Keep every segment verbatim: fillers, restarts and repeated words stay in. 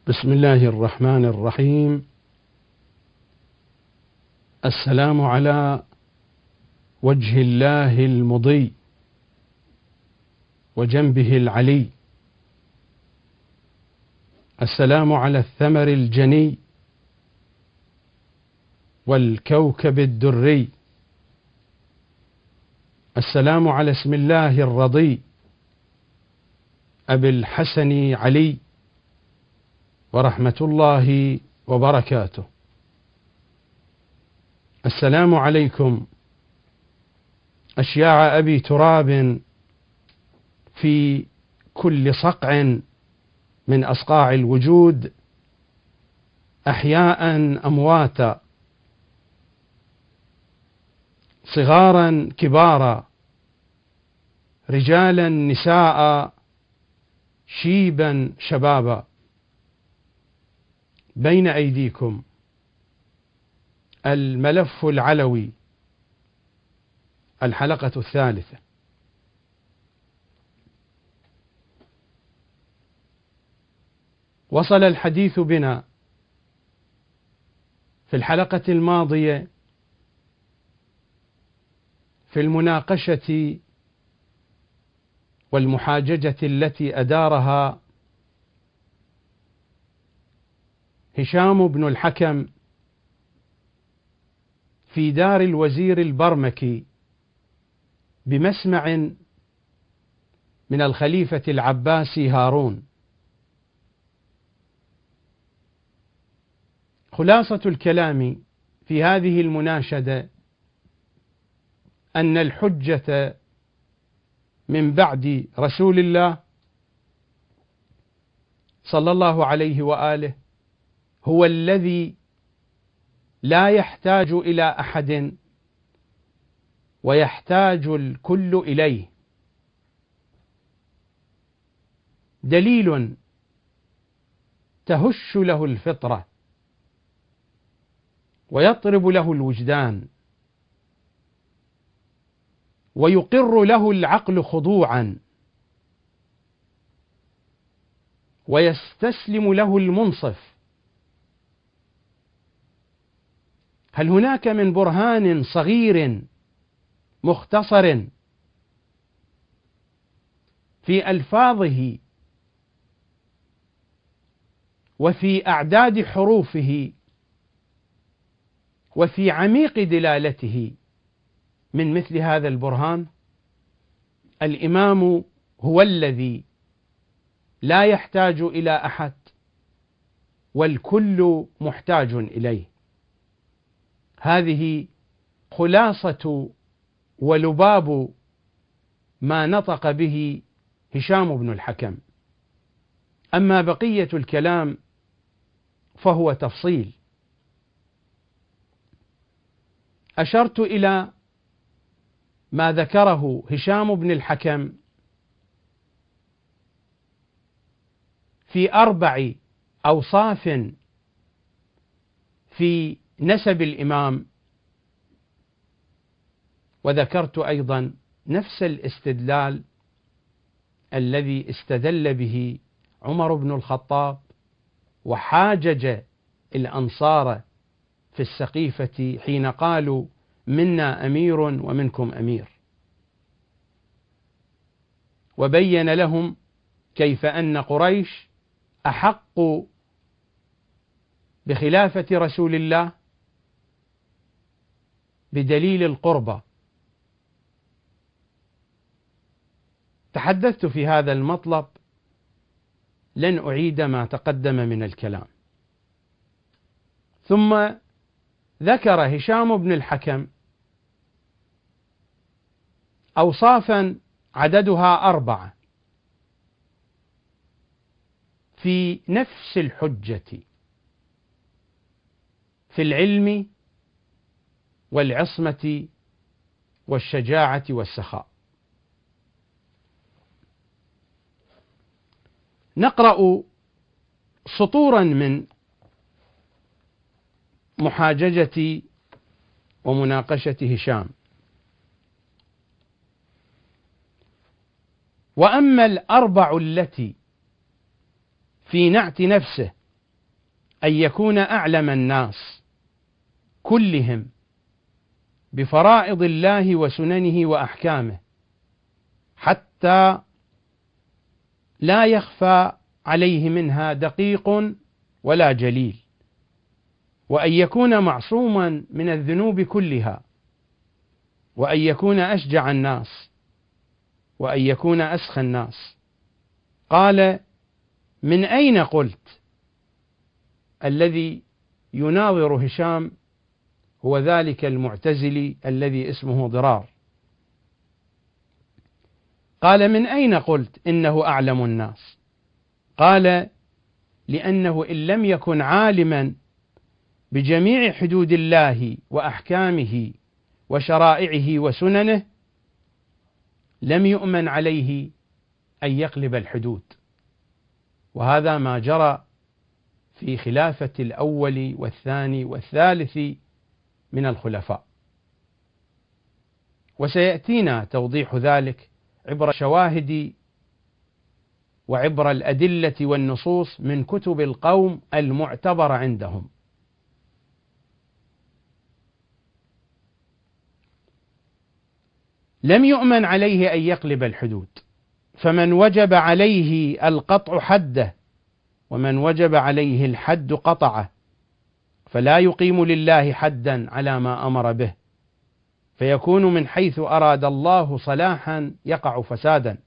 بسم الله الرحمن الرحيم. السلام على وجه الله المضي وجنبه العلي، السلام على الثمر الجني والكوكب الدري، السلام على اسم الله الرضي أبي الحسن علي ورحمة الله وبركاته. السلام عليكم أشياع أبي تراب في كل صقع من أصقاع الوجود، أحياء أمواتا، صغارا كبارا، رجالا نساء، شيبا شبابا. بين أيديكم الملف العلوي، الحلقة الثالثة. وصل الحديث بنا في الحلقة الماضية في المناقشة والمحاججة التي أدارها هشام بن الحكم في دار الوزير البرمكي بمسمع من الخليفة العباسي هارون. خلاصة الكلام في هذه المناشدة أن الحجة من بعد رسول الله صلى الله عليه وآله هو الذي لا يحتاج إلى أحد ويحتاج الكل إليه، دليل تهش له الفطرة ويطرب له الوجدان ويقر له العقل خضوعا ويستسلم له المنصف. هل هناك من برهان صغير مختصر في ألفاظه وفي أعداد حروفه وفي عميق دلالته من مثل هذا البرهان؟ الإمام هو الذي لا يحتاج إلى أحد والكل محتاج إليه. هذه خلاصة ولباب ما نطق به هشام بن الحكم. أما بقية الكلام فهو تفصيل. أشرت إلى ما ذكره هشام بن الحكم في أربع أوصاف في نسب الإمام، وذكرت أيضا نفس الاستدلال الذي استدل به عمر بن الخطاب وحاجج الأنصار في السقيفة حين قالوا منا أمير ومنكم أمير، وبين لهم كيف أن قريش أحق بخلافة رسول الله بدليل القربة. تحدثت في هذا المطلب، لن أعيد ما تقدم من الكلام. ثم ذكر هشام بن الحكم أوصافا عددها أربعة في نفس الحجة في العلم والعصمة والشجاعة والسخاء. نقرأ سطورا من محاججة ومناقشة هشام. وأما الأربع التي في نعت نفسه أن يكون أعلم الناس كلهم بفرائض الله وسننه وأحكامه، حتى لا يخفى عليه منها دقيق ولا جليل، وأن يكون معصوما من الذنوب كلها، وأن يكون أشجع الناس، وأن يكون أسخى الناس. قال: من أين قلت؟ الذي يناظر هشام هو ذلك المعتزلي الذي اسمه ضرار. قال: من أين قلت إنه أعلم الناس؟ قال: لأنه إن لم يكن عالما بجميع حدود الله وأحكامه وشرائعه وسننه لم يؤمن عليه أن يقلب الحدود. وهذا ما جرى في خلافة الأول والثاني والثالث من الخلفاء، وسيأتينا توضيح ذلك عبر الشواهد وعبر الأدلة والنصوص من كتب القوم المعتبر عندهم. لم يؤمن عليه أن يقلب الحدود، فمن وجب عليه القطع حده، ومن وجب عليه الحد قطعه، فلا يقيم لله حدا على ما أمر به، فيكون من حيث أراد الله صلاحا يقع فسادا.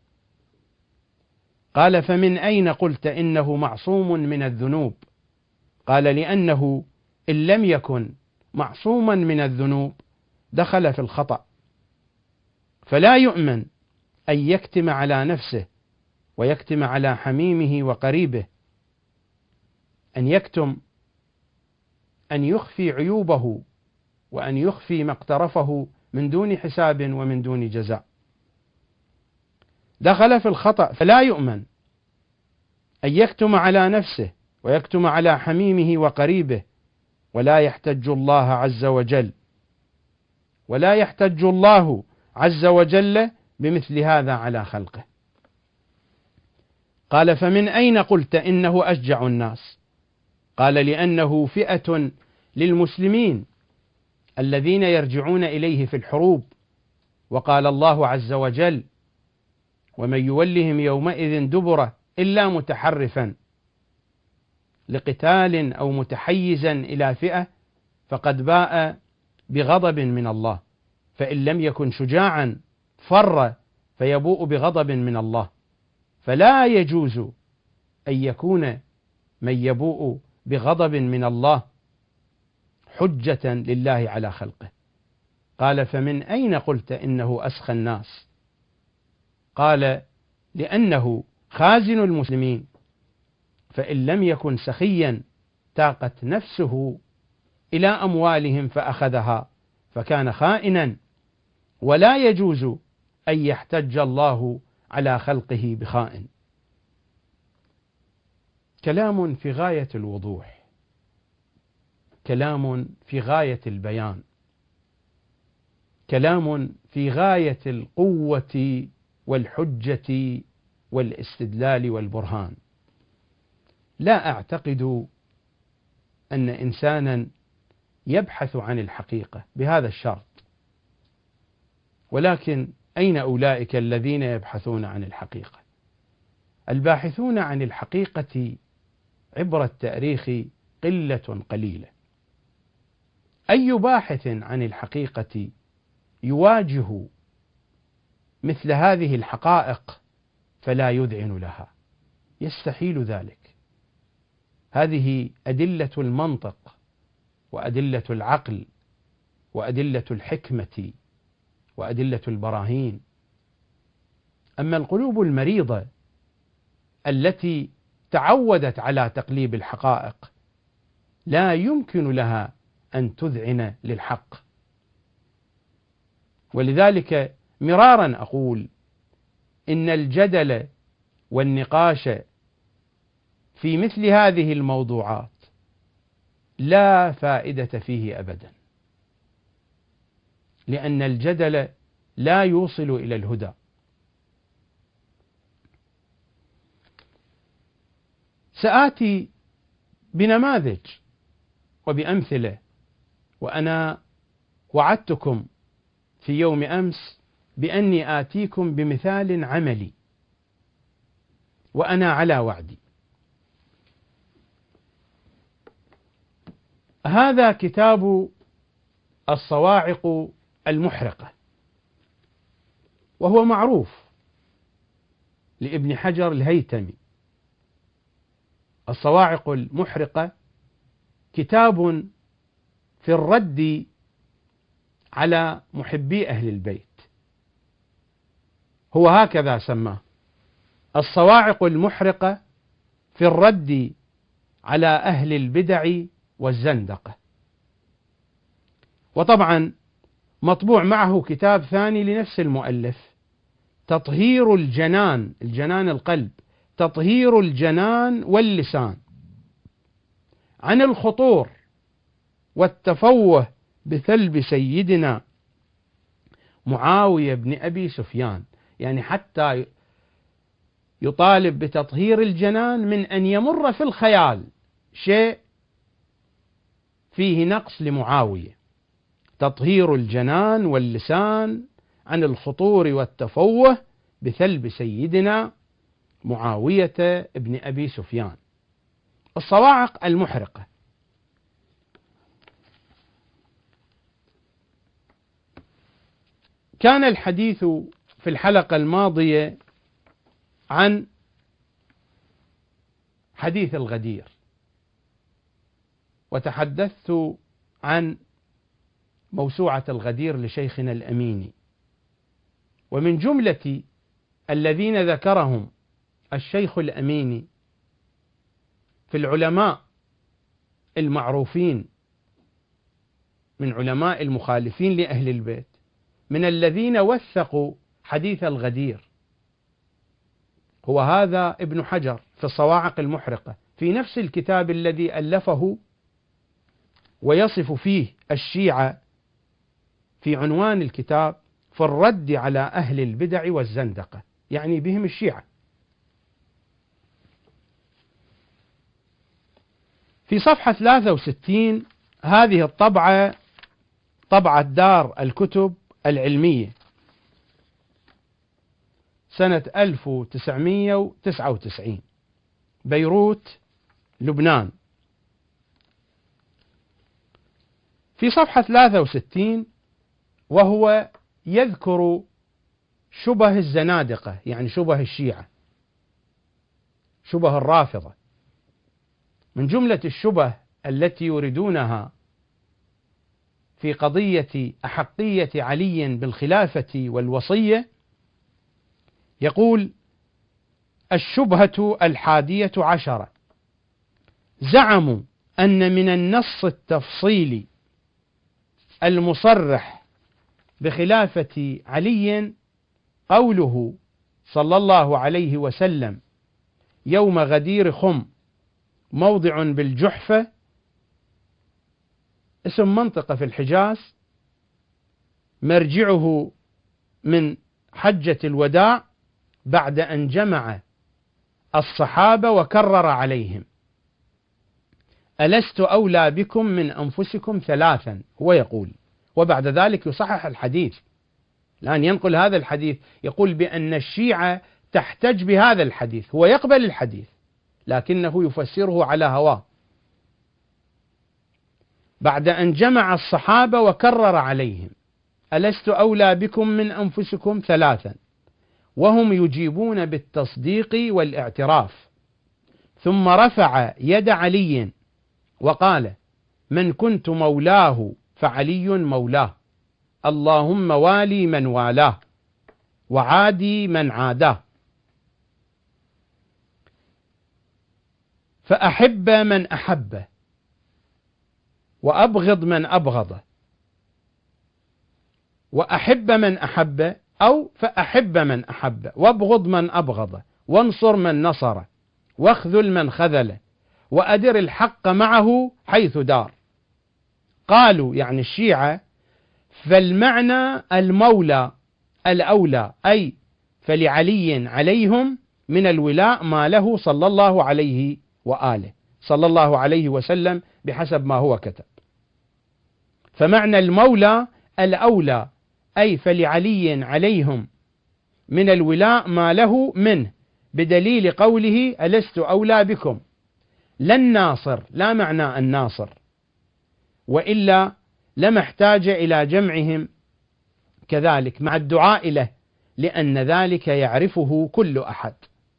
قال: فمن أين قلت إنه معصوم من الذنوب؟ قال: لأنه إن لم يكن معصوما من الذنوب دخل في الخطأ، فلا يؤمن أن يكتم على نفسه ويكتم على حميمه وقريبه، أن يكتم، أن يخفي عيوبه وأن يخفي ما اقترفه من دون حساب ومن دون جزاء. دخل في الخطأ، فلا يؤمن أن يكتم على نفسه ويكتم على حميمه وقريبه، ولا يحتج الله عز وجل ولا يحتج الله عز وجل بمثل هذا على خلقه. قال: فمن أين قلت إنه أشجع الناس؟ قال: لأنه فئة للمسلمين الذين يرجعون إليه في الحروب، وقال الله عز وجل: ومن يولهم يومئذ دبره إلا متحرفا لقتال أو متحيزا إلى فئة فقد باء بغضب من الله، فإن لم يكن شجاعا فر فيبوء بغضب من الله، فلا يجوز أن يكون من يبوء بغضب من الله حجة لله على خلقه. قال: فمن أين قلت إنه أسخى الناس؟ قال: لأنه خازن المسلمين، فإن لم يكن سخيا تاقت نفسه إلى أموالهم فأخذها فكان خائنا، ولا يجوز أن يحتج الله على خلقه بخائن. كلام في غاية الوضوح، كلام في غاية البيان، كلام في غاية القوة والحجة والاستدلال والبرهان. لا أعتقد أن إنسانا يبحث عن الحقيقة بهذا الشرط، ولكن أين أولئك الذين يبحثون عن الحقيقة؟ الباحثون عن الحقيقة عبر التاريخ قلة قليلة. أي باحث عن الحقيقة يواجه مثل هذه الحقائق فلا يذعن لها؟ يستحيل ذلك. هذه أدلة المنطق وأدلة العقل وأدلة الحكمة وأدلة البراهين. أما القلوب المريضة التي تعودت على تقليب الحقائق لا يمكن لها أن تذعن للحق. ولذلك مرارا أقول إن الجدل والنقاش في مثل هذه الموضوعات لا فائدة فيه أبدا، لأن الجدل لا يوصل إلى الهدى. سآتي بنماذج وبأمثلة، وأنا وعدتكم في يوم أمس بأني آتيكم بمثال عملي، وأنا على وعدي. هذا كتاب الصواعق المحرقة، وهو معروف لابن حجر الهيثمي. الصواعق المحرقة كتاب في الرد على محبي أهل البيت، هو هكذا سماه، الصواعق المحرقة في الرد على أهل البدع والزندقة. وطبعا مطبوع معه كتاب ثاني لنفس المؤلف، تطهير الجنان، الجنان القلب، تطهير الجنان واللسان عن الخطور والتفوه بثلب سيدنا معاوية بن أبي سفيان، يعني حتى يطالب بتطهير الجنان من أن يمر في الخيال شيء فيه نقص لمعاوية. تطهير الجنان واللسان عن الخطور والتفوه بثلب سيدنا معاوية بن أبي سفيان. الصواعق المحرقة. كان الحديث في الحلقة الماضية عن حديث الغدير، وتحدثت عن موسوعة الغدير لشيخنا الأميني، ومن جملة الذين ذكرهم الشيخ الأميني في العلماء المعروفين من علماء المخالفين لأهل البيت، من الذين وثقوا حديث الغدير هو هذا ابن حجر في الصواعق المحرقة، في نفس الكتاب الذي ألفه ويصف فيه الشيعة في عنوان الكتاب في الرد على أهل البدع والزندقة، يعني بهم الشيعة. في صفحة ثلاثة وستين، هذه الطبعة طبعة دار الكتب العلمية سنة ألف وتسعمئة وتسعة وتسعين، بيروت، لبنان. في صفحة ثلاثة وستين وهو يذكر شبه الزنادقة، يعني شبه الشيعة، شبه الرافضة. من جملة الشبه التي يريدونها في قضية أحقية علي بالخلافة والوصية، يقول: الشبهة الحادية عشرة: زعموا أن من النص التفصيلي المصرح بخلافة علي قوله صلى الله عليه وسلم: يوم غدير خم موضع بالجحفة، اسم منطقة في الحجاز، مرجعه من حجة الوداع بعد أن جمع الصحابة وكرر عليهم: ألست أولى بكم من أنفسكم ثلاثا، هو يقول، وبعد ذلك يصحح الحديث. الآن ينقل هذا الحديث، يقول بأن الشيعة تحتج بهذا الحديث، هو يقبل الحديث لكنه يفسره على هواه. بعد أن جمع الصحابة وكرر عليهم: ألست أولى بكم من أنفسكم ثلاثا، وهم يجيبون بالتصديق والاعتراف. ثم رفع يد علي وقال: من كنت مولاه فعلي مولاه، اللهم والي من والاه وعادي من عاداه، فأحب من أحبه وأبغض من أبغضه، وأحب من أحبه أو فأحب من أحبه وأبغض من أبغضه، وانصر من نصره واخذل من خذله، وأدر الحق معه حيث دار. قالوا يعني الشيعة: فالمعنى المولى الأولى، أي فلعلي عليهم من الولاء ما له صلى الله عليه وآله، صلى الله عليه وسلم بحسب ما هو كتب. فمعنى المولى الأولى، أي فلعلي عليهم من الولاء ما له منه، بدليل قوله ألست أولى بكم. لا الناصر، لا معنى الناصر، وإلا لما احتاج إلى جمعهم كذلك مع الدعاء له، لأن ذلك يعرفه كل أحد.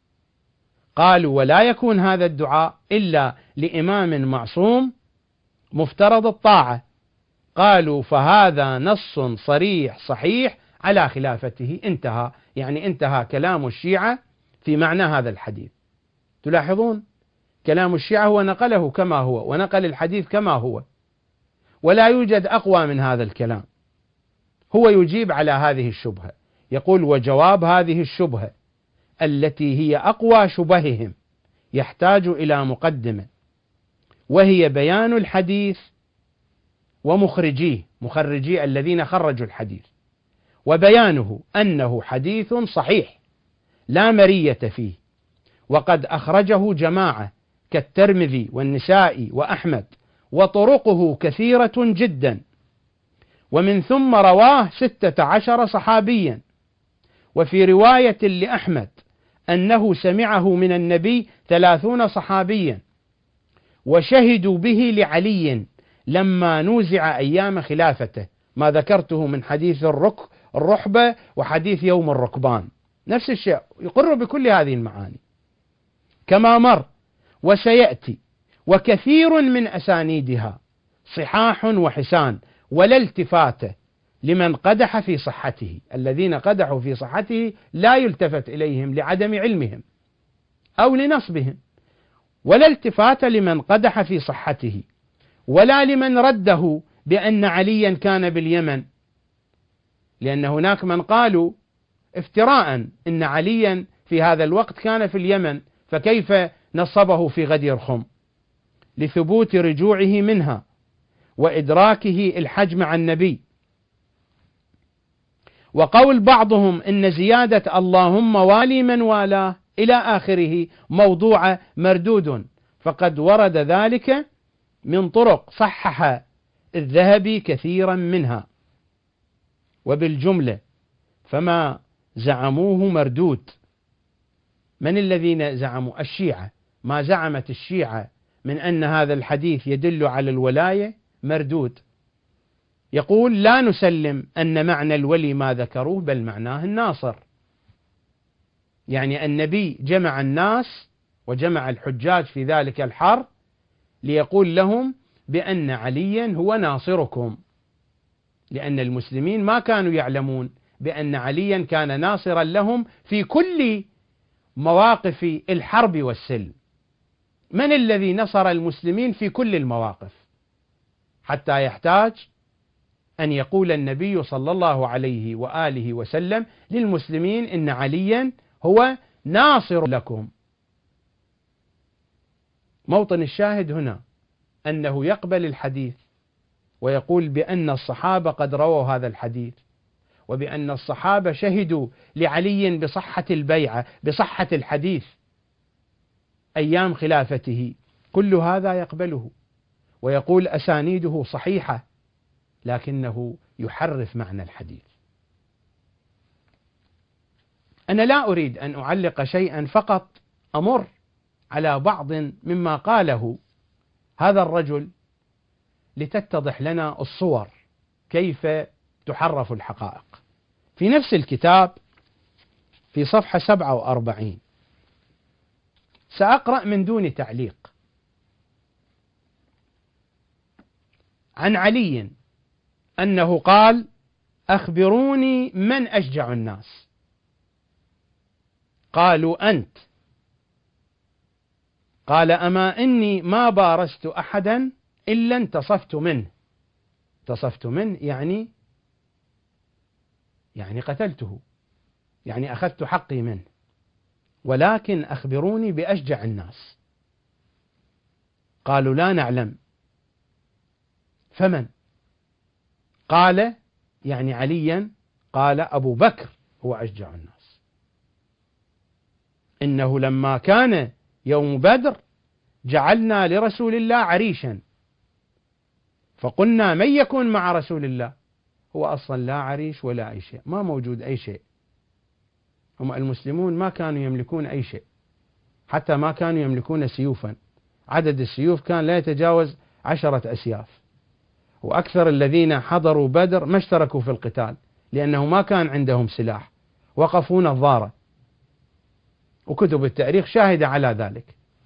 قالوا ولا يكون هذا الدعاء إلا لإمام معصوم مفترض الطاعة. قالوا فهذا نص صريح صحيح على خلافته. انتهى، يعني انتهى كلام الشيعة في معنى هذا الحديث. تلاحظون كلام الشيعة هو نقله كما هو، ونقل الحديث كما هو، ولا يوجد أقوى من هذا الكلام. هو يجيب على هذه الشبهة، يقول وجواب هذه الشبهة التي هي أقوى شبههم يحتاج إلى مقدمة، وهي بيان الحديث ومخرجيه، مخرجيه الذين خرجوا الحديث، وبيانه أنه حديث صحيح لا مرية فيه، وقد أخرجه جماعة كالترمذي والنسائي وأحمد، وطرقه كثيرة جدا، ومن ثم رواه ستة عشر صحابيا. وفي رواية لأحمد أنه سمعه من النبي ثلاثون صحابيا، وشهدوا به لعلي لما نوزع أيام خلافته، ما ذكرته من حديث الرك الرحبة وحديث يوم الركبان، نفس الشيء يقر بكل هذه المعاني كما مر وسيأتي. وكثير من أسانيدها صحاح وحسان، ولا التفات لمن قدح في صحته. الذين قدحوا في صحته لا يلتفت إليهم لعدم علمهم أو لنصبهم، ولا التفات لمن قدح في صحته، ولا لمن رده بأن عليا كان باليمن، لأن هناك من قالوا افتراء إن عليا في هذا الوقت كان في اليمن، فكيف نصبه في غدير خم، لثبوت رجوعه منها وإدراكه الحج مع النبي. وقول بعضهم إن زيادة اللهم والي من والاه إلى آخره موضوع مردود، فقد ورد ذلك من طرق صحح الذهبي كثيرا منها. وبالجملة فما زعموه مردود. من الذين زعموا؟ الشيعة. ما زعمت الشيعة من أن هذا الحديث يدل على الولاية مردود. يقول لا نسلم أن معنى الولي ما ذكروه، بل معناه الناصر، يعني النبي جمع الناس وجمع الحجاج في ذلك الحرب ليقول لهم بأن عليا هو ناصركم، لأن المسلمين ما كانوا يعلمون بأن عليا كان ناصرا لهم في كل مواقف الحرب والسلم. من الذي نصر المسلمين في كل المواقف حتى يحتاج أن يقول النبي صلى الله عليه وآله وسلم للمسلمين إن عليا هو ناصر لكم؟ موطن الشاهد هنا أنه يقبل الحديث ويقول بأن الصحابة قد رووا هذا الحديث، وبأن الصحابة شهدوا لعلي بصحة البيعة، بصحة الحديث أيام خلافته. كل هذا يقبله ويقول أسانيده صحيحة، لكنه يحرف معنى الحديث. أنا لا أريد أن أعلق شيئا، فقط أمر على بعض مما قاله هذا الرجل لتتضح لنا الصور كيف تحرف الحقائق. في نفس الكتاب في صفحة سبعة وأربعين سأقرأ من دون تعليق. عن علي أنه قال أخبروني من أشجع الناس؟ قالوا أنت. قال أما إني ما بارزت أحدا إلا انتصفت منه. انتصفت منه يعني يعني قتلته، يعني أخذت حقي منه، ولكن أخبروني بأشجع الناس. قالوا لا نعلم. فمن؟ قال يعني عليا، قال أبو بكر هو أشجع الناس. إنه لما كان يوم بدر جعلنا لرسول الله عريشا، فقلنا من يكون مع رسول الله؟ هو أصلا لا عريش ولا أي شيء، ما موجود أي شيء. هم المسلمون ما كانوا يملكون أي شيء، حتى ما كانوا يملكون سيوفا، عدد السيوف كان لا يتجاوز عشرة أسياف، وأكثر الذين حضروا بدر ما اشتركوا في القتال لأنه ما كان عندهم سلاح، وقفوا نظارة، وكتب التاريخ شاهدة على ذلك.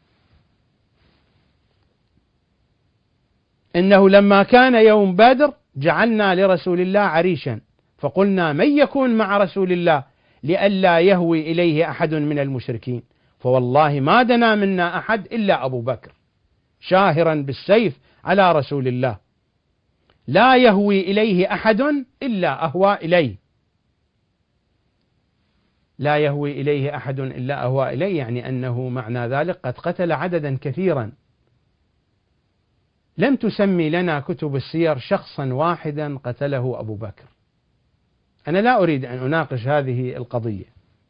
إنه لما كان يوم بدر جعلنا لرسول الله عريشا، فقلنا من يكون مع رسول الله لئلا يهوي إليه أحد من المشركين، فوالله ما دنا منا أحد إلا أبو بكر شاهرا بالسيف على رسول الله، لا يهوي إليه أحد إلا أهوى إليه. لا يهوي إليه أحد إلا أهوى إليه يعني أنه معنى ذلك قد قتل عددا كثيرا. لم تسمي لنا كتب السير شخصا واحدا قتله أبو بكر. أنا لا أريد أن أناقش هذه القضية.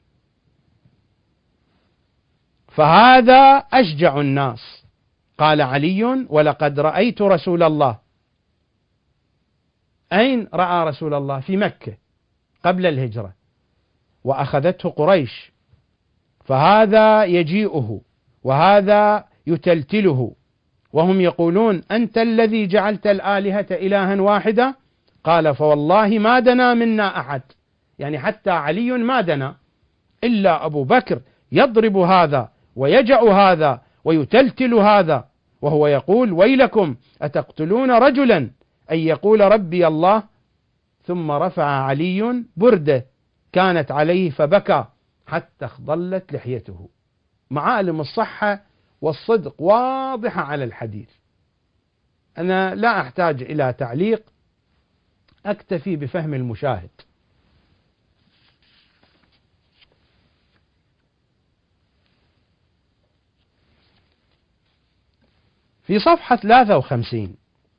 فهذا أشجع الناس. قال علي: ولقد رأيت رسول الله. أين رأى رسول الله؟ في مكة قبل الهجرة، وأخذته قريش، فهذا يجيئه وهذا يتلتله، وهم يقولون: أنت الذي جعلت الآلهة إلها واحدة؟ قال: فوالله ما دنا منا أحد، يعني حتى علي ما دنا، إلا أبو بكر يضرب هذا ويجأ هذا ويتلتل هذا، وهو يقول: ويلكم أتقتلون رجلا أن يقول ربي الله؟ ثم رفع علي بردة كانت عليه فبكى حتى اخضلت لحيته. معالم الصحة والصدق واضحة على الحديث. أنا لا أحتاج إلى تعليق، أكتفي بفهم المشاهد. في صفحة ثلاثة وخمسين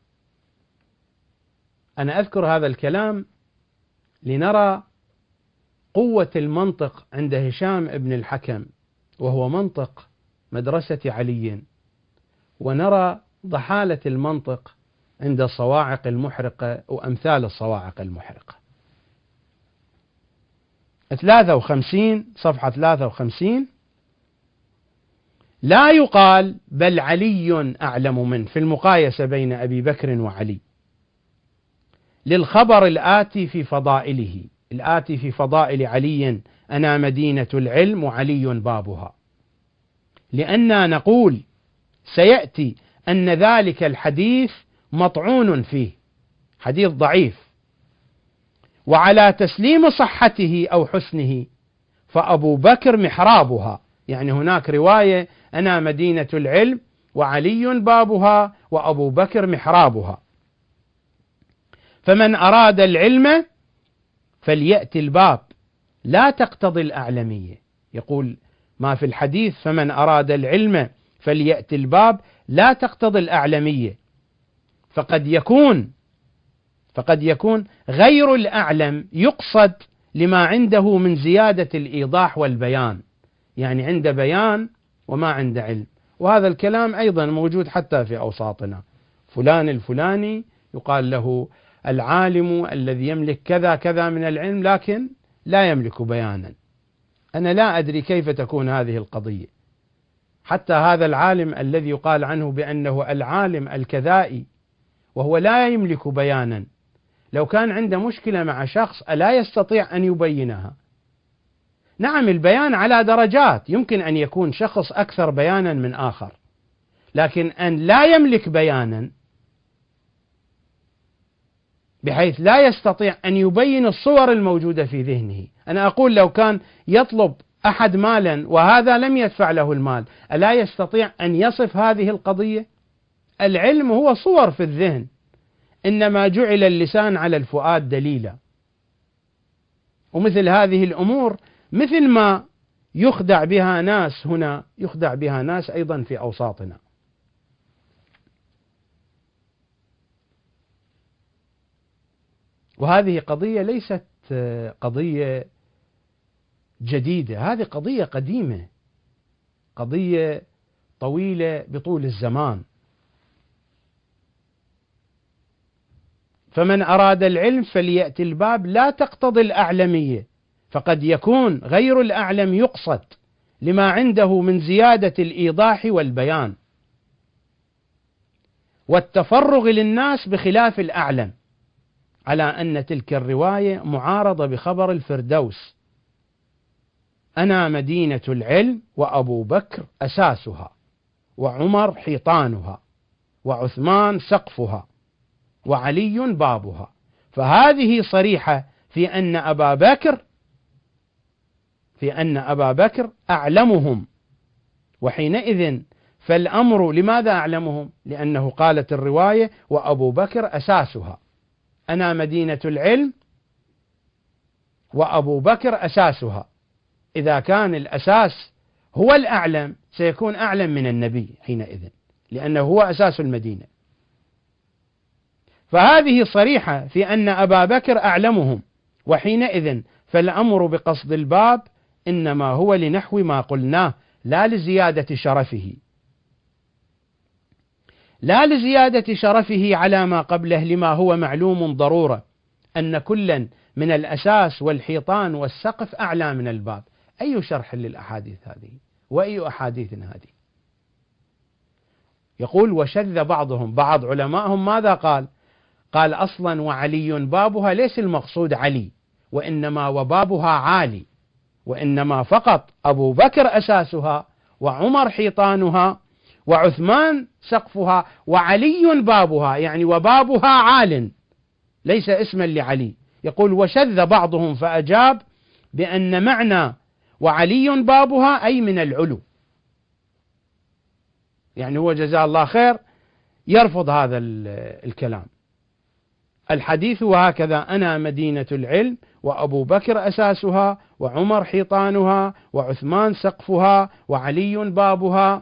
أنا أذكر هذا الكلام لنرى قوة المنطق عند هشام ابن الحكم، وهو منطق مدرسة علي، ونرى ضحالة المنطق عند الصواعق المحرقة وأمثال الصواعق المحرقة. ثلاثة وخمسين صفحة ثلاثة وخمسين: لا يقال بل علي أعلم منه، في المقايسة بين أبي بكر وعلي، للخبر الآتي في فضائله. الآتي في فضائل علي: أنا مدينة العلم وعلي بابها. لأننا نقول سيأتي أن ذلك الحديث مطعون فيه، حديث ضعيف، وعلى تسليم صحته أو حسنه فأبو بكر محرابها، يعني هناك رواية أنا مدينة العلم وعلي بابها وأبو بكر محرابها. فمن أراد العلم فليأتي الباب، لا تقتضي الأعلمية. يقول ما في الحديث: فمن أراد العلم فليأتي الباب، لا تقتضي الأعلمية. فقد يكون فقد يكون غير الأعلم يقصد لما عنده من زيادة الإيضاح والبيان، يعني عنده بيان وما عنده علم. وهذا الكلام أيضا موجود حتى في أوساطنا. فلان الفلاني يقال له العالم الذي يملك كذا كذا من العلم لكن لا يملك بيانا. أنا لا أدري كيف تكون هذه القضية. حتى هذا العالم الذي يقال عنه بأنه العالم الكذائي وهو لا يملك بيانا، لو كان عنده مشكلة مع شخص ألا يستطيع أن يبينها؟ نعم، البيان على درجات، يمكن أن يكون شخص أكثر بيانا من آخر، لكن أن لا يملك بيانا بحيث لا يستطيع أن يبين الصور الموجودة في ذهنه. أنا أقول لو كان يطلب أحد مالا وهذا لم يدفع له المال، ألا يستطيع أن يصف هذه القضية؟ العلم هو صور في الذهن، إنما جعل اللسان على الفؤاد دليلا. ومثل هذه الأمور مثل ما يخدع بها ناس هنا يخدع بها ناس أيضا في أوساطنا. وهذه قضية ليست قضية جديدة، هذه قضية قديمة، قضية طويلة بطول الزمان. فمن أراد العلم فليأتي الباب لا تقتضي الأعلمية، فقد يكون غير الأعلم يقصد لما عنده من زيادة الإيضاح والبيان والتفرغ للناس بخلاف الأعلم، على أن تلك الرواية معارضة بخبر الفردوس: أنا مدينة العلم وأبو بكر أساسها وعمر حيطانها وعثمان سقفها وعلي بابها. فهذه صريحة في أن أبا بكر في أن أبا بكر أعلمهم، وحينئذ فالأمر لماذا أعلمهم؟ لأنه قالت الرواية وأبو بكر أساسها، أنا مدينة العلم وأبو بكر أساسها. إذا كان الأساس هو الأعلم سيكون أعلم من النبي حينئذ، لأنه هو أساس المدينة. فهذه صريحة في أن أبا بكر أعلمهم، وحينئذ فالأمر بقصد الباب إنما هو لنحو ما قلناه، لا لزيادة شرفه لا لزيادة شرفه على ما قبله، لما هو معلوم ضرورة أن كلا من الأساس والحيطان والسقف أعلى من الباب. أي شرح للأحاديث هذه؟ وأي أحاديث هذه؟ يقول وشذ بعضهم، بعض علمائهم ماذا قال؟ قال أصلا وعلي بابها، ليس المقصود علي، وإنما وبابها عالي، وإنما فقط أبو بكر أساسها وعمر حيطانها وعثمان سقفها وعلي بابها، يعني وبابها عال، ليس اسما لعلي. يقول وشذ بعضهم فأجاب بأن معنى وعلي بابها أي من العلو، يعني هو جزاه الله خير يرفض هذا الكلام. الحديث وهكذا: أنا مدينة العلم وأبو بكر أساسها وعمر حيطانها وعثمان سقفها وعلي بابها.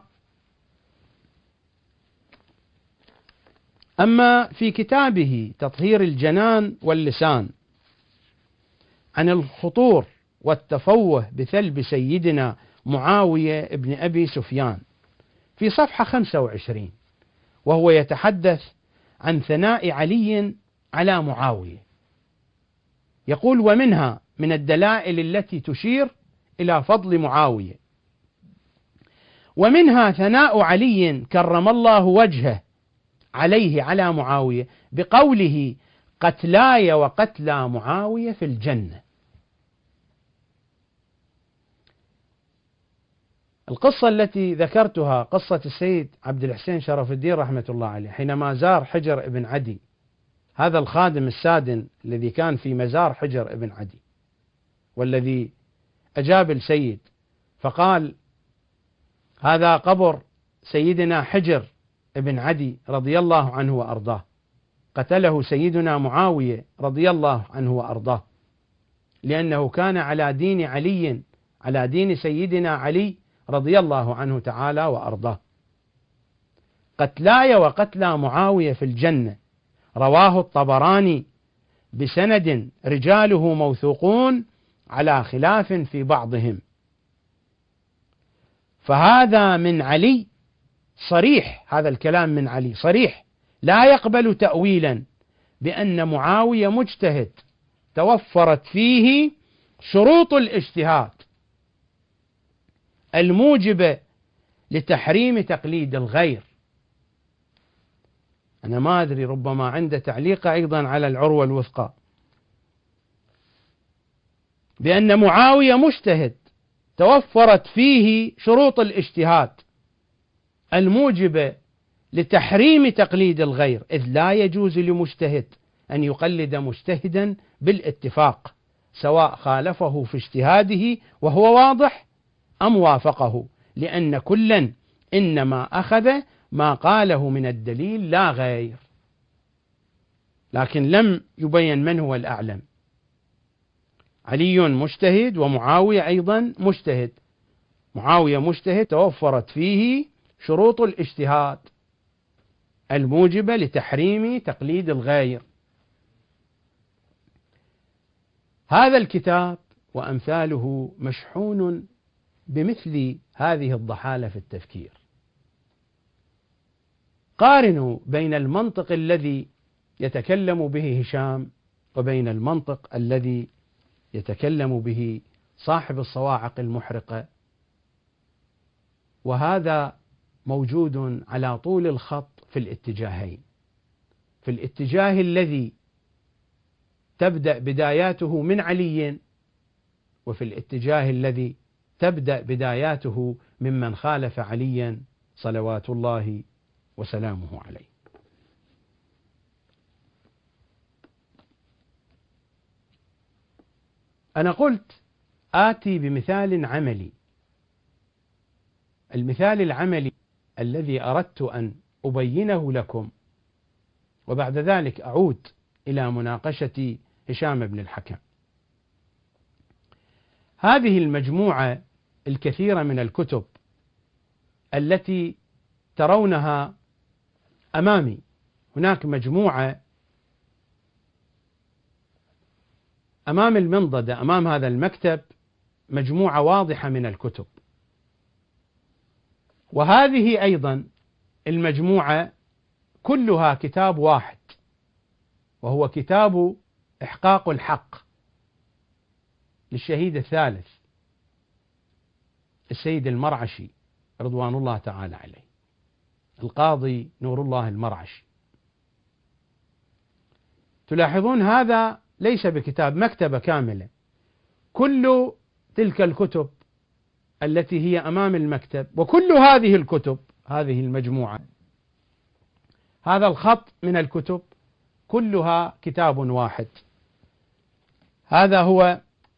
أما في كتابه تطهير الجنان واللسان عن الخطور والتفوه بثلب سيدنا معاوية ابن أبي سفيان في صفحة خمسة وعشرين، وهو يتحدث عن ثناء علي على معاوية، يقول ومنها من الدلائل التي تشير إلى فضل معاوية، ومنها ثناء علي كرم الله وجهه عليه على معاوية بقوله قتلاي وقتلى معاوية في الجنة. القصة التي ذكرتها قصة السيد عبد الحسين شرف الدين رحمة الله عليه حينما زار حجر ابن عدي، هذا الخادم السادن الذي كان في مزار حجر ابن عدي، والذي أجاب السيد فقال هذا قبر سيدنا حجر ابن عدي رضي الله عنه وأرضاه، قتله سيدنا معاوية رضي الله عنه وأرضاه، لأنه كان على دين علي، على دين سيدنا علي رضي الله عنه تعالى وأرضاه. قتلاي وقتلى معاوية في الجنة، رواه الطبراني بسند رجاله موثوقون على خلاف في بعضهم. فهذا من علي صريح، هذا الكلام من علي صريح لا يقبل تأويلا، بأن معاوية مجتهد توفرت فيه شروط الاجتهاد الموجبة لتحريم تقليد الغير. أنا ما أدري، ربما عنده تعليق أيضا على العروة الوثقى، بأن معاوية مجتهد توفرت فيه شروط الاجتهاد الموجبة لتحريم تقليد الغير، إذ لا يجوز لمجتهد أن يقلد مجتهدا بالاتفاق، سواء خالفه في اجتهاده وهو واضح أم وافقه، لأن كلا إنما أخذ ما قاله من الدليل لا غير. لكن لم يبين من هو الأعلم، علي مجتهد ومعاوية أيضا مجتهد. معاوية مجتهد توفرت فيه شروط الاجتهاد الموجبة لتحريم تقليد الغير. هذا الكتاب وأمثاله مشحون بمثل هذه الضحالة في التفكير، قارنوا بين المنطق الذي يتكلم به هشام وبين المنطق الذي يتكلم به صاحب الصواعق المحرقة، وهذا موجود على طول الخط في الاتجاهين، في الاتجاه الذي تبدأ بداياته من علي، وفي الاتجاه الذي تبدأ بداياته ممن خالف عليا صلوات الله وسلامه عليه. أنا قلت آتي بمثال عملي. المثال العملي الذي أردت أن أبينه لكم، وبعد ذلك أعود إلى مناقشة هشام بن الحكم. هذه المجموعة الكثيرة من الكتب التي ترونها أمامي، هناك مجموعة أمام المنضدة، أمام هذا المكتب، مجموعة واضحة من الكتب، وهذه أيضا المجموعة كلها كتاب واحد، وهو كتاب إحقاق الحق للشهيد الثالث السيد المرعشي رضوان الله تعالى عليه، القاضي نور الله المرعشي. تلاحظون هذا ليس بكتاب، مكتبة كاملة، كل تلك الكتب التي هي أمام المكتب وكل هذه الكتب، هذه المجموعة، هذا الخط من الكتب كلها كتاب واحد. هذا هو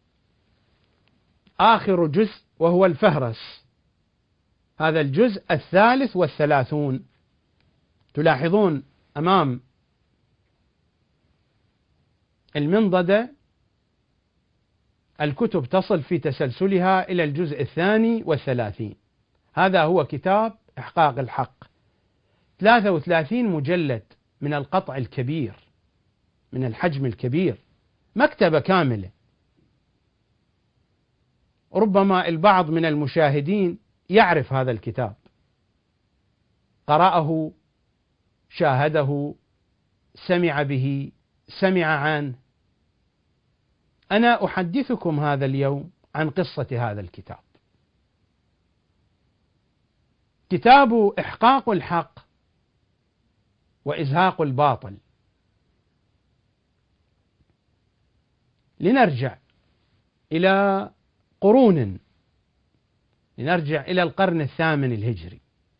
آخر جزء وهو الفهرس، هذا الجزء الثالث والثلاثون. تلاحظون أمام المنضدة الكتب تصل في تسلسلها إلى الجزء الثاني والثلاثين. هذا هو كتاب إحقاق الحق، ثلاثة وثلاثين مجلد من القطع الكبير، من الحجم الكبير، مكتبة كاملة. ربما البعض من المشاهدين يعرف هذا الكتاب، قرأه، شاهده، سمع به، سمع عنه. أنا أحدثكم هذا اليوم عن قصة هذا الكتاب. كتاب إحقاق الحق وإزهاق الباطل. لنرجع إلى قرون، لنرجع إلى القرن الثامن الهجري،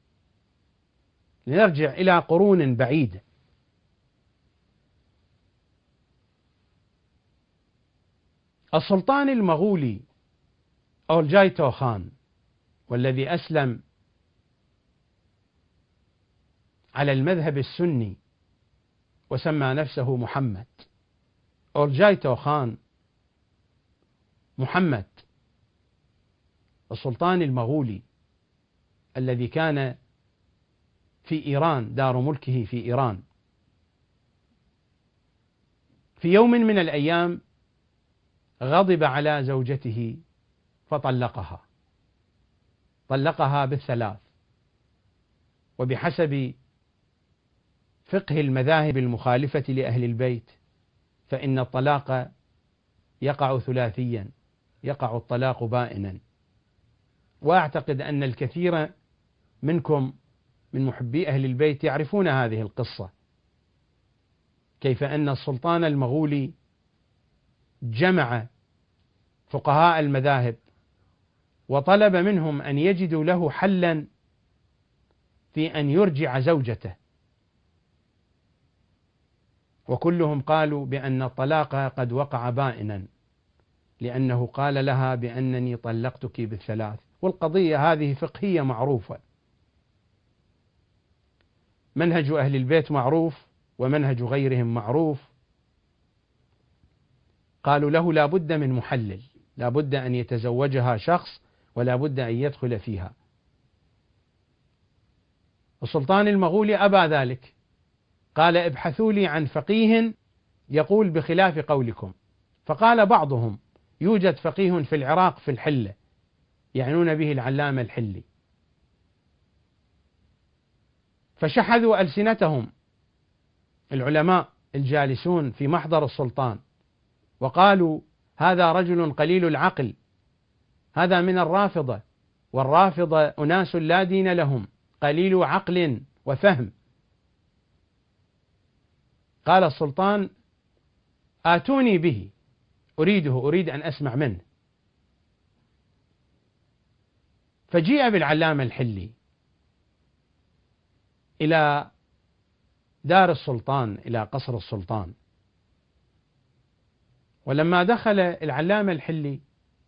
لنرجع إلى قرون بعيدة. السلطان المغولي أولجاي توخان، والذي أسلم على المذهب السني وسمى نفسه محمد، أولجاي توخان محمد، السلطان المغولي الذي كان في إيران، دار ملكه في إيران، في يوم من الأيام غضب على زوجته فطلقها، طلقها بالثلاث. وبحسب فقه المذاهب المخالفة لأهل البيت فإن الطلاق يقع ثلاثيا، يقع الطلاق بائنا. وأعتقد أن الكثير منكم من محبي أهل البيت يعرفون هذه القصة، كيف أن السلطان المغولي جمع فقهاء المذاهب وطلب منهم أن يجدوا له حلا في أن يرجع زوجته، وكلهم قالوا بأن الطلاق قد وقع بائنا، لأنه قال لها بأنني طلقتك بالثلاث. والقضية هذه فقهية معروفة، منهج أهل البيت معروف ومنهج غيرهم معروف. قالوا له لا بد من محلل، لا بد أن يتزوجها شخص ولا بد أن يدخل فيها. السلطان المغولي أبى ذلك، قال ابحثوا لي عن فقيه يقول بخلاف قولكم. فقال بعضهم يوجد فقيه في العراق في الحلة، يعنون به العلامة الحلي. فشحذوا ألسنتهم العلماء الجالسون في محضر السلطان، وقالوا هذا رجل قليل العقل، هذا من الرافضة، والرافضة أناس لا دين لهم، قليل عقل وفهم. قال السلطان آتوني به، أريده، أريد أن أسمع منه. فجيء بالعلامة الحلي إلى دار السلطان، إلى قصر السلطان. ولما دخل العلامة الحلي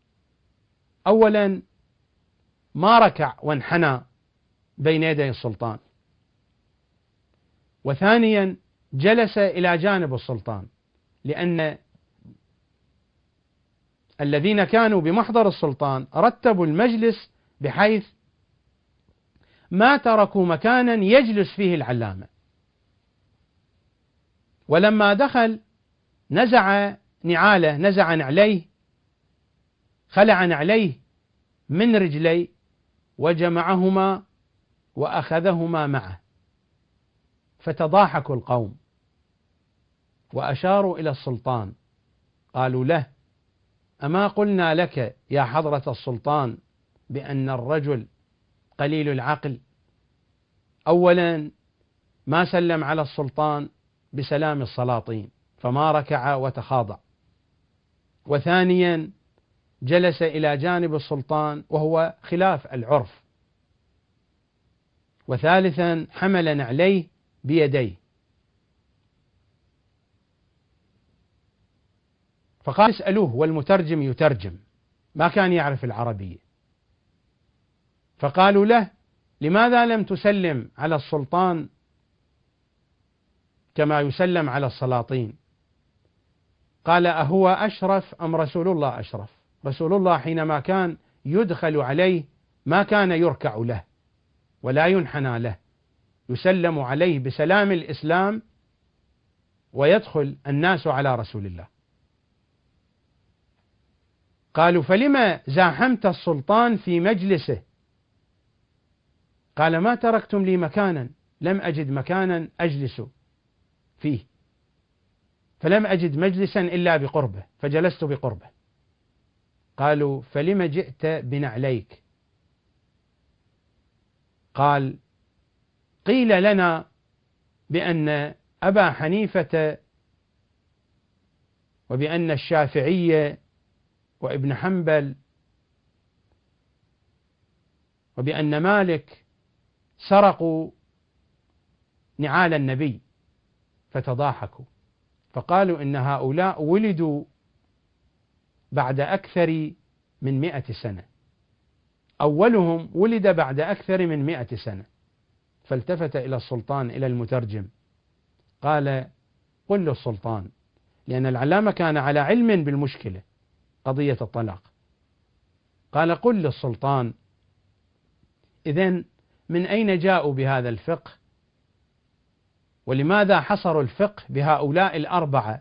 أولا ما ركع وانحنى بين يدي السلطان، وثانيا جلس إلى جانب السلطان، لأن الذين كانوا بمحضر السلطان رتبوا المجلس بحيث ما تركوا مكانا يجلس فيه العلامة. ولما دخل نزع نعاله، نزع نعليه، خلع نعليه من رجليه وجمعهما وأخذهما معه، فتضاحكوا القوم وأشاروا إلى السلطان، قالوا له أما قلنا لك يا حضرة السلطان بأن الرجل قليل العقل؟ أولا ما سلم على السلطان بسلام السلاطين فما ركع وتخاضع، وثانيا جلس إلى جانب السلطان وهو خلاف العرف، وثالثا حمل نعليه بيديه. فقال اسألوه، والمترجم يترجم، ما كان يعرف العربية. فقالوا له لماذا لم تسلم على السلطان كما يسلم على السلاطين؟ قال أهو أشرف أم رسول الله أشرف؟ رسول الله حينما كان يدخل عليه ما كان يركع له ولا ينحنى له، يسلم عليه بسلام الإسلام ويدخل الناس على رسول الله. قالوا فلما زاحمت السلطان في مجلسه؟ قال ما تركتم لي مكانا، لم أجد مكانا أجلس فيه، فلم أجد مجلسا إلا بقربه فجلست بقربه. قالوا فلما جئت بنعليك؟ قال قيل لنا بأن أبا حنيفة وبأن الشافعية وابن حنبل وبأن مالك سرقوا نعال النبي، فتضاحكوا فقالوا إن هؤلاء ولدوا بعد أكثر من مئة سنة، أولهم ولد بعد أكثر من مئة سنة. فالتفت إلى السلطان إلى المترجم قال قل للسلطان، لأن العلامة كان على علم بالمشكلة قضية الطلاق، قال قل للسلطان إذن من أين جاءوا بهذا الفقه؟ ولماذا حصروا الفقه بهؤلاء الأربعة؟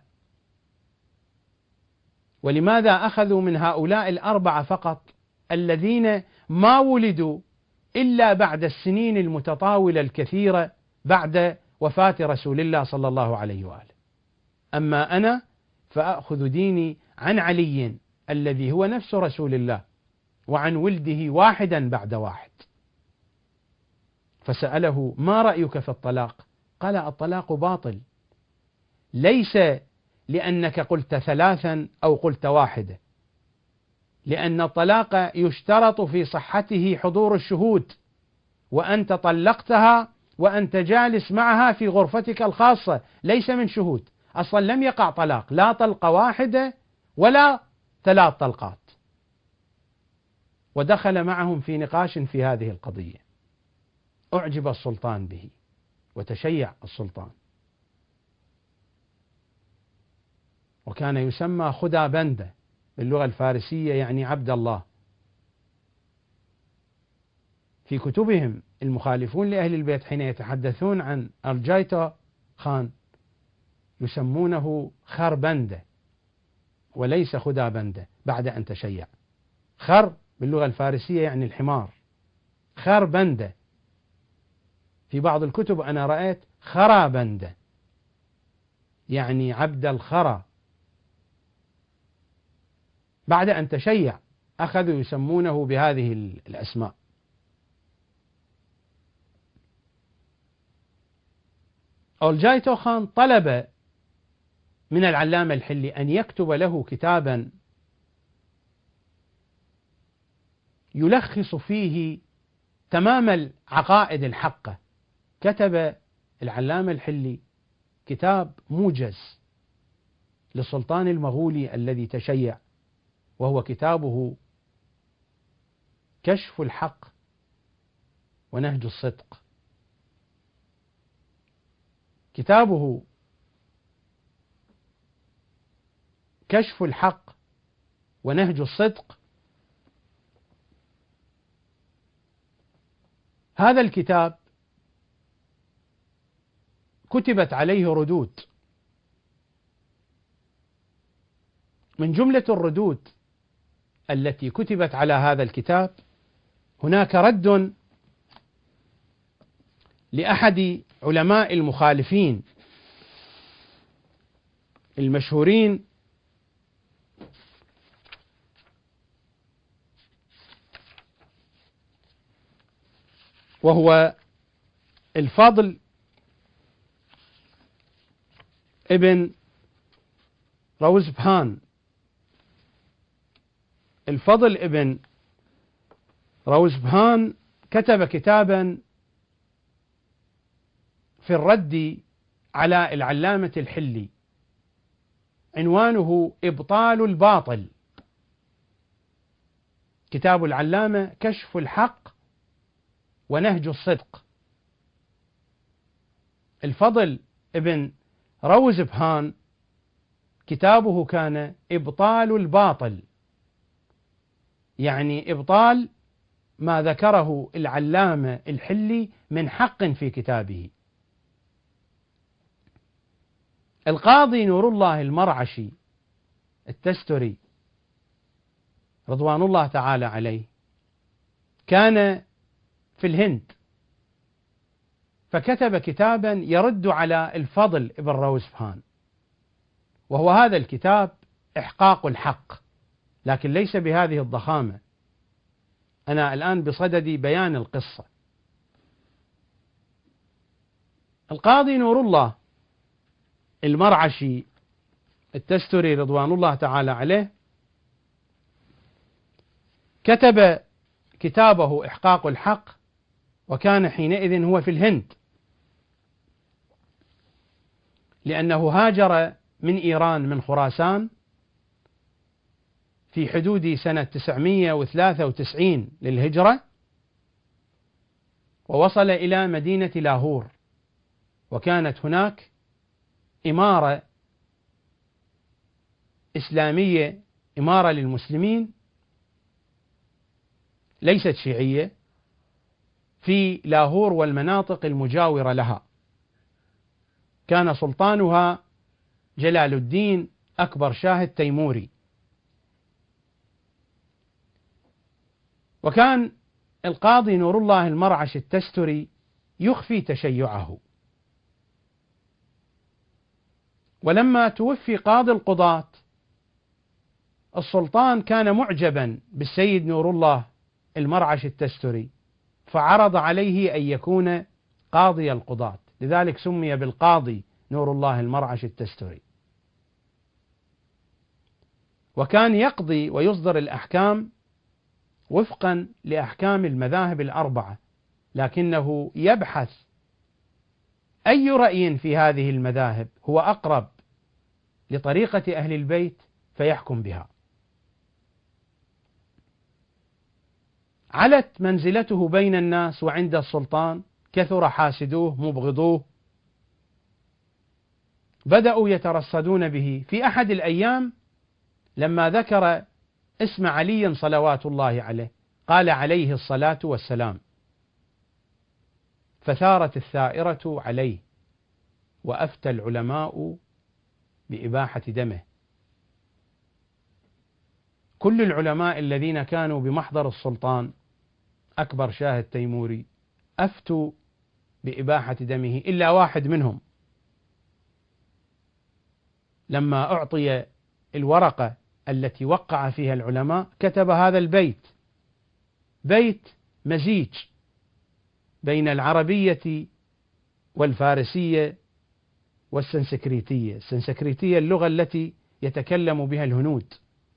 ولماذا أخذوا من هؤلاء الأربعة فقط الذين ما ولدوا إلا بعد السنين المتطاولة الكثيرة بعد وفاة رسول الله صلى الله عليه وآله؟ أما أنا فأخذ ديني عن علي الذي هو نفس رسول الله وعن ولده واحدا بعد واحد. فسأله ما رأيك في الطلاق؟ قال الطلاق باطل، ليس لأنك قلت ثلاثا أو قلت واحدة، لأن الطلاق يشترط في صحته حضور الشهود، وأنت طلقتها وأنت جالس معها في غرفتك الخاصة ليس من شهود، أصلا لم يقع طلاق، لا طلقة واحدة ولا ثلاث طلقات. ودخل معهم في نقاش في هذه القضية. أعجب السلطان به وتشيع السلطان، وكان يسمى خدا بندة باللغة الفارسية، يعني عبد الله. في كتبهم المخالفون لأهل البيت حين يتحدثون عن أرجايتا خان يسمونه خر بندة وليس خدا بندة بعد أن تشيع. خر باللغة الفارسية يعني الحمار، خر بندة في بعض الكتب أنا رأيت خرابندة، يعني عبد الخرا، بعد أن تشيع أخذوا يسمونه بهذه الأسماء. أولجاي توخان طلب من العلامة الحلي أن يكتب له كتابا يلخص فيه تمام العقائد الحقة. كتب العلامة الحلي كتاب موجز للسلطان المغولي الذي تشيع، وهو كتابه كشف الحق ونهج الصدق. كتابه كشف الحق ونهج الصدق، هذا الكتاب كتبت عليه ردود. من جملة الردود التي كتبت على هذا الكتاب هناك رد لأحد علماء المخالفين المشهورين وهو الفضل ابن روزبهان. الفضل ابن روزبهان كتب كتابا في الرد على العلامة الحلي عنوانه إبطال الباطل. كتاب العلامة كشف الحق ونهج الصدق. الفضل ابن روزبهان كتابه كان إبطال الباطل، يعني إبطال ما ذكره العلامة الحلي من حق في كتابه. القاضي نور الله المرعشي التستري رضوان الله تعالى عليه كان في الهند، فكتب كتابا يرد على الفضل ابن روزبهان، وهو هذا الكتاب إحقاق الحق، لكن ليس بهذه الضخامة. أنا الآن بصدد بيان القصة. القاضي نور الله المرعشي التستري رضوان الله تعالى عليه كتب كتابه إحقاق الحق، وكان حينئذ هو في الهند، لأنه هاجر من إيران من خراسان في حدود سنة تسعمئة وثلاثة وتسعين للهجرة، ووصل إلى مدينة لاهور، وكانت هناك إمارة إسلامية، إمارة للمسلمين ليست شيعية، في لاهور والمناطق المجاورة لها. كان سلطانها جلال الدين أكبر شاه التيموري. وكان القاضي نور الله المرعشي التستري يخفي تشيعه، ولما توفي قاضي القضاة السلطان كان معجبا بالسيد نور الله المرعشي التستري، فعرض عليه أن يكون قاضي القضاة، لذلك سمي بالقاضي نور الله المرعشي التستري. وكان يقضي ويصدر الأحكام وفقا لأحكام المذاهب الأربعة، لكنه يبحث أي رأي في هذه المذاهب هو أقرب لطريقة أهل البيت فيحكم بها. علت منزلته بين الناس وعند السلطان، كثر حاسدوه مبغضوه، بدأوا يترصدون به. في أحد الأيام لما ذكر اسم علي صلوات الله عليه قال عليه الصلاة والسلام، فثارت الثائرة عليه، وأفتى العلماء بإباحة دمه. كل العلماء الذين كانوا بمحضر السلطان أكبر شاه التيموري أفتوا بإباحة دمه إلا واحد منهم، لما أعطي الورقة التي وقع فيها العلماء كتب هذا البيت، بيت مزيج بين العربية والفارسية والسنسكريتية. السنسكريتية اللغة التي يتكلم بها الهنود،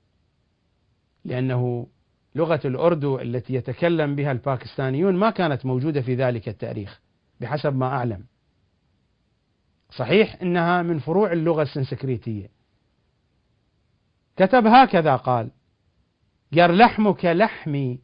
لأنه لغة الأردو التي يتكلم بها الباكستانيون ما كانت موجودة في ذلك التاريخ بحسب ما أعلم. صحيح إنها من فروع اللغة السنسكريتية. كتب هكذا قال: قر لحمك لحمي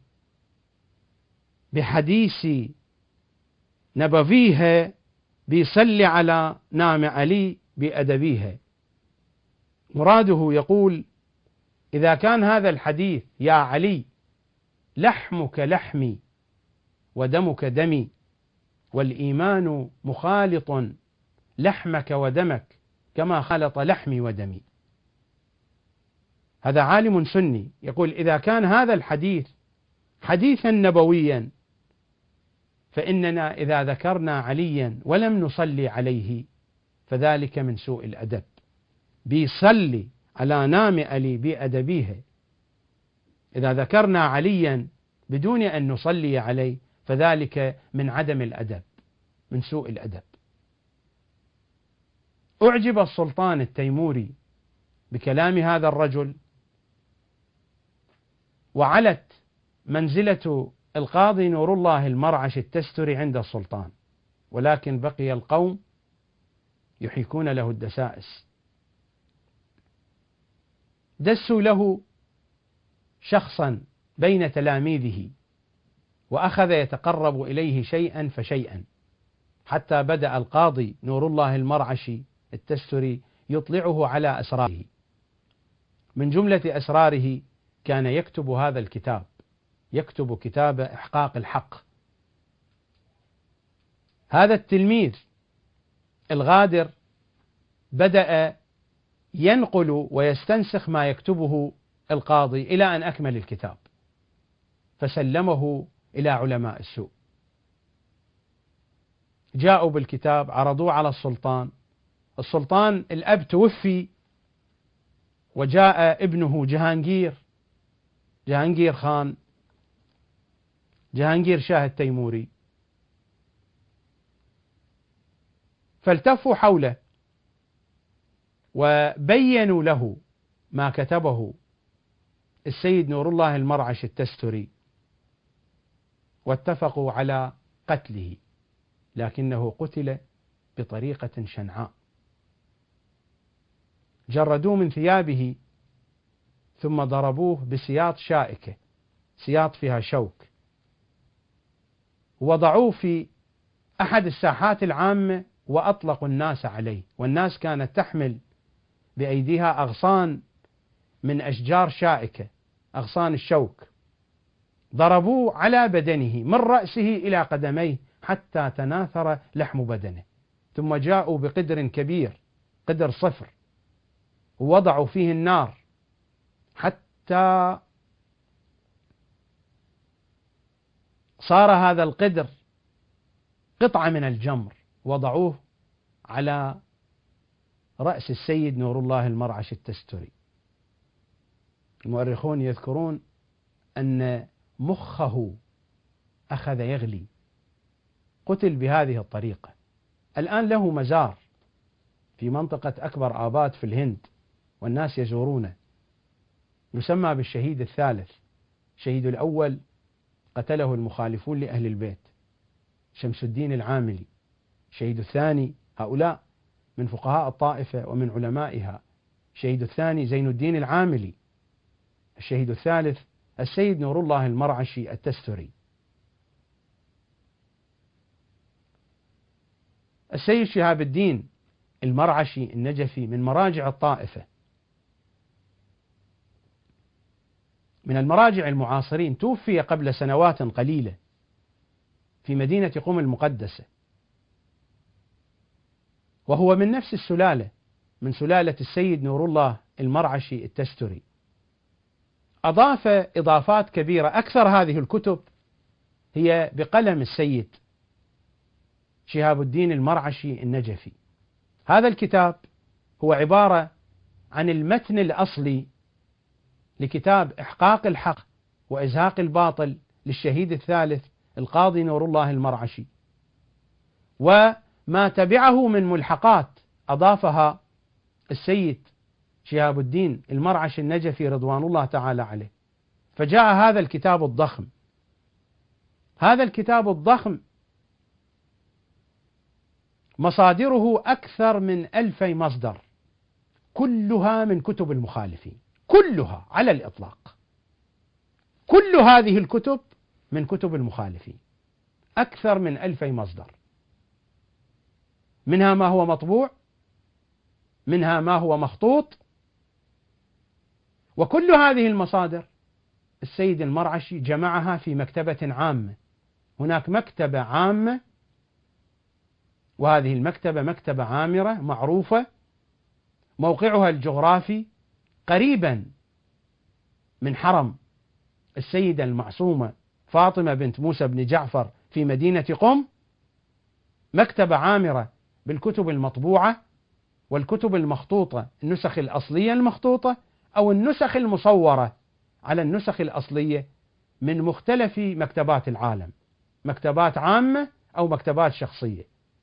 بحديثي نبويها بيصلي على نام علي بأدبيها. مراده يقول: إذا كان هذا الحديث يا علي لحمك لحمي ودمك دمي والإيمان مخالط لحمك ودمك كما خالط لحمي ودمي. هذا عالم سني يقول: إذا كان هذا الحديث حديثا نبويا فإننا إذا ذكرنا عليا ولم نصلي عليه فذلك من سوء الأدب. بيصلي على نام علي بأدبيه. إذا ذكرنا عليا بدون أن نصلي عليه فذلك من عدم الأدب، من سوء الأدب. أعجب السلطان التيموري بكلام هذا الرجل، وعلت منزلة القاضي نور الله المرعش التستري عند السلطان، ولكن بقي القوم يحيكون له الدسائس. دسوا له شخصا بين تلاميذه، وأخذ يتقرب إليه شيئا فشيئا، حتى بدأ القاضي نور الله المرعشي التستري يطلعه على أسراره. من جملة أسراره كان يكتب هذا الكتاب، يكتب كتاب إحقاق الحق. هذا التلميذ الغادر بدأ ينقل ويستنسخ ما يكتبه القاضي إلى أن أكمل الكتاب، فسلمه إلى علماء السوء. جاءوا بالكتاب عرضوه على السلطان. السلطان الأب توفي، وجاء ابنه جهانجير، جهانجير خان، جهانجير شاه التيموري، فالتفوا حوله وبينوا له ما كتبه السيد نور الله المرعش التستري، واتفقوا على قتله، لكنه قتل بطريقة شنعاء. جردوه من ثيابه ثم ضربوه بسياط شائكة، سياط فيها شوك، وضعوه في أحد الساحات العامة وأطلقوا الناس عليه. والناس كانت تحمل بأيديها أغصان من أشجار شائكة، أغصان الشوك. ضربوه على بدنه من رأسه إلى قدميه حتى تناثر لحم بدنه، ثم جاءوا بقدر كبير، قدر صفر، ووضعوا فيه النار حتى صار هذا القدر قطعة من الجمر، وضعوه على رأس السيد نور الله المرعش التستري. المؤرخون يذكرون أن مخه أخذ يغلي، قتل بهذه الطريقة. الآن له مزار في منطقة أكبر آباد في الهند، والناس يزورونه، يسمى بالشهيد الثالث. الشهيد الأول قتله المخالفون لأهل البيت، شمس الدين العاملي. الشهيد الثاني، هؤلاء من فقهاء الطائفة ومن علمائها. الشهيد الثاني زين الدين العاملي. الشهيد الثالث السيد نور الله المرعشي التستري. السيد شهاب الدين المرعشي النجفي من مراجع الطائفة، من المراجع المعاصرين، توفي قبل سنوات قليلة في مدينة قم المقدسة، وهو من نفس السلالة، من سلالة السيد نور الله المرعشي التستري. أضاف إضافات كبيرة. أكثر هذه الكتب هي بقلم السيد شهاب الدين المرعشي النجفي. هذا الكتاب هو عبارة عن المتن الأصلي لكتاب إحقاق الحق وإزهاق الباطل للشهيد الثالث القاضي نور الله المرعشي، وما تبعه من ملحقات أضافها السيد شهاب الدين المرعشي النجفي رضوان الله تعالى عليه، فجاء هذا الكتاب الضخم. هذا الكتاب الضخم مصادره أكثر من ألفي مصدر، كلها من كتب المخالفين، كلها على الإطلاق، كل هذه الكتب من كتب المخالفين، أكثر من ألفي مصدر، منها ما هو مطبوع، منها ما هو مخطوط. وكل هذه المصادر السيد المرعشي جمعها في مكتبة عامة. هناك مكتبة عامة، وهذه المكتبة مكتبة عامرة معروفة، موقعها الجغرافي قريبا من حرم السيدة المعصومة فاطمة بنت موسى بن جعفر في مدينة قم، مكتبة عامرة بالكتب المطبوعة والكتب المخطوطة، النسخ الأصلية المخطوطة أو النسخ المصورة على النسخ الأصلية من مختلف مكتبات العالم، مكتبات عامة أو مكتبات شخصية.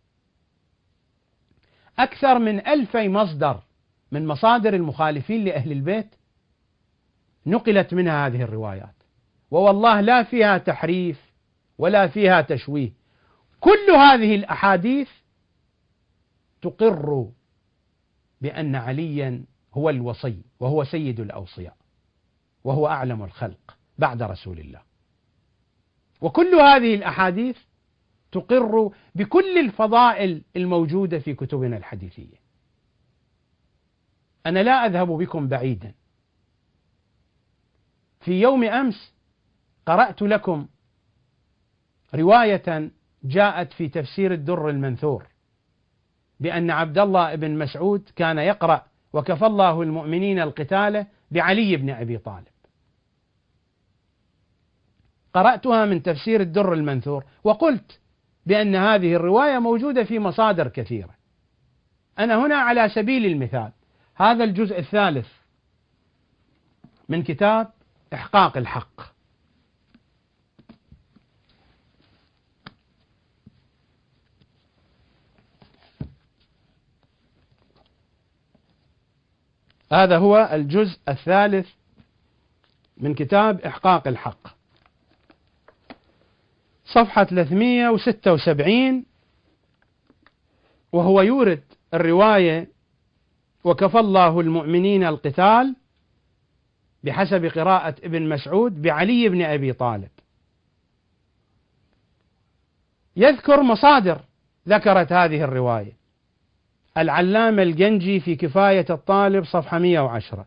أكثر من ألفي مصدر من مصادر المخالفين لأهل البيت نقلت منها هذه الروايات، ووالله لا فيها تحريف ولا فيها تشويه. كل هذه الأحاديث تقر بأن عليا هو الوصي وهو سيد الأوصياء وهو أعلم الخلق بعد رسول الله، وكل هذه الأحاديث تقر بكل الفضائل الموجودة في كتبنا الحديثية. أنا لا أذهب بكم بعيدا. في يوم أمس قرأت لكم رواية جاءت في تفسير الدر المنثور بأن عبد الله بن مسعود كان يقرأ وكفى الله المؤمنين القتال بعلي بن أبي طالب. قرأتها من تفسير الدر المنثور وقلت بأن هذه الرواية موجودة في مصادر كثيرة. أنا هنا على سبيل المثال هذا الجزء الثالث من كتاب إحقاق الحق، هذا هو الجزء الثالث من كتاب إحقاق الحق، صفحة ثلاثمئة وستة وسبعين، وهو يورد الرواية وكفى الله المؤمنين القتال بحسب قراءة ابن مسعود بعلي بن أبي طالب. يذكر مصادر ذكرت هذه الرواية: العلامة الجنجي في كفاية الطالب صفحة مئة وعشرة،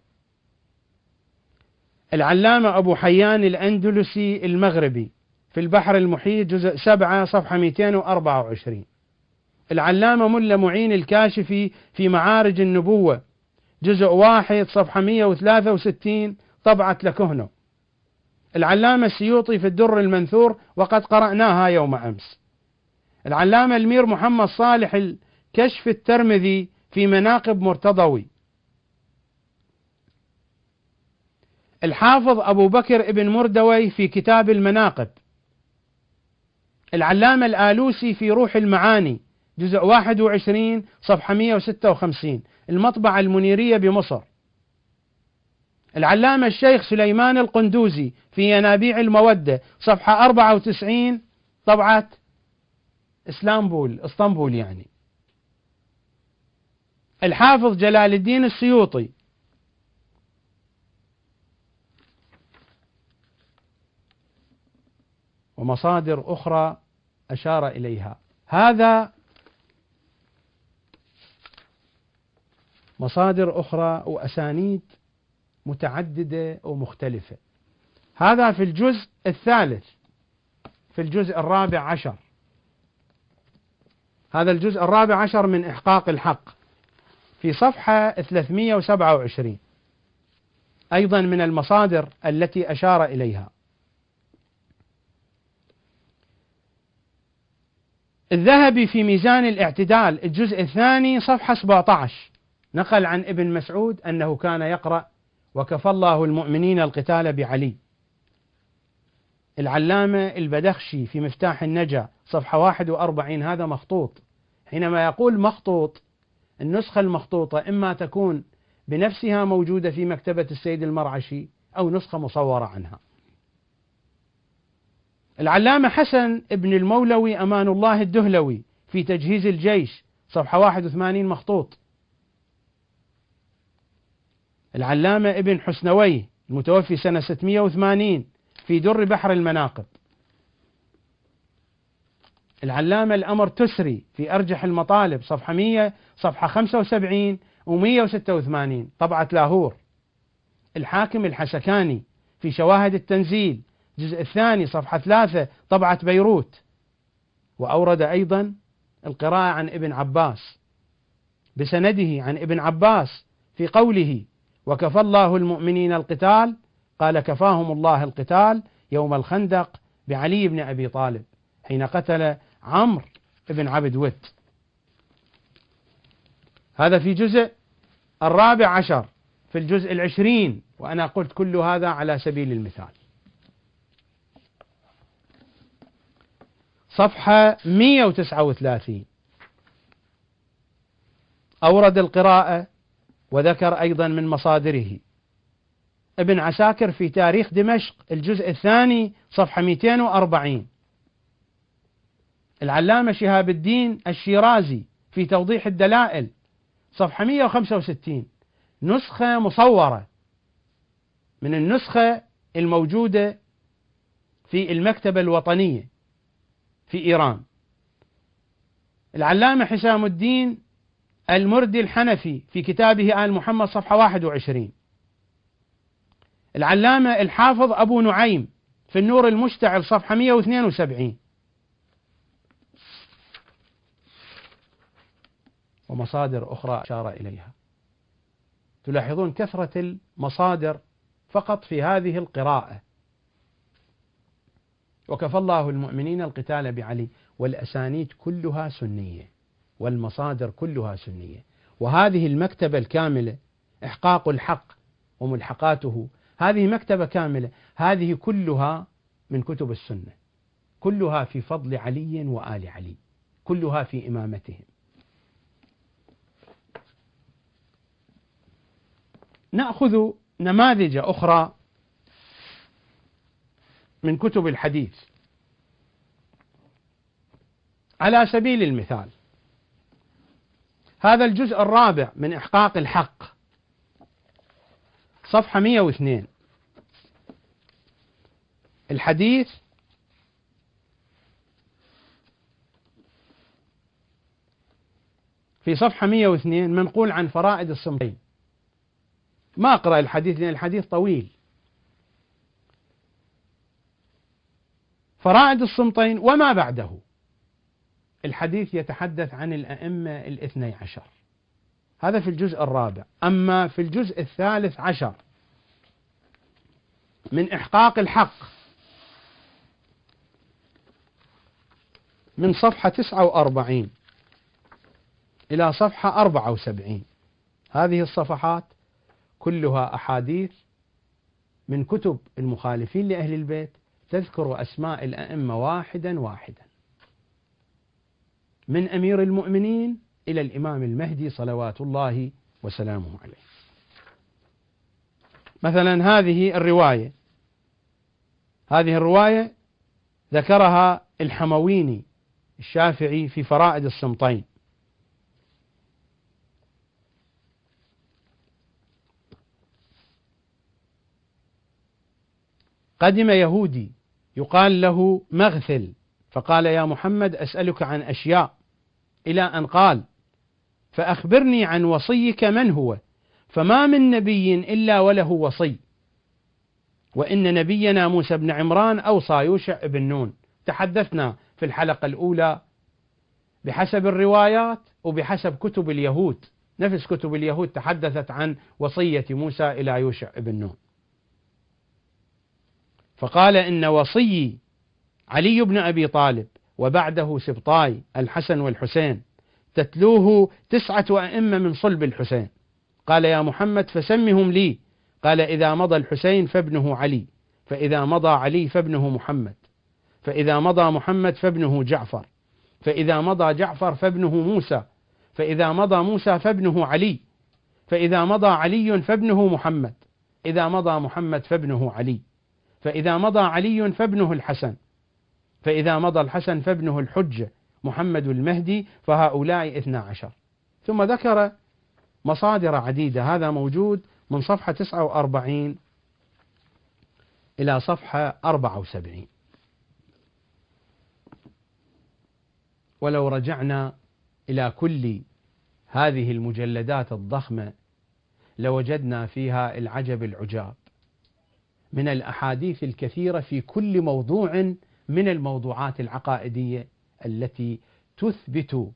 العلامة أبو حيان الأندلسي المغربي في البحر المحيط جزء سبعة صفحة مئتين وأربعة وعشرين، العلامة ملا معين الكاشفي في معارج النبوة جزء واحد صفحة مئة وثلاثة وستين طبعة لكهنو، العلامة السيوطي في الدر المنثور وقد قرأناها يوم أمس، العلامة المير محمد صالح الكشف الترمذي في مناقب مرتضوي، الحافظ أبو بكر ابن مردوي في كتاب المناقب، العلامة الآلوسي في روح المعاني جزء واحد وعشرين صفحة مئة وستة وخمسين، المطبعة المنيرية بمصر، العلامة الشيخ سليمان القندوزي في ينابيع المودة صفحة أربعة وتسعين طبعة اسطنبول اسطنبول يعني، الحافظ جلال الدين السيوطي، ومصادر أخرى أشار إليها. هذا مصادر أخرى وأسانيد متعددة ومختلفة. هذا في الجزء الثالث، في الجزء الرابع عشر، هذا الجزء الرابع عشر من إحقاق الحق في صفحة ثلاثمئة وسبعة وعشرين، أيضا من المصادر التي أشار إليها. الذهبي في ميزان الاعتدال الجزء الثاني صفحة سبعة عشر نقل عن ابن مسعود أنه كان يقرأ وكفى الله المؤمنين القتال بعلي. العلامة البدخشي في مفتاح النجا صفحة واحد وأربعين هذا مخطوط. حينما يقول مخطوط، النسخة المخطوطة إما تكون بنفسها موجودة في مكتبة السيد المرعشي أو نسخة مصورة عنها. العلامة حسن ابن المولوي أمان الله الدهلوي في تجهيز الجيش صفحة واحد وثمانين مخطوط. العلامة ابن حسنوي المتوفي سنة ستمائة وثمانين في در بحر المناقب. العلامة الأمر تسري في أرجح المطالب صفحة مئة صفحة خمسة وسبعين ومئة وستة وثمانين طبعة لاهور. الحاكم الحسكاني في شواهد التنزيل الجزء الثاني صفحة ثلاثة طبعة بيروت. وأورد أيضا القراءة عن ابن عباس بسنده عن ابن عباس في قوله وكفى الله المؤمنين القتال، قال كفاهم الله القتال يوم الخندق بعلي بن أبي طالب حين قتل عمرو بن عبد ود. هذا في جزء الرابع عشر في الجزء العشرين، وأنا قلت كل هذا على سبيل المثال. صفحة مئة وتسعة وثلاثين أورد القراءة وذكر أيضا من مصادره ابن عساكر في تاريخ دمشق الجزء الثاني صفحة مئتين وأربعين. العلامة شهاب الدين الشيرازي في توضيح الدلائل صفحة مئة وخمسة وستين نسخة مصورة من النسخة الموجودة في المكتبة الوطنية في إيران. العلامة حسام الدين المردي الحنفي في كتابه آل محمد صفحة واحد وعشرين. العلامة الحافظ أبو نعيم في النور المشتعل صفحة مئة واثنين وسبعين. ومصادر أخرى أشار إليها. تلاحظون كثرة المصادر فقط في هذه القراءة. وكفى الله المؤمنين القتال بعلي، والأسانيد كلها سنية والمصادر كلها سنية. وهذه المكتبة الكاملة إحقاق الحق وملحقاته، هذه مكتبة كاملة، هذه كلها من كتب السنة، كلها في فضل علي وآل علي، كلها في إمامتهم. نأخذ نماذج أخرى من كتب الحديث. على سبيل المثال هذا الجزء الرابع من إحقاق الحق صفحة مئة واثنين. الحديث في صفحة مئة واثنين منقول عن فرائد الصمتين. ما أقرأ الحديث لأن الحديث طويل. فرائد الصمتين وما بعده. الحديث يتحدث عن الأئمة الاثني عشر، هذا في الجزء الرابع. أما في الجزء الثالث عشر من إحقاق الحق من صفحة تسعة وأربعين إلى صفحة أربعة وسبعين، هذه الصفحات كلها أحاديث من كتب المخالفين لأهل البيت تذكر أسماء الأئمة واحدا واحدا، من أمير المؤمنين إلى الإمام المهدي صلوات الله وسلامه عليه. مثلا هذه الرواية، هذه الرواية ذكرها الحمويني الشافعي في فرائد الصمتين. قدم يهودي يقال له مغثل فقال يا محمد أسألك عن أشياء، إلى أن قال فأخبرني عن وصيك من هو، فما من نبي إلا وله وصي، وإن نبينا موسى بن عمران أوصى يوشع بن نون. تحدثنا في الحلقة الأولى بحسب الروايات وبحسب كتب اليهود، نفس كتب اليهود تحدثت عن وصية موسى إلى يوشع بن نون. فقال إن وصي علي بن أبي طالب وبعده سبطاي الحسن والحسين، تتلوه تسعة أئمة من صلب الحسين. قال يا محمد فسمهم لي. قال إذا مضى الحسين فابنه علي، فإذا مضى علي فابنه محمد، فإذا مضى محمد فابنه جعفر، فإذا مضى جعفر فابنه موسى، فإذا مضى موسى فابنه علي، فإذا مضى علي فابنه محمد، إذا مضى محمد فابنه علي، فإذا مضى علي فابنه الحسن، فإذا مضى الحسن فابنه الحجة محمد المهدي، فهؤلاء اثنا عشر. ثم ذكر مصادر عديدة، هذا موجود من صفحة تسعة وأربعين إلى صفحة أربعة وسبعين. ولو رجعنا إلى كل هذه المجلدات الضخمة لوجدنا فيها العجب العجاب من الأحاديث الكثيرة في كل موضوع من الموضوعات العقائدية التي تثبت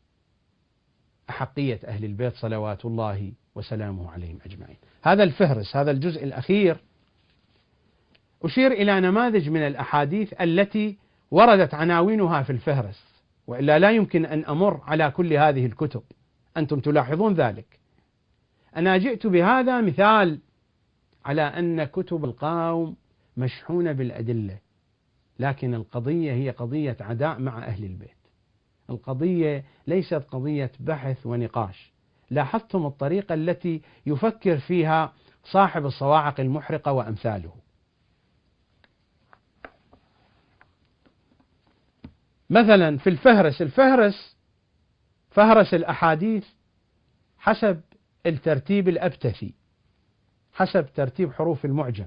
أحقية أهل البيت صلوات الله وسلامه عليهم أجمعين. هذا الفهرس، هذا الجزء الأخير، أشير إلى نماذج من الأحاديث التي وردت عناوينها في الفهرس، وإلا لا يمكن أن أمر على كل هذه الكتب، أنتم تلاحظون ذلك. أنا جئت بهذا مثال على أن كتب القوم مشحونة بالأدلة، لكن القضية هي قضية عداء مع أهل البيت، القضية ليست قضية بحث ونقاش. لاحظتم الطريقة التي يفكر فيها صاحب الصواعق المحرقة وأمثاله. مثلا في الفهرس، الفهرس فهرس الأحاديث حسب الترتيب الأبتثي، حسب ترتيب حروف المعجم.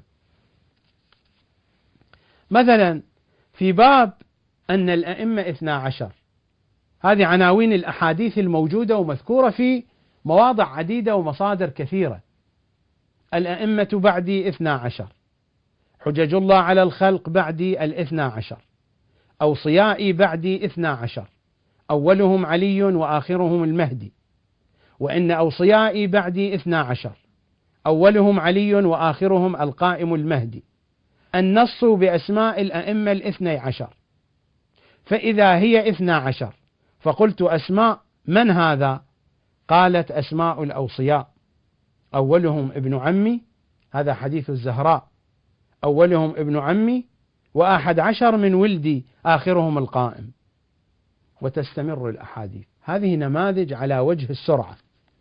مثلا في باب أن الأئمة اثنا عشر، هذه عناوين الأحاديث الموجودة ومذكورة في مواضع عديدة ومصادر كثيرة. الأئمة بعدي اثنا عشر، حجج الله على الخلق بعدي الاثنا عشر، أوصيائي بعدي اثنا عشر، أولهم علي وآخرهم المهدي، وإن أوصيائي بعدي اثنا عشر، أولهم علي وآخرهم القائم المهدي. النص بأسماء الأئمة الاثني عشر، فإذا هي اثنا عشر فقلت أسماء من هذا؟ قالت أسماء الأوصياء، أولهم ابن عمي، هذا حديث الزهراء، أولهم ابن عمي وأحد عشر من ولدي آخرهم القائم، وتستمر الأحاديث. هذه نماذج على وجه السرعة.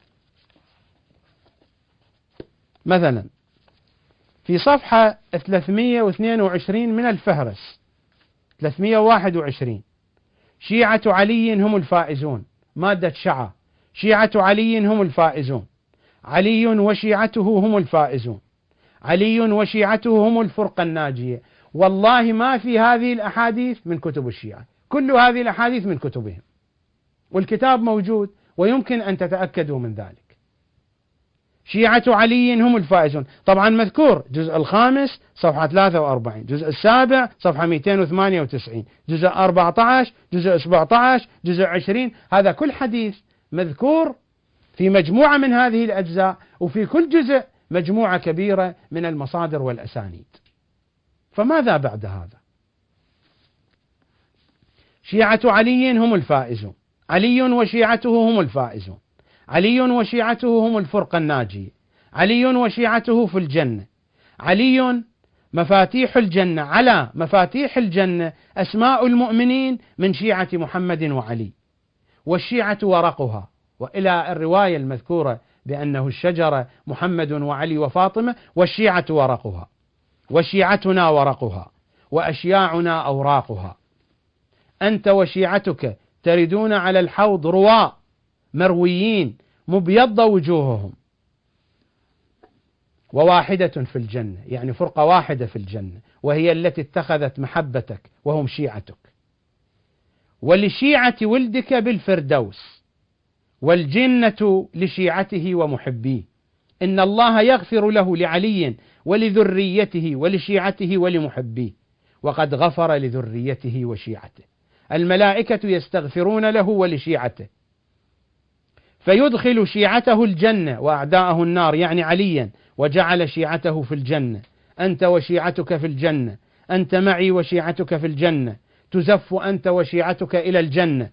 مثلا في صفحة ثلاثمئة واثنين وعشرين من الفهرس، ثلاثمئة وواحد وعشرين، شيعة علي هم الفائزون، مادة شعة، شيعة علي هم الفائزون، علي وشيعته هم الفائزون، علي وشيعته هم الفرقة الناجية. والله ما في هذه الأحاديث من كتب الشيعة، كل هذه الأحاديث من كتبهم، والكتاب موجود ويمكن أن تتأكدوا من ذلك. شيعة علي هم الفائزون، طبعا مذكور جزء الخامس صفحة ثلاثة وأربعين، جزء السابع صفحة مئتين وثمانية وتسعين، جزء أربعة عشر، جزء سبعة عشر، جزء عشرين، هذا كل حديث مذكور في مجموعة من هذه الأجزاء، وفي كل جزء مجموعة كبيرة من المصادر والأسانيد. فماذا بعد هذا؟ شيعة علي هم الفائزون، علي وشيعته هم الفائزون، علي وشيعته هم الفرقة الناجية، علي وشيعته في الجنة، علي مفاتيح الجنة، على مفاتيح الجنة أسماء المؤمنين من شيعة محمد وعلي، والشيعة ورقها، وإلى الرواية المذكورة بأنه الشجرة محمد وعلي وفاطمة، والشيعة ورقها، وشيعتنا ورقها، وأشياعنا أوراقها. أنت وشيعتك تردون على الحوض رواء مرويين مبيض وجوههم، وواحدة في الجنة، يعني فرقة واحدة في الجنة، وهي التي اتخذت محبتك وهم شيعتك. ولشيعة ولدك بالفردوس، والجنة لشيعته ومحبيه. إن الله يغفر له لعلي ولذريته ولشيعته ولمحبيه، وقد غفر لذريته وشيعته. الملائكة يستغفرون له ولشيعته، فيدخل شيعته الجنة وأعداءه النار، يعني عليا، وجعل شيعته في الجنة. أنت وشيعتك في الجنة، أنت معي وشيعتك في الجنة، تزف أنت وشيعتك إلى الجنة،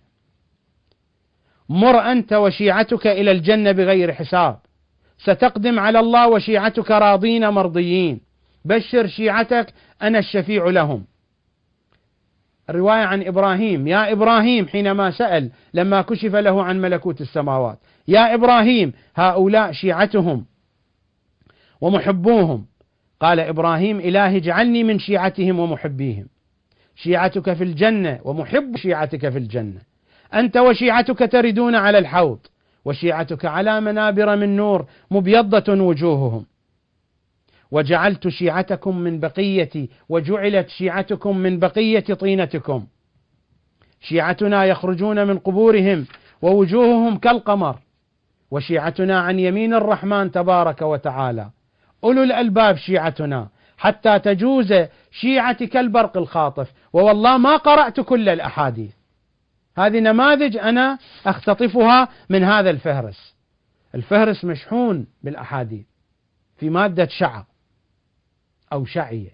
مر أنت وشيعتك إلى الجنة بغير حساب، ستقدم على الله وشيعتك راضين مرضيين، بشر شيعتك أنا الشفيع لهم. الرواية عن إبراهيم: يا إبراهيم، حينما سأل لما كشف له عن ملكوت السماوات: يا إبراهيم هؤلاء شيعتهم ومحبوهم، قال إبراهيم: إلهي اجعلني من شيعتهم ومحبيهم. شيعتك في الجنة ومحب شيعتك في الجنة، أنت وشيعتك تردون على الحوض، وشيعتك على منابر من نور مبيضة وجوههم، وجعلت شيعتكم من بقيتي، وجعلت شيعتكم من بقية طينتكم. شيعتنا يخرجون من قبورهم ووجوههم كالقمر، وشيعتنا عن يمين الرحمن تبارك وتعالى. أولو الألباب شيعتنا حتى تجوز شيعتي كالبرق الخاطف. ووالله ما قرأت كل الأحاديث، هذه نماذج أنا أختطفها من هذا الفهرس. الفهرس مشحون بالأحاديث في مادة شعر أو شعية.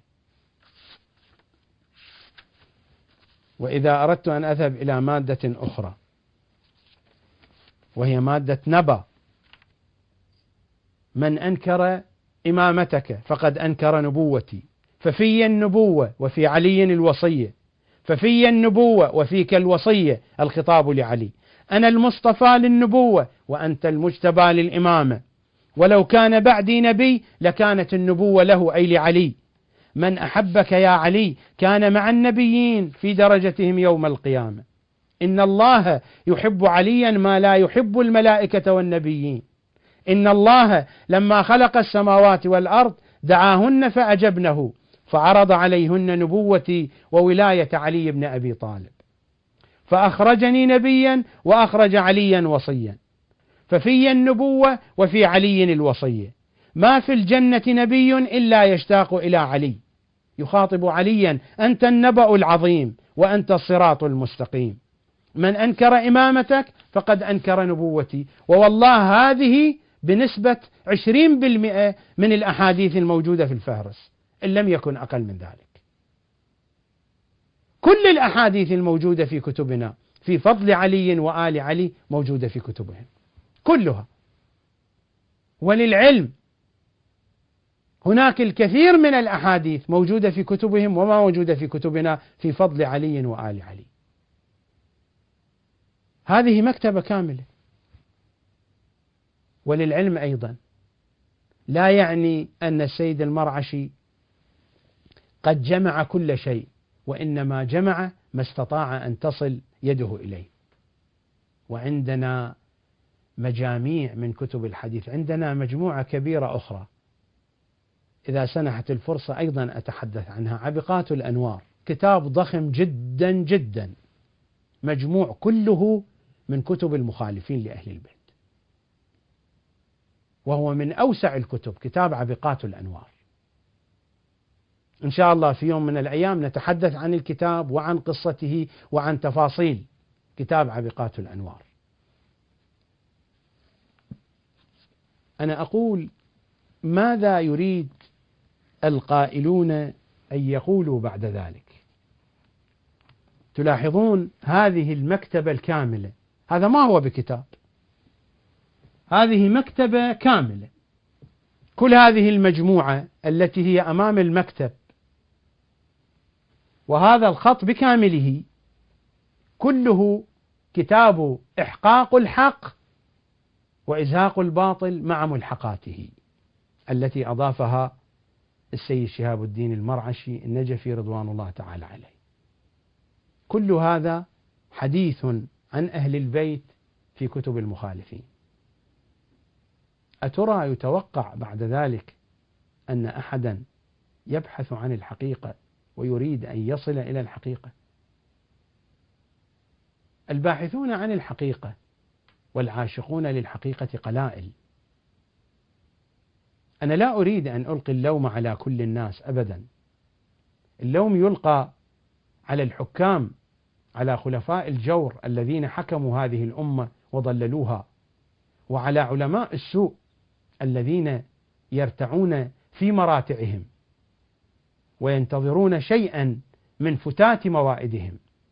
وإذا أردت أن أذهب إلى مادة أخرى وهي مادة نبا: من أنكر إمامتك فقد أنكر نبوتي، ففي النبوة وفي علي الوصية، ففي النبوة وفيك الوصية. الخطاب لعلي: أنا المصطفى للنبوة وأنت المجتبى للإمامة، ولو كان بعدي نبي لكانت النبوة له، أي لعلي. من أحبك يا علي كان مع النبيين في درجتهم يوم القيامة. إن الله يحب عليا ما لا يحب الملائكة والنبيين. إن الله لما خلق السماوات والأرض دعاهن فأجبنه، فعرض عليهن نبوتي وولاية علي بن أبي طالب، فأخرجني نبيا وأخرج عليا وصيا، ففي النبوة وفي علي الوصية. ما في الجنة نبي إلا يشتاق إلى علي. يخاطب عليا: أنت النبأ العظيم وأنت الصراط المستقيم. من أنكر إمامتك فقد أنكر نبوتي. ووالله هذه بنسبة عشرين بالمئة من الأحاديث الموجودة في الفهرس، إن لم يكن أقل من ذلك. كل الأحاديث الموجودة في كتبنا في فضل علي وآل علي موجودة في كتبهم كلها. وللعلم هناك الكثير من الأحاديث موجودة في كتبهم وما موجودة في كتبنا في فضل علي وآل علي. هذه مكتبة كاملة. وللعلم أيضا لا يعني أن السيد المرعشي قد جمع كل شيء، وإنما جمع ما استطاع أن تصل يده إليه. وعندنا مجاميع من كتب الحديث، عندنا مجموعة كبيرة أخرى إذا سنحت الفرصة أيضا أتحدث عنها: عبقات الأنوار، كتاب ضخم جدا جدا، مجموع كله من كتب المخالفين لأهل البيت، وهو من أوسع الكتب، كتاب عبقات الأنوار. إن شاء الله في يوم من الأيام نتحدث عن الكتاب وعن قصته وعن تفاصيل كتاب عبقات الأنوار. أنا أقول: ماذا يريد القائلون أن يقولوا بعد ذلك؟ تلاحظون هذه المكتبة الكاملة، هذا ما هو بكتاب، هذه مكتبة كاملة. كل هذه المجموعة التي هي أمام المكتب وهذا الخط بكامله كله كتاب إحقاق الحق وإزهاق الباطل مع ملحقاته التي أضافها السيد شهاب الدين المرعشي النجفي رضوان الله تعالى عليه. كل هذا حديث عن أهل البيت في كتب المخالفين. أترى يتوقع بعد ذلك أن أحدا يبحث عن الحقيقة ويريد أن يصل إلى الحقيقة؟ الباحثون عن الحقيقة والعاشقون للحقيقة قلائل. أنا لا أريد أن ألقي اللوم على كل الناس أبدا. اللوم يلقى على الحكام، على خلفاء الجور الذين حكموا هذه الأمة وضللوها، وعلى علماء السوء الذين يرتعون في مراتعهم وينتظرون شيئا من فتات موائدهم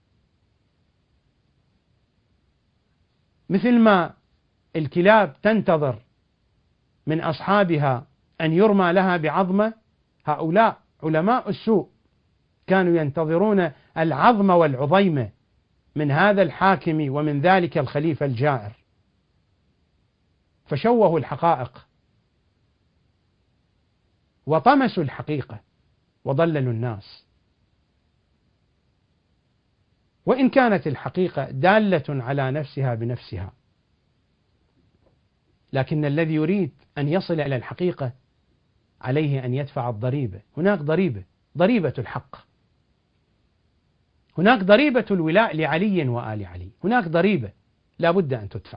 مثل ما الكلاب تنتظر من أصحابها أن يرمى لها بعظمة، هؤلاء علماء السوء كانوا ينتظرون العظمة والعظيمة من هذا الحاكم ومن ذلك الخليفة الجائر، فشوهوا الحقائق وطمسوا الحقيقة وضللوا الناس. وإن كانت الحقيقة دالة على نفسها بنفسها، لكن الذي يريد أن يصل إلى الحقيقة عليه أن يدفع الضريبة. هناك ضريبة، ضريبة الحق، هناك ضريبة الولاء لعلي وآل علي، هناك ضريبة لا بد أن تدفع.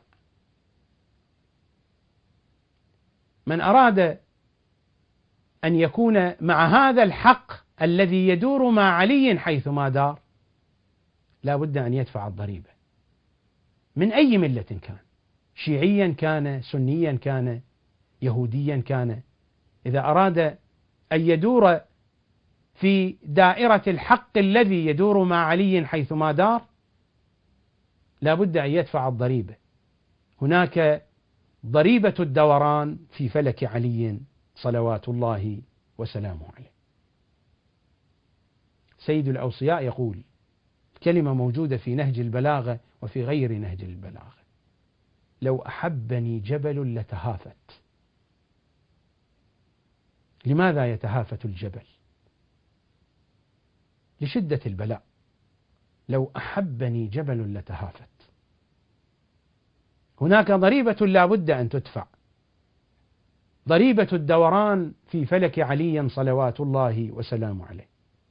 من أراد أن يكون مع هذا الحق الذي يدور مع علي حيثما دار لا بد أن يدفع الضريبة من أي ملة كان، شيعيا كان، سنيا كان، يهوديا كان. إذا أراد أن يدور في دائرة الحق الذي يدور مع علي حيثما دار لا بد أن يدفع الضريبة. هناك ضريبة الدوران في فلك علي صلوات الله وسلامه عليه. سيد الأوصياء يقول كلمة موجودة في نهج البلاغة وفي غير نهج البلاغة: لو أحبني جبل لتهافت. لماذا يتهافت الجبل؟ لشدة البلاء. لو أحبني جبل لتهافت. هناك ضريبة لا بد أن تدفع، ضريبة الدوران في فلك علي صلوات الله وسلامه عليه.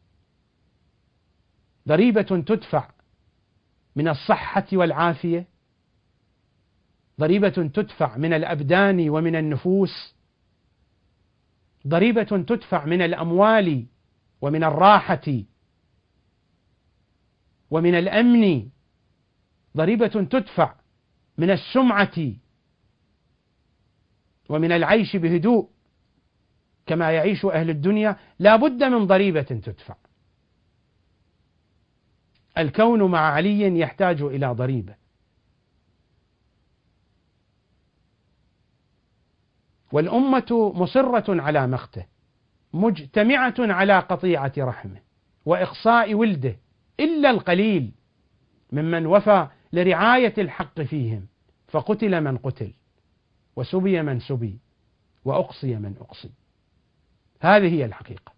ضريبة تدفع من الصحة والعافية، ضريبة تدفع من الأبدان ومن النفوس، ضريبة تدفع من الأموال ومن الراحة ومن الأمن، ضريبة تدفع من السمعة ومن العيش بهدوء كما يعيش أهل الدنيا. لا بد من ضريبة تدفع. الكون مع علي يحتاج إلى ضريبة. والأمة مصرة على مقته، مجتمعة على قطيعة رحمه وإقصاء ولده، إلا القليل ممن وفى لرعاية الحق فيهم، فقتل من قتل، وسبي من سبي، وأقصي من أقصي. هذه هي الحقيقة.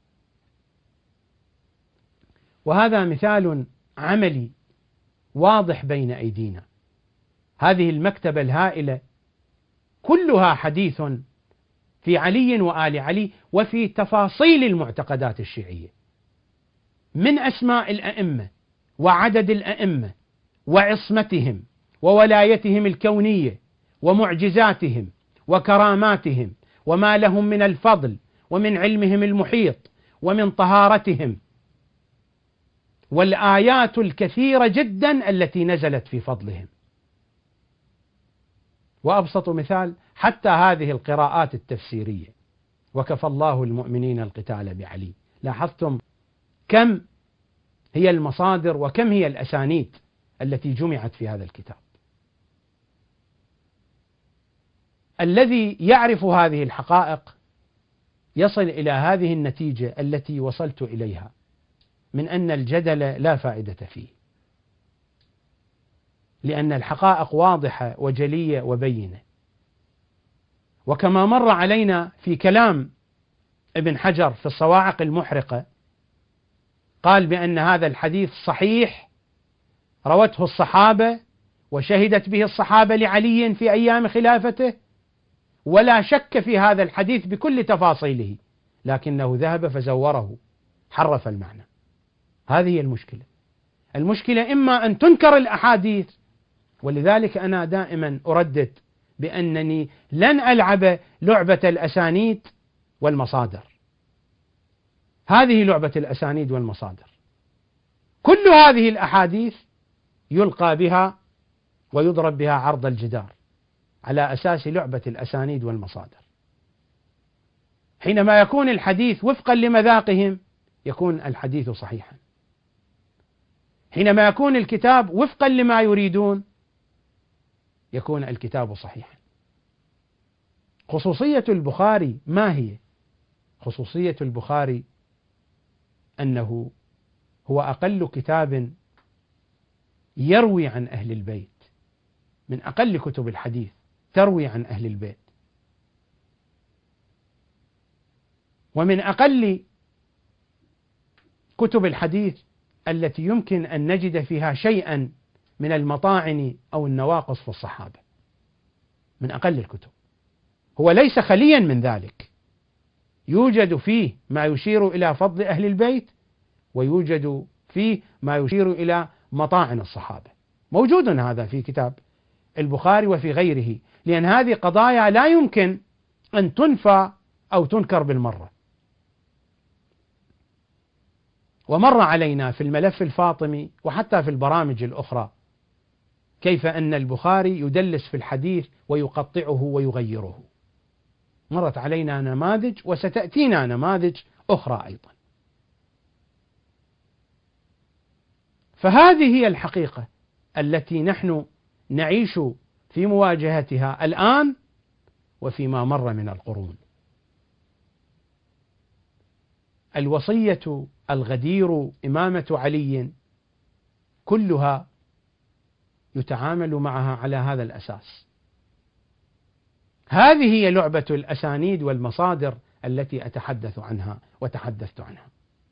وهذا مثال عملي واضح بين أيدينا. هذه المكتبة الهائلة كلها حديث في علي وآل علي وفي تفاصيل المعتقدات الشيعية، من أسماء الأئمة وعدد الأئمة وعصمتهم وولايتهم الكونية ومعجزاتهم وكراماتهم وما لهم من الفضل ومن علمهم المحيط ومن طهارتهم، والآيات الكثيرة جدا التي نزلت في فضلهم. وأبسط مثال حتى هذه القراءات التفسيرية: وكفى الله المؤمنين القتال بعلي. لاحظتم كم هي المصادر وكم هي الأسانيد التي جمعت في هذا الكتاب. الذي يعرف هذه الحقائق يصل إلى هذه النتيجة التي وصلت إليها، من أن الجدل لا فائدة فيه، لأن الحقائق واضحة وجلية وبينة. وكما مر علينا في كلام ابن حجر في الصواعق المحرقة، قال بأن هذا الحديث صحيح روته الصحابة وشهدت به الصحابة لعلي في أيام خلافته، ولا شك في هذا الحديث بكل تفاصيله، لكنه ذهب فزوره، حرف المعنى. هذه هي المشكلة. المشكلة إما أن تنكر الأحاديث، ولذلك أنا دائما أردد بأنني لن ألعب لعبة الأسانيد والمصادر. هذه لعبة الأسانيد والمصادر. كل هذه الأحاديث يلقى بها ويضرب بها عرض الجدار على أساس لعبة الأسانيد والمصادر. حينما يكون الحديث وفقا لمذاقهم يكون الحديث صحيحا، حينما يكون الكتاب وفقا لما يريدون يكون الكتاب صحيحا. خصوصية البخاري ما هي؟ خصوصية البخاري أنه هو أقل كتاب يروي عن أهل البيت، من أقل كتب الحديث تروي عن أهل البيت، ومن أقل كتب الحديث التي يمكن أن نجد فيها شيئا من المطاعن أو النواقص في الصحابة، من أقل الكتب. هو ليس خليا من ذلك، يوجد فيه ما يشير إلى فضل أهل البيت، ويوجد فيه ما يشير إلى مطاعن الصحابة، موجود هذا في كتاب البخاري وفي غيره، لأن هذه قضايا لا يمكن أن تنفى أو تنكر بالمرة. ومر علينا في الملف الفاطمي وحتى في البرامج الأخرى كيف أن البخاري يدلس في الحديث ويقطعه ويغيره، مرت علينا نماذج وستأتينا نماذج أخرى أيضا. فهذه هي الحقيقة التي نحن نعيش في مواجهتها الآن وفيما مر من القرون. الوصية، الغدير، إمامة علي، كلها يتعامل معها على هذا الأساس. هذه هي لعبة الأسانيد والمصادر التي أتحدث عنها وتحدثت عنها.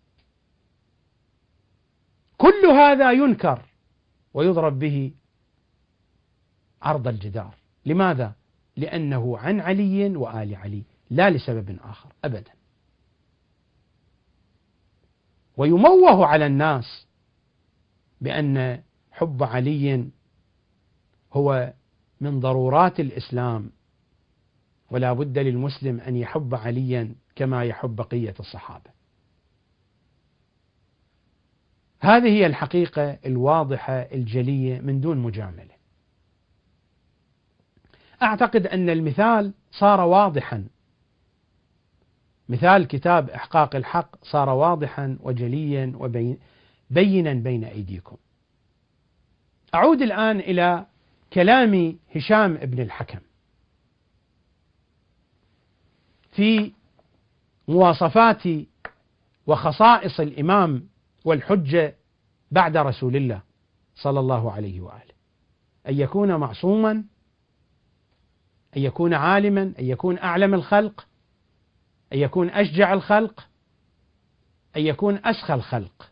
كل هذا ينكر ويضرب به عرض الجدار. لماذا؟ لأنه عن علي وآل علي، لا لسبب آخر أبدا. ويموه على الناس بأن حب علي هو من ضرورات الإسلام، ولا بد للمسلم أن يحب عليا كما يحب بقية الصحابة. هذه هي الحقيقة الواضحة الجلية من دون مجاملة. أعتقد أن المثال صار واضحا، مثال كتاب إحقاق الحق صار واضحا وجليا وبينا بين أيديكم. أعود الآن إلى كلام هشام بن الحكم في مواصفات وخصائص الإمام والحجة بعد رسول الله صلى الله عليه وآله: أن يكون معصوما، أن يكون عالما، أن يكون أعلم الخلق، أن يكون أشجع الخلق، أن يكون أسخى الخلق.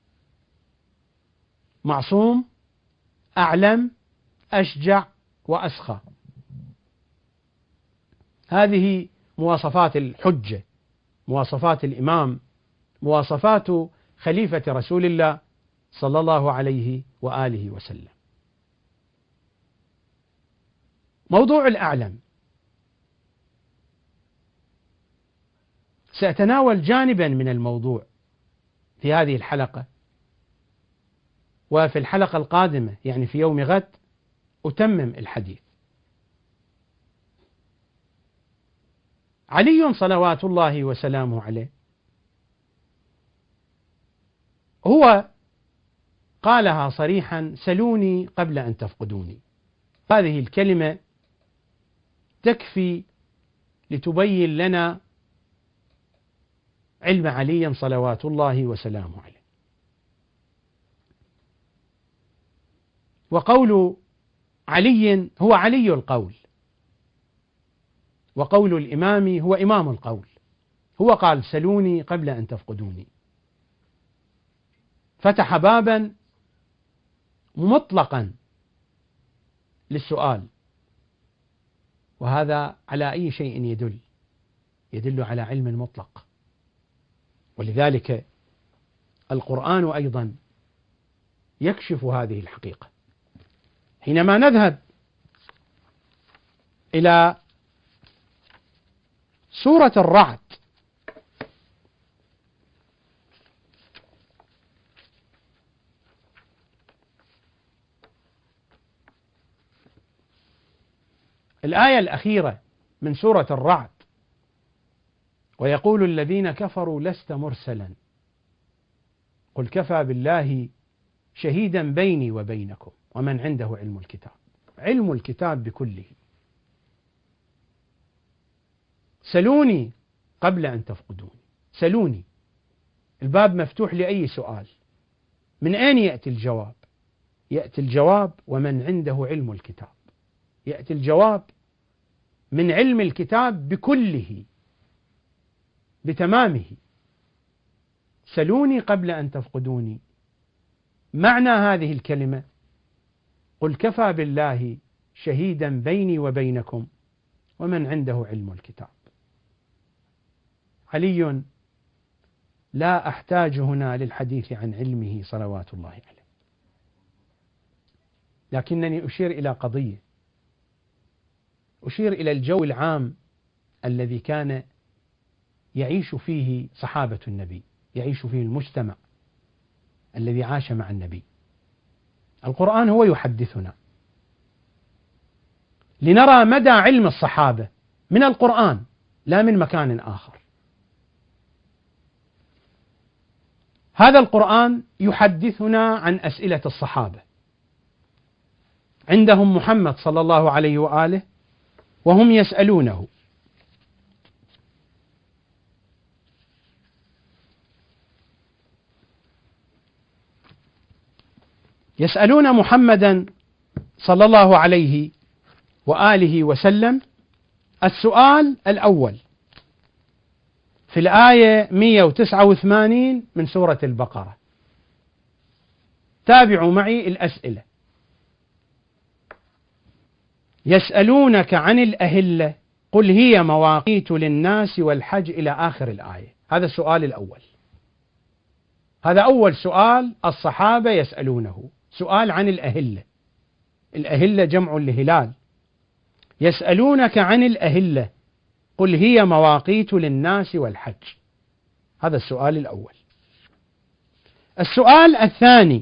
معصوم، أعلم، أشجع، وأسخى. هذه مواصفات الحجة، مواصفات الإمام، مواصفات خليفة رسول الله صلى الله عليه وآله وسلم. موضوع الأعلم، سأتناول جانبا من الموضوع في هذه الحلقة، وفي الحلقة القادمة يعني في يوم غد أتمم الحديث. علي صلوات الله وسلامه عليه هو قالها صريحا: سلوني قبل أن تفقدوني. هذه الكلمة تكفي لتبين لنا علم علي صلوات الله وسلامه عليه. وقول علي هو علي القول، وقول الإمام هو إمام القول. هو قال: سلوني قبل أن تفقدوني، فتح بابا مطلقا للسؤال، وهذا على أي شيء يدل؟ يدل على علم مطلق. ولذلك القرآن أيضا يكشف هذه الحقيقة. حينما نذهب إلى سورة الرعد، الآية الأخيرة من سورة الرعد: ويقول الذين كفروا لست مرسلا قل كفى بالله شهيدا بيني وبينكم ومن عنده علم الكتاب. علم الكتاب بكله. سلوني قبل أن تفقدوني، سلوني، الباب مفتوح لأي سؤال. من أين يأتي الجواب؟ يأتي الجواب ومن عنده علم الكتاب، يأتي الجواب من علم الكتاب بكله بتمامه. سلوني قبل أن تفقدوني، معنى هذه الكلمة قل كفى بالله شهيدا بيني وبينكم ومن عنده علم الكتاب. علي لا أحتاج هنا للحديث عن علمه صلوات الله عليه، لكنني أشير إلى قضية، أشير إلى الجو العام الذي كان يعيش فيه صحابة النبي، يعيش فيه المجتمع الذي عاش مع النبي. القرآن هو يحدثنا لنرى مدى علم الصحابة من القرآن لا من مكان آخر. هذا القرآن يحدثنا عن أسئلة الصحابة، عندهم محمد صلى الله عليه وآله وهم يسألونه. يسألون محمدا صلى الله عليه وآله وسلم السؤال الأول في الآية مئة وتسعة وثمانين من سورة البقرة. تابعوا معي الأسئلة. يسألونك عن الأهلة قل هي مواقيت للناس والحج إلى آخر الآية. هذا السؤال الأول، هذا أول سؤال الصحابة يسألونه، سؤال عن الأهلة. الأهلة جمع لهلال. يسألونك عن الأهلة قل هي مواقيت للناس والحج. هذا السؤال الأول. السؤال الثاني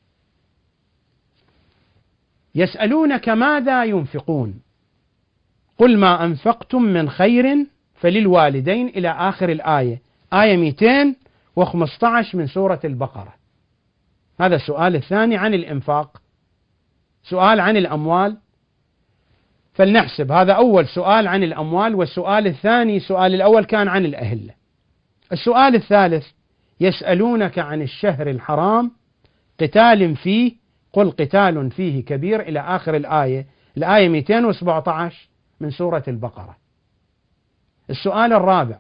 يسألونك ماذا ينفقون قل ما أنفقتم من خير فللوالدين إلى آخر الآية، آية مئتين وخمسة عشر من سورة البقرة. هذا السؤال الثاني عن الإنفاق، سؤال عن الأموال. فلنحسب هذا أول سؤال عن الأموال، والسؤال الثاني سؤال الأول كان عن الأهلة. السؤال الثالث يسألونك عن الشهر الحرام قتال فيه قل قتال فيه كبير إلى آخر الآية، الآية مئتين وسبعة عشر من سورة البقرة. السؤال الرابع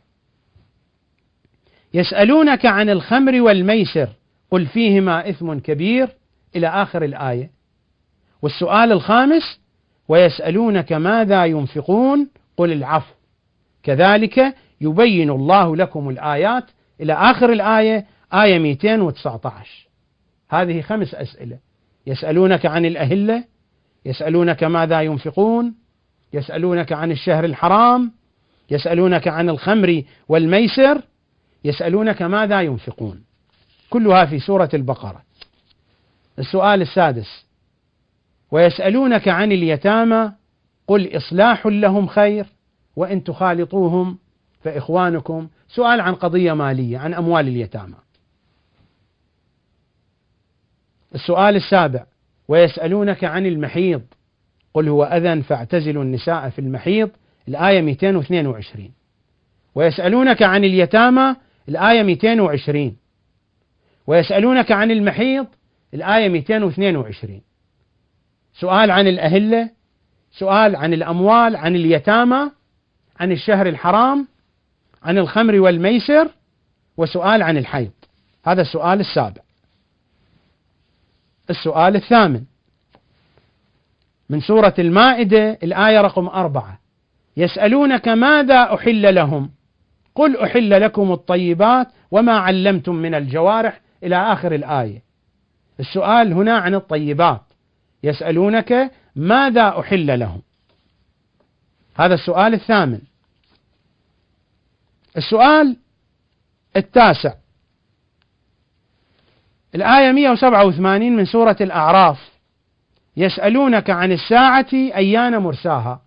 يسألونك عن الخمر والميسر قل فيهما إثم كبير إلى آخر الآية. والسؤال الخامس ويسألونك ماذا ينفقون قل العفو كذلك يبين الله لكم الآيات إلى آخر الآية، آية مئتين وتسعة عشر. هذه خمس أسئلة. يسألونك عن الأهلة، يسألونك ماذا ينفقون، يسألونك عن الشهر الحرام، يسألونك عن الخمر والميسر، يسألونك ماذا ينفقون، كلها في سورة البقرة. السؤال السادس ويسألونك عن اليتامى قل إصلاح لهم خير وإن تخالطوهم فإخوانكم، سؤال عن قضية مالية عن أموال اليتامى. السؤال السابع ويسألونك عن المحيض قل هو أذى فاعتزلوا النساء في المحيض، الآية مئتين واثنين وعشرين. ويسألونك عن اليتامى، الآية مئتين وعشرين. ويسألونك عن المحيض، الآية مئتين واثنين وعشرين. سؤال عن الأهلة، سؤال عن الأموال، عن اليتامى، عن الشهر الحرام، عن الخمر والميسر، وسؤال عن الحيض. هذا السؤال السابع. السؤال الثامن من سورة المائدة، الآية رقم أربعة. يسألونك ماذا أحل لهم قل أحل لكم الطيبات وما علمتم من الجوارح إلى آخر الآية. السؤال هنا عن الطيبات، يسألونك ماذا أحل لهم. هذا السؤال الثامن. السؤال التاسع الآية مئة وسبعة وثمانين من سورة الأعراف. يسألونك عن الساعة أيان مرساها.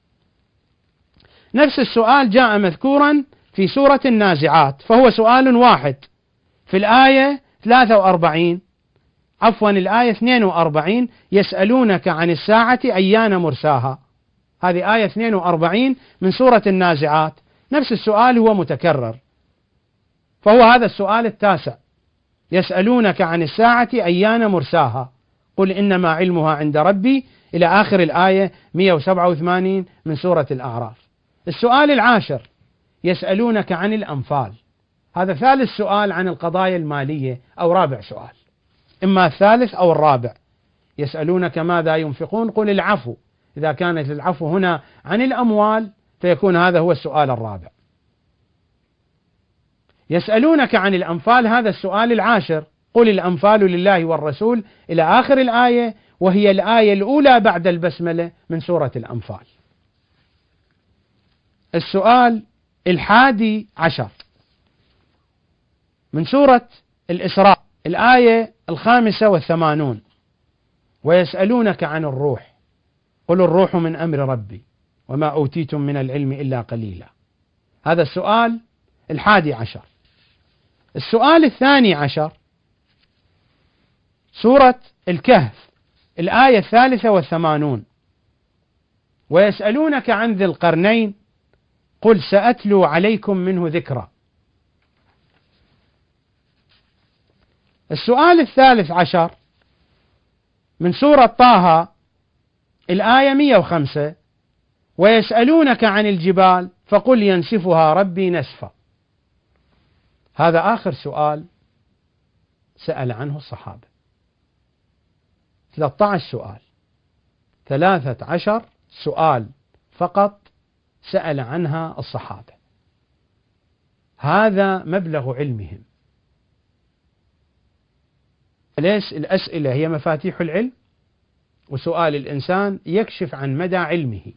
نفس السؤال جاء مذكورا في سورة النازعات، فهو سؤال واحد في الآية ثلاثة وأربعين عفوا الآية اثنين وأربعين يسألونك عن الساعة أيان مرساها، هذه آية اثنين وأربعين من سورة النازعات، نفس السؤال هو متكرر، فهو هذا السؤال التاسع، يسألونك عن الساعة أيان مرساها قل إنما علمها عند ربي، إلى آخر الآية مئة وسبعة وثمانين من سورة الأعراف. السؤال العاشر يسألونك عن الأنفال، هذا ثالث سؤال عن القضايا المالية أو رابع سؤال، إما الثالث أو الرابع. يسألونك ماذا ينفقون قل العفو، إذا كانت العفو هنا عن الأموال فيكون هذا هو السؤال الرابع. يسألونك عن الأنفال، هذا السؤال العاشر، قل الأنفال لله والرسول، إلى آخر الآية، وهي الآية الأولى بعد البسملة من سورة الأنفال. السؤال الحادي عشر من سورة الإسراء، الآية الخامسة والثمانون، ويسألونك عن الروح قل الروح من أمر ربي وما أوتيتم من العلم إلا قليلا، هذا السؤال الحادي عشر. السؤال الثاني عشر سورة الكهف، الآية الثالثة والثمانون، ويسألونك عن ذي القرنين قل سأتلو عليكم منه ذكرا. السؤال الثالث عشر من سورة طه، الآية مئة وخمسة، ويسألونك عن الجبال فقل ينسفها ربي نسفا، هذا آخر سؤال سأل عنه الصحابة. ثلاثة عشر سؤال، ثلاثة عشر سؤال فقط سأل عنها الصحابة، هذا مبلغ علمهم. ليش؟ الأسئلة هي مفاتيح العلم، وسؤال الإنسان يكشف عن مدى علمه.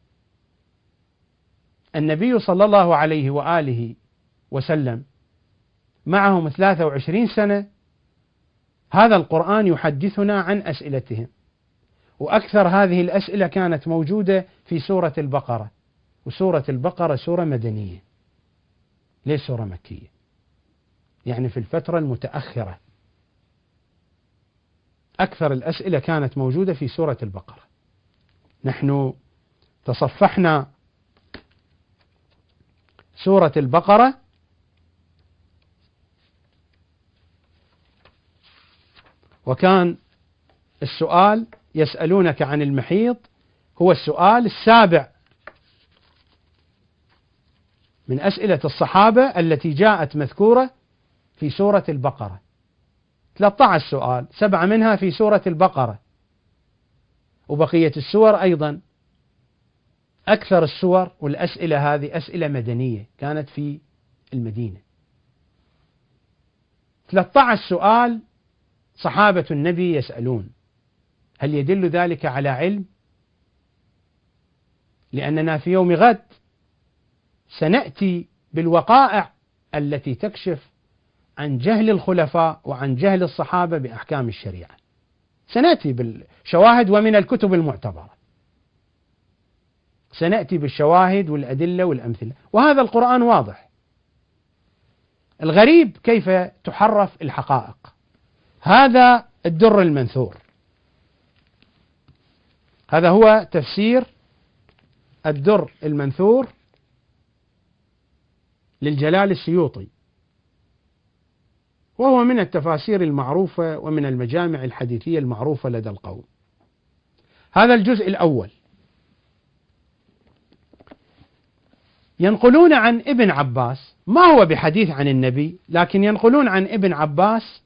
النبي صلى الله عليه وآله وسلم معهم ثلاثة وعشرين سنة، هذا القرآن يحدثنا عن أسئلتهم، وأكثر هذه الأسئلة كانت موجودة في سورة البقرة، وسورة البقرة سورة مدنية، ليس سورة مكية، يعني في الفترة المتأخرة أكثر الأسئلة كانت موجودة في سورة البقرة. نحن تصفحنا سورة البقرة وكان السؤال يسألونك عن المحيط هو السؤال السابع من أسئلة الصحابة التي جاءت مذكورة في سورة البقرة، ثلاثة عشر سؤال، سبعة منها في سورة البقرة، وبقية السور أيضا أكثر السور والأسئلة هذه أسئلة مدنية كانت في المدينة. ثلاثة عشر سؤال صحابة النبي يسألون، هل يدل ذلك على علم؟ لأننا في يوم غد سنأتي بالوقائع التي تكشف عن جهل الخلفاء وعن جهل الصحابة بأحكام الشريعة، سنأتي بالشواهد ومن الكتب المعتبرة، سنأتي بالشواهد والأدلة والأمثلة، وهذا القرآن واضح. الغريب كيف تحرف الحقائق، هذا الدر المنثور، هذا هو تفسير الدر المنثور للجلال السيوطي، وهو من التفاسير المعروفة ومن المجامع الحديثية المعروفة لدى القوم. هذا الجزء الأول. ينقلون عن ابن عباس، ما هو بحديث عن النبي، لكن ينقلون عن ابن عباس،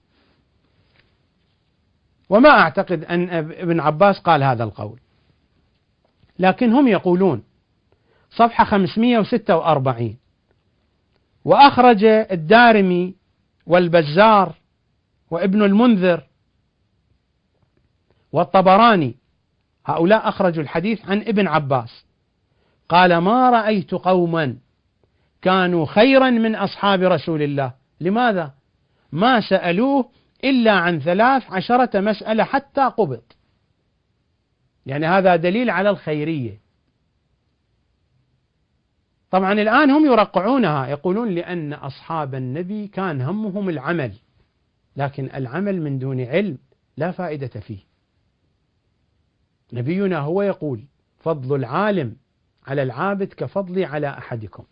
وما أعتقد أن ابن عباس قال هذا القول، لكن هم يقولون صفحة خمسمئة وستة وأربعين، وأخرج الدارمي والبزار وابن المنذر والطبراني، هؤلاء أخرجوا الحديث عن ابن عباس، قال ما رأيت قوما كانوا خيرا من أصحاب رسول الله، لماذا؟ ما سألوه إلا عن ثلاث عشرة مسألة حتى قبض، يعني هذا دليل على الخيرية. طبعا الآن هم يرقعونها، يقولون لأن أصحاب النبي كان همهم العمل، لكن العمل من دون علم لا فائدة فيه. نبينا هو يقول: فضل العالم على العابد كفضلي على أحدكم.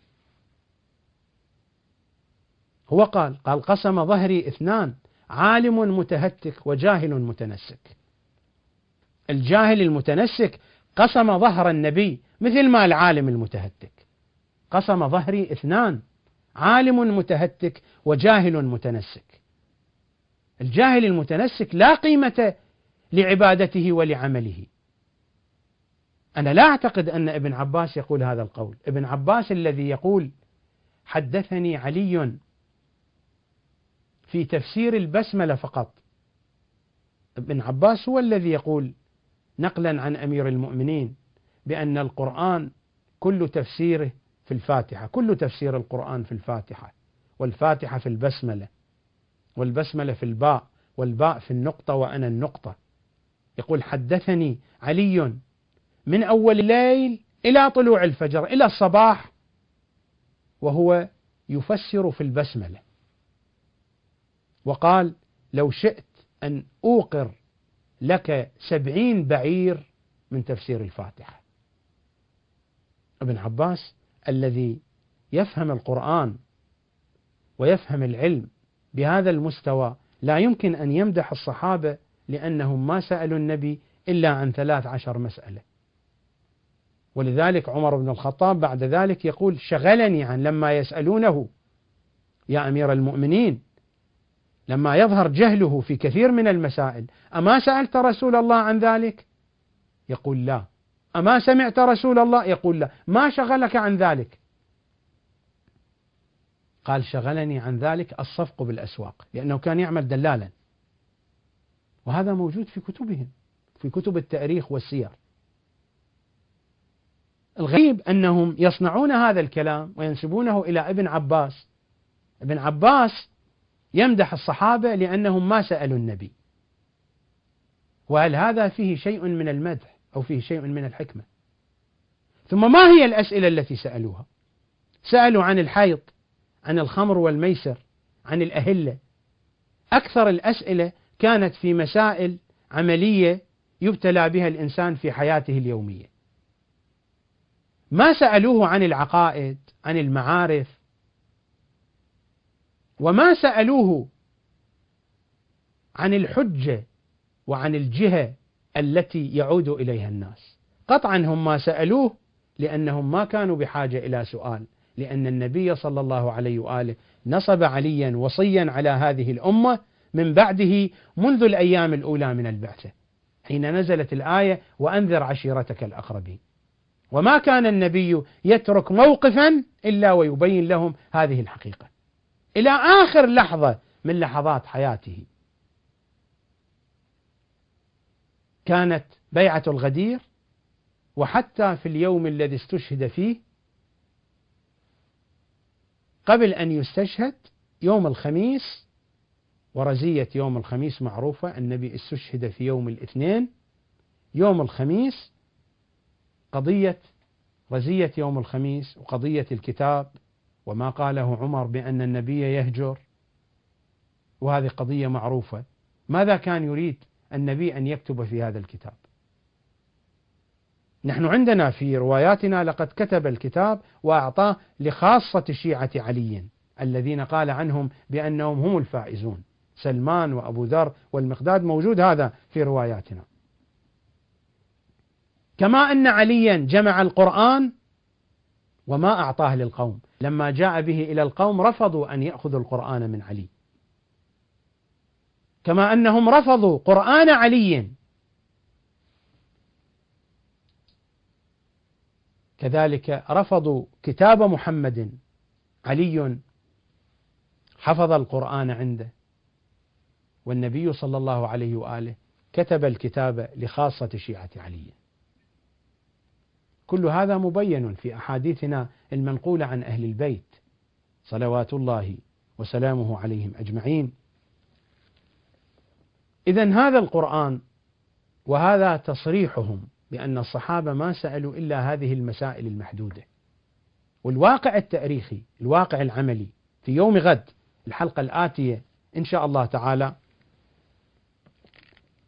هو قال قال قسم ظهري اثنان: عالم متهتك وجاهل متنسك. الجاهل المتنسك قسم ظهر النبي مثل ما العالم المتهتك. قسم ظهري اثنان: عالم متهتك وجاهل متنسك. الجاهل المتنسك لا قيمة لعبادته ولعمله. أنا لا أعتقد أن ابن عباس يقول هذا القول. ابن عباس الذي يقول: حدثني علي في تفسير البسملة فقط. ابن عباس هو الذي يقول نقلا عن أمير المؤمنين بأن القرآن كل تفسيره في الفاتحة، كل تفسير القرآن في الفاتحة، والفاتحة في البسملة، والبسملة في الباء، والباء في النقطة وأنا النقطة. يقول: حدثني علي من أول الليل إلى طلوع الفجر إلى الصباح وهو يفسر في البسملة. وقال: لو شئت أن أوقر لك سبعين بعير من تفسير الفاتحة. ابن عباس الذي يفهم القرآن ويفهم العلم بهذا المستوى لا يمكن أن يمدح الصحابة لأنهم ما سألوا النبي إلا عن ثلاث عشر مسألة. ولذلك عمر بن الخطاب بعد ذلك يقول: شغلني عن لما يسألونه يا أمير المؤمنين، لما يظهر جهله في كثير من المسائل: أما سألت رسول الله عن ذلك؟ يقول: لا. أما سمعت رسول الله؟ يقول: لا. ما شغلك عن ذلك؟ قال: شغلني عن ذلك الصفق بالأسواق، لأنه كان يعمل دلالا، وهذا موجود في كتبهم، في كتب التاريخ والسير. الغريب أنهم يصنعون هذا الكلام وينسبونه إلى ابن عباس. ابن عباس يمدح الصحابة لأنهم ما سألوا النبي. وهل هذا فيه شيء من المدح أو فيه شيء من الحكمة؟ ثم ما هي الأسئلة التي سألوها؟ سألوا عن الحيض، عن الخمر والميسر، عن الأهلة. أكثر الأسئلة كانت في مسائل عملية يبتلى بها الإنسان في حياته اليومية. ما سألوه عن العقائد، عن المعارف، وما سألوه عن الحجة وعن الجهة التي يعود إليها الناس. قطعا هم ما سألوه لأنهم ما كانوا بحاجة إلى سؤال، لأن النبي صلى الله عليه وآله نصب عليا وصيا على هذه الأمة من بعده منذ الأيام الأولى من البعثة، حين نزلت الآية: وأنذر عشيرتك الأقربين. وما كان النبي يترك موقفا إلا ويبين لهم هذه الحقيقة إلى آخر لحظة من لحظات حياته. كانت بيعة الغدير، وحتى في اليوم الذي استشهد فيه، قبل أن يستشهد يوم الخميس، ورزية يوم الخميس معروفة، النبي استشهد في يوم الاثنين. يوم الخميس قضية رزية يوم الخميس وقضية الكتاب وما قاله عمر بأن النبي يهجر، وهذه قضية معروفة. ماذا كان يريد النبي أن يكتب في هذا الكتاب؟ نحن عندنا في رواياتنا: لقد كتب الكتاب وأعطاه لخاصة شيعة علي الذين قال عنهم بأنهم هم الفائزون، سلمان وأبو ذر والمقداد، موجود هذا في رواياتنا. كما أن عليا جمع القرآن وما أعطاه للقوم، لما جاء به إلى القوم رفضوا أن يأخذوا القرآن من علي. كما أنهم رفضوا قرآن علي، كذلك رفضوا كتاب محمد. علي حفظ القرآن عنده، والنبي صلى الله عليه وآله كتب الكتاب لخاصة شيعة علي. كل هذا مبين في أحاديثنا المنقولة عن أهل البيت صلوات الله وسلامه عليهم أجمعين. إذن هذا القرآن وهذا تصريحهم بأن الصحابة ما سألوا إلا هذه المسائل المحدودة. والواقع التاريخي، الواقع العملي في يوم غد، الحلقة الآتية إن شاء الله تعالى،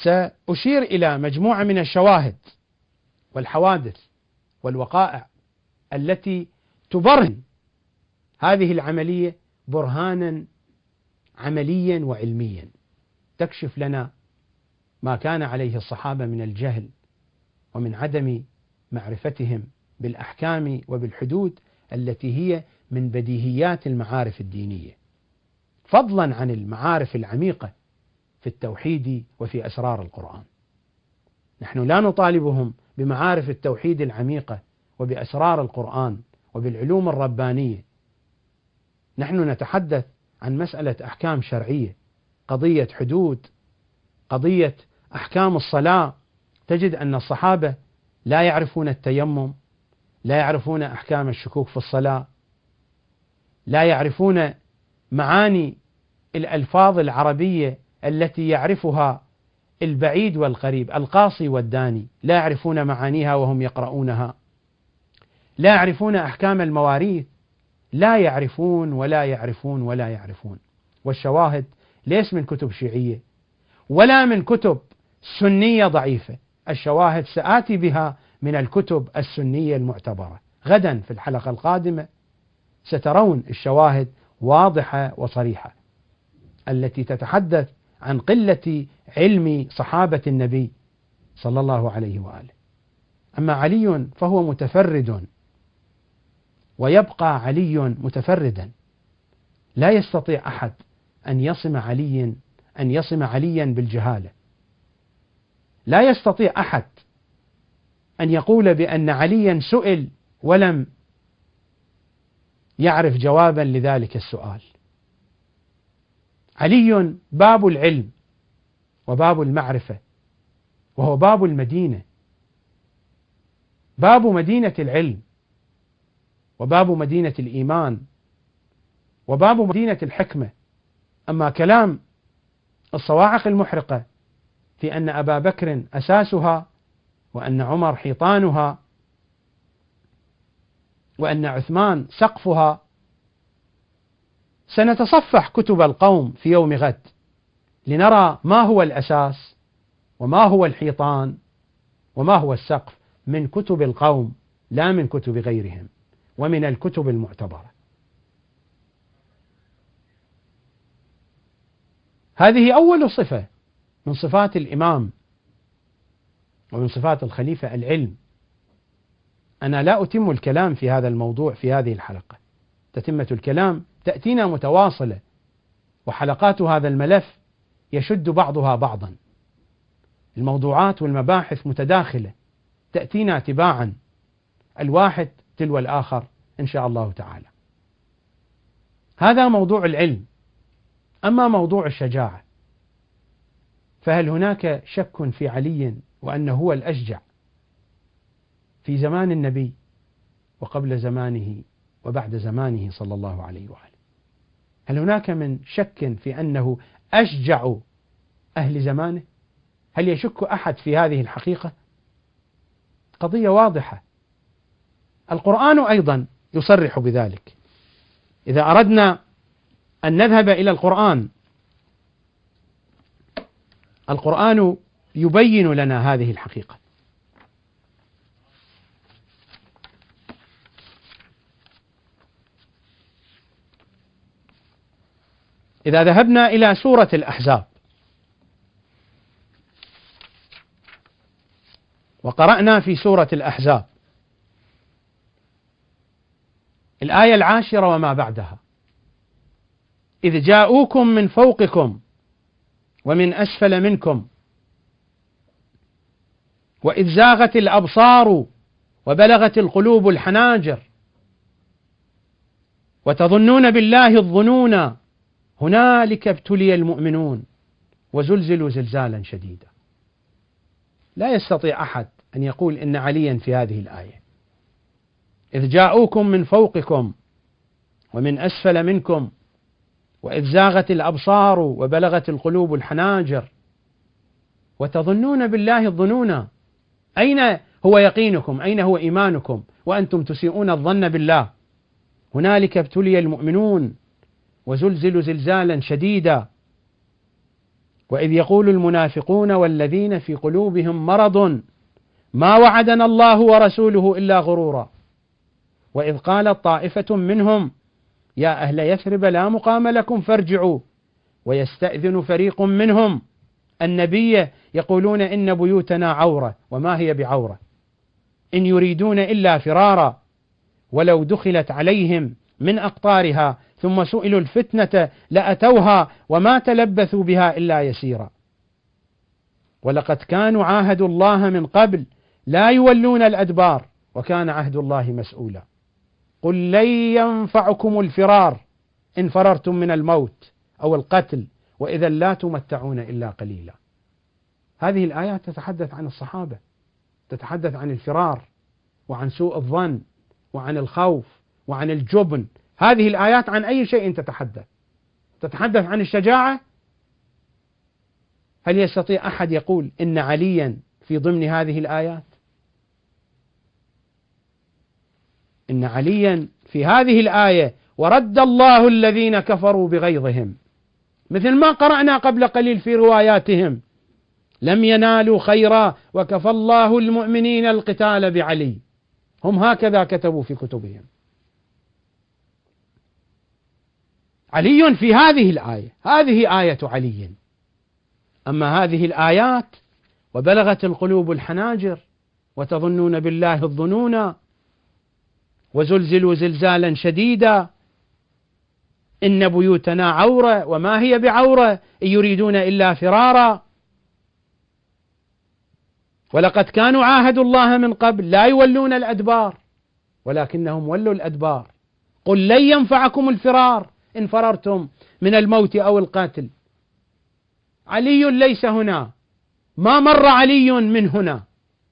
سأشير إلى مجموعة من الشواهد والحوادث والوقائع التي تبرهن هذه العملية برهانا عمليا وعلميا، تكشف لنا ما كان عليه الصحابة من الجهل ومن عدم معرفتهم بالأحكام وبالحدود التي هي من بديهيات المعارف الدينية، فضلا عن المعارف العميقة في التوحيد وفي أسرار القرآن. نحن لا نطالبهم بمعارف التوحيد العميقة وبأسرار القرآن وبالعلوم الربانية، نحن نتحدث عن مسألة أحكام شرعية، قضية حدود، قضية أحكام الصلاة. تجد أن الصحابة لا يعرفون التيمم، لا يعرفون أحكام الشكوك في الصلاة، لا يعرفون معاني الألفاظ العربية التي يعرفها البعيد والقريب، القاصي والداني، لا يعرفون معانيها وهم يقرؤونها، لا يعرفون أحكام المواريث، لا يعرفون ولا يعرفون ولا يعرفون. والشواهد ليس من كتب شيعية ولا من كتب سنية ضعيفة، الشواهد سآتي بها من الكتب السنية المعتبرة. غدا في الحلقة القادمة سترون الشواهد واضحة وصريحة التي تتحدث عن قلة علم صحابة النبي صلى الله عليه وآله. أما علي فهو متفرد، ويبقى علي متفردا، لا يستطيع أحد أن يصم علي أن يصم عليا بالجهالة، لا يستطيع أحد أن يقول بأن عليا سئل ولم يعرف جوابا لذلك السؤال. علي باب العلم وباب المعرفة، وهو باب المدينة، باب مدينة العلم وباب مدينة الإيمان وباب مدينة الحكمة. أما كلام الصواعق المحرقة في أن أبا بكر أساسها وأن عمر حيطانها وأن عثمان سقفها، سنتصفح كتب القوم في يوم غد لنرى ما هو الأساس وما هو الحيطان وما هو السقف من كتب القوم، لا من كتب غيرهم ومن الكتب المعتبرة. هذه أول صفة من صفات الإمام ومن صفات الخليفة، العلم. أنا لا أتم الكلام في هذا الموضوع في هذه الحلقة، تتمة الكلام تأتينا متواصلة، وحلقات هذا الملف يشد بعضها بعضا، الموضوعات والمباحث متداخلة تأتينا تباعا، الواحد تلو الآخر إن شاء الله تعالى. هذا موضوع العلم. أما موضوع الشجاعة، فهل هناك شك في علي وأنه هو الأشجع في زمان النبي وقبل زمانه وبعد زمانه صلى الله عليه وآله؟ هل هناك من شك في أنه أشجع أهل زمانه؟ هل يشك أحد في هذه الحقيقة؟ قضية واضحة. القرآن أيضا يصرح بذلك. إذا أردنا أن نذهب إلى القرآن، القرآن يبين لنا هذه الحقيقة. إذا ذهبنا إلى سورة الأحزاب وقرأنا في سورة الأحزاب الآية العاشرة وما بعدها: إذ جاءوكم من فوقكم ومن أسفل منكم وإذ زاغت الأبصار وبلغت القلوب الحناجر وتظنون بالله الظنونا هنالك ابتلي المؤمنون وزلزلوا زلزالا شديدا. لا يستطيع أحد أن يقول إن عليا في هذه الآية. إذ جاءوكم من فوقكم ومن أسفل منكم وإذ زاغت الأبصار وبلغت القلوب الحناجر وتظنون بالله الظنونا. أين هو يقينكم؟ أين هو إيمانكم وأنتم تسيئون الظن بالله؟ هنالك ابتلي المؤمنون وزلزلوا زلزالا شديدا وإذ يقول المنافقون والذين في قلوبهم مرض ما وعدنا الله ورسوله إلا غرورا. وإذ قالت طائفة منهم يا أهل يثرب لا مقام لكم فارجعوا ويستأذن فريق منهم النبي يقولون إن بيوتنا عورة وما هي بعورة إن يريدون إلا فرارا ولو دخلت عليهم من أقطارها ثم سئلوا الفتنة لأتوها وما تلبثوا بها إلا يسيرا. ولقد كانوا عاهدوا الله من قبل لا يولون الأدبار وكان عهد الله مسؤولا. قل لن ينفعكم الفرار إن فررتم من الموت أو القتل وإذا لا تمتعون إلا قليلا. هذه الآيات تتحدث عن الصحابة، تتحدث عن الفرار وعن سوء الظن وعن الخوف وعن الجبن. هذه الآيات عن أي شيء تتحدث؟ تتحدث عن الشجاعة؟ هل يستطيع أحد يقول إن عليا في ضمن هذه الآيات؟ إن عليا في هذه الآية ورد الله الذين كفروا بغيظهم، مثل ما قرأنا قبل قليل في رواياتهم لم ينالوا خيرا وكفى الله المؤمنين القتال بعلي. هم هكذا كتبوا في كتبهم. علي في هذه الآية، هذه آية علي. أما هذه الآيات وبلغت القلوب الحناجر وتظنون بالله الظنونا وزلزلوا زلزالا شديدا إن بيوتنا عورة وما هي بعورة إن يريدون إلا فرارا ولقد كانوا عاهدوا الله من قبل لا يولون الأدبار ولكنهم ولوا الأدبار. قل لن ينفعكم الفرار إن فررتم من الموت أو القتل. علي ليس هنا، ما مر علي من هنا،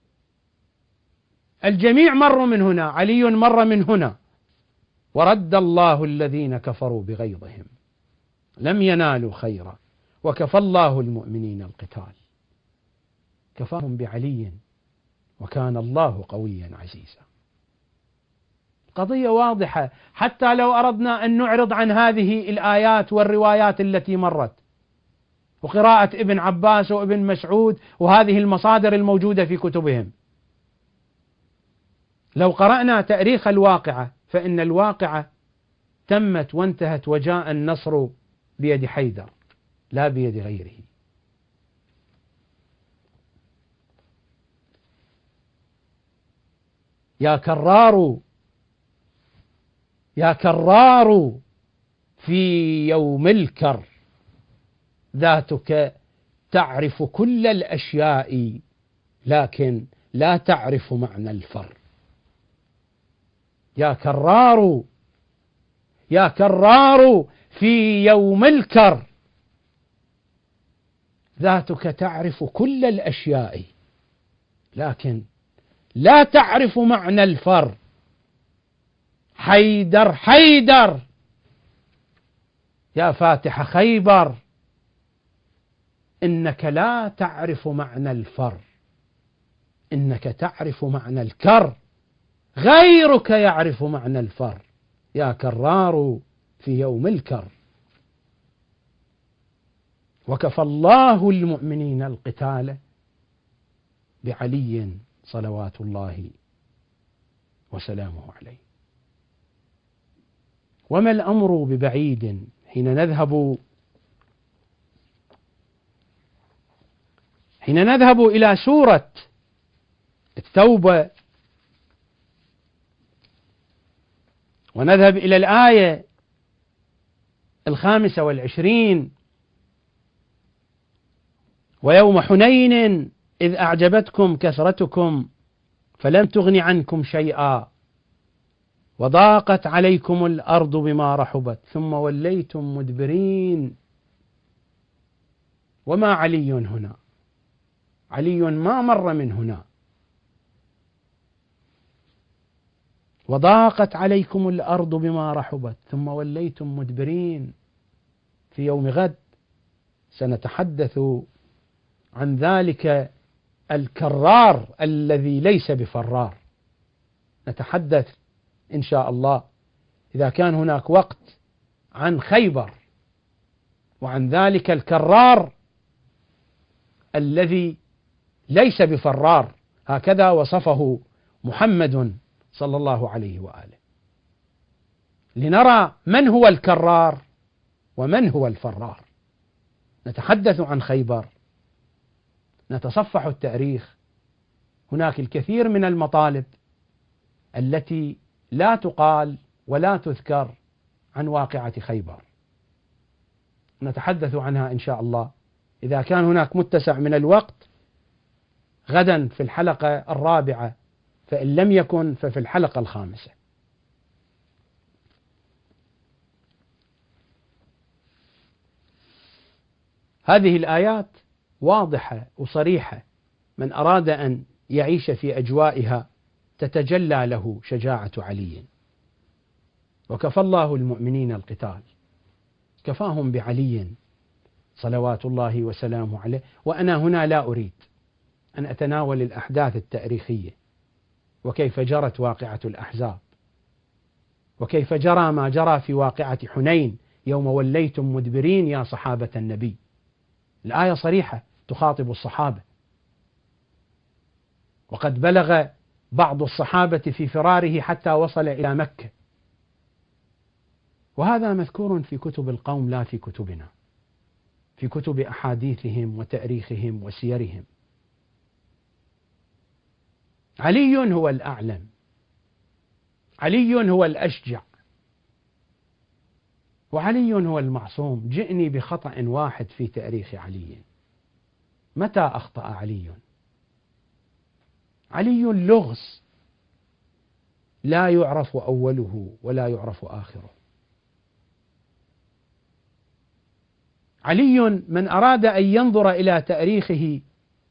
الجميع مروا من هنا، علي مر من هنا. ورد الله الذين كفروا بغيظهم لم ينالوا خيرا وكفى الله المؤمنين القتال. كفاهم بعلي وكان الله قويا عزيزا. قضية واضحة، حتى لو أردنا أن نعرض عن هذه الآيات والروايات التي مرت وقراءة ابن عباس وابن مسعود وهذه المصادر الموجودة في كتبهم، لو قرأنا تاريخ الواقعة فإن الواقعة تمت وانتهت وجاء النصر بيد حيدر لا بيد غيره. يا كرار يا كرار في يوم الكر ذاتك تعرف كل الأشياء لكن لا تعرف معنى الفر. يا كرار يا كرار في يوم الكر ذاتك تعرف كل الأشياء لكن لا تعرف معنى الفر. حيدر حيدر يا فاتح خيبر إنك لا تعرف معنى الفر، إنك تعرف معنى الكر، غيرك يعرف معنى الفر. يا كرار في يوم الكر وكفى الله المؤمنين القتال بعلي صلوات الله وسلامه عليه. وما الأمر ببعيد حين نذهب حين نذهب إلى سورة التوبة ونذهب إلى الآية الخامسة والعشرين: ويوم حنين إذ أعجبتكم كثرتكم فلم تغن عنكم شيئا وضاقت عليكم الأرض بما رحبت ثم وليتم مدبرين. وما علي هنا؟ علي ما مر من هنا. وضاقت عليكم الأرض بما رحبت ثم وليتم مدبرين. في يوم غد سنتحدث عن ذلك الكرار الذي ليس بفرار. نتحدث إن شاء الله إذا كان هناك وقت عن خيبر وعن ذلك الكرار الذي ليس بفرار، هكذا وصفه محمد صلى الله عليه وآله، لنرى من هو الكرار ومن هو الفرار. نتحدث عن خيبر، نتصفح التاريخ، هناك الكثير من المطالب التي لا تقال ولا تذكر عن واقعة خيبر، نتحدث عنها إن شاء الله إذا كان هناك متسع من الوقت غدا في الحلقة الرابعة، فإن لم يكن ففي الحلقة الخامسة. هذه الآيات واضحة وصريحة، من أراد أن يعيش في أجوائها تتجلى له شجاعة علي. وكفى الله المؤمنين القتال، كفاهم بعلي صلوات الله وسلامه عليه. وأنا هنا لا أريد أن أتناول الأحداث التاريخية وكيف جرت واقعة الأحزاب، وكيف جرى ما جرى في واقعة حنين يوم وليتم مدبرين يا صحابة النبي. الآية صريحة تخاطب الصحابة، وقد بلغ بعض الصحابة في فراره حتى وصل إلى مكة، وهذا مذكور في كتب القوم لا في كتبنا، في كتب أحاديثهم وتاريخهم وسيرهم. علي هو الأعلم، علي هو الأشجع، وعلي هو المعصوم. جئني بخطأ واحد في تاريخ علي. متى أخطأ علي؟ علي لغز لا يعرف أوله ولا يعرف آخره. علي من أراد أن ينظر إلى تاريخه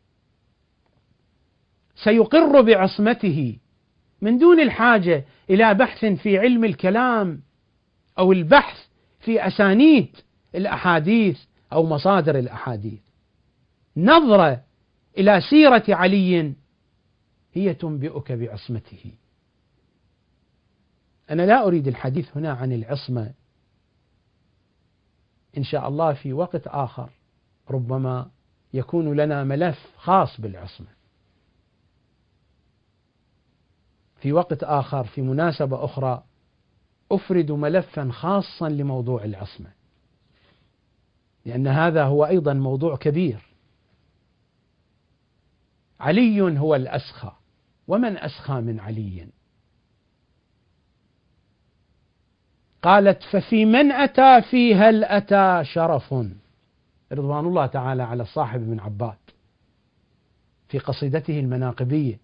سيقر بعصمته من دون الحاجة إلى بحث في علم الكلام أو البحث في أسانيد الأحاديث أو مصادر الأحاديث. نظرة إلى سيرة علي هي تنبئك بعصمته. أنا لا أريد الحديث هنا عن العصمة، إن شاء الله في وقت آخر ربما يكون لنا ملف خاص بالعصمة، في وقت آخر في مناسبة أخرى أفرد ملفا خاصا لموضوع العصمة، لأن هذا هو أيضا موضوع كبير. علي هو الأسخى، ومن أسخى من علي؟ قالت ففي من أتى في هل أتى شرف، رضوان الله تعالى على الصاحب بن عباد في قصيدته المناقبية.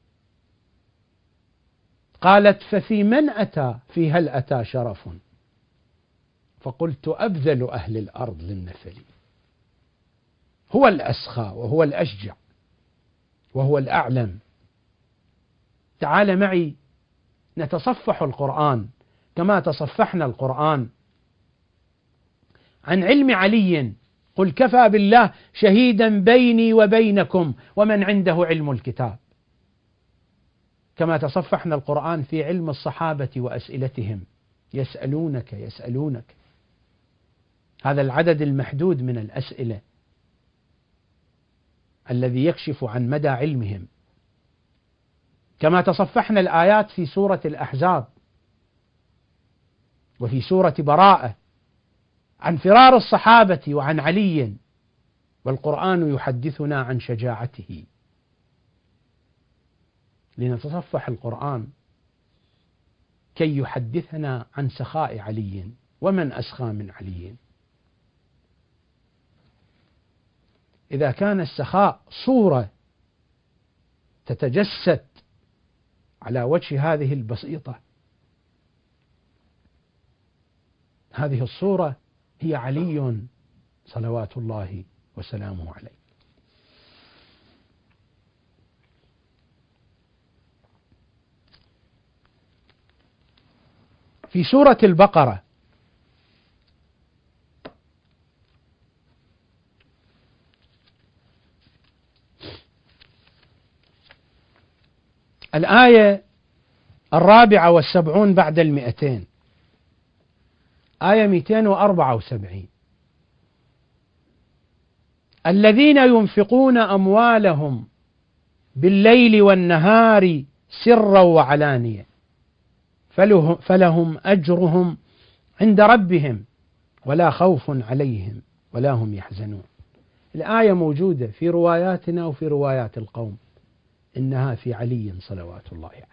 قالت ففي من أتى في هل أتى شرف، فقلت أبذل أهل الأرض للنفل. هو الأسخى وهو الأشجع وهو الأعلم. تعال معي نتصفح القرآن كما تصفحنا القرآن عن علم علي. قل كفى بالله شهيدا بيني وبينكم ومن عنده علم الكتاب. كما تصفحنا القرآن في علم الصحابة وأسئلتهم، يسألونك يسألونك، هذا العدد المحدود من الأسئلة الذي يكشف عن مدى علمهم. كما تصفحنا الآيات في سورة الأحزاب وفي سورة براءة عن فرار الصحابة وعن علي، والقرآن يحدثنا عن شجاعته. لنتصفح القرآن كي يحدثنا عن سخاء علي، ومن أسخى من علي. إذا كان السخاء صورة تتجسد على وجه هذه البسيطة، هذه الصورة هي علي صلوات الله وسلامه عليه. في سورة البقرة الآية الرابعة والسبعون بعد المئتين، آية مئتين وأربعة وسبعين، الذين ينفقون أموالهم بالليل والنهار سرا وعلانية فلهم أجرهم عند ربهم ولا خوف عليهم ولا هم يحزنون. الآية موجودة في رواياتنا وفي روايات القوم، إنها في علي صلوات الله عليه.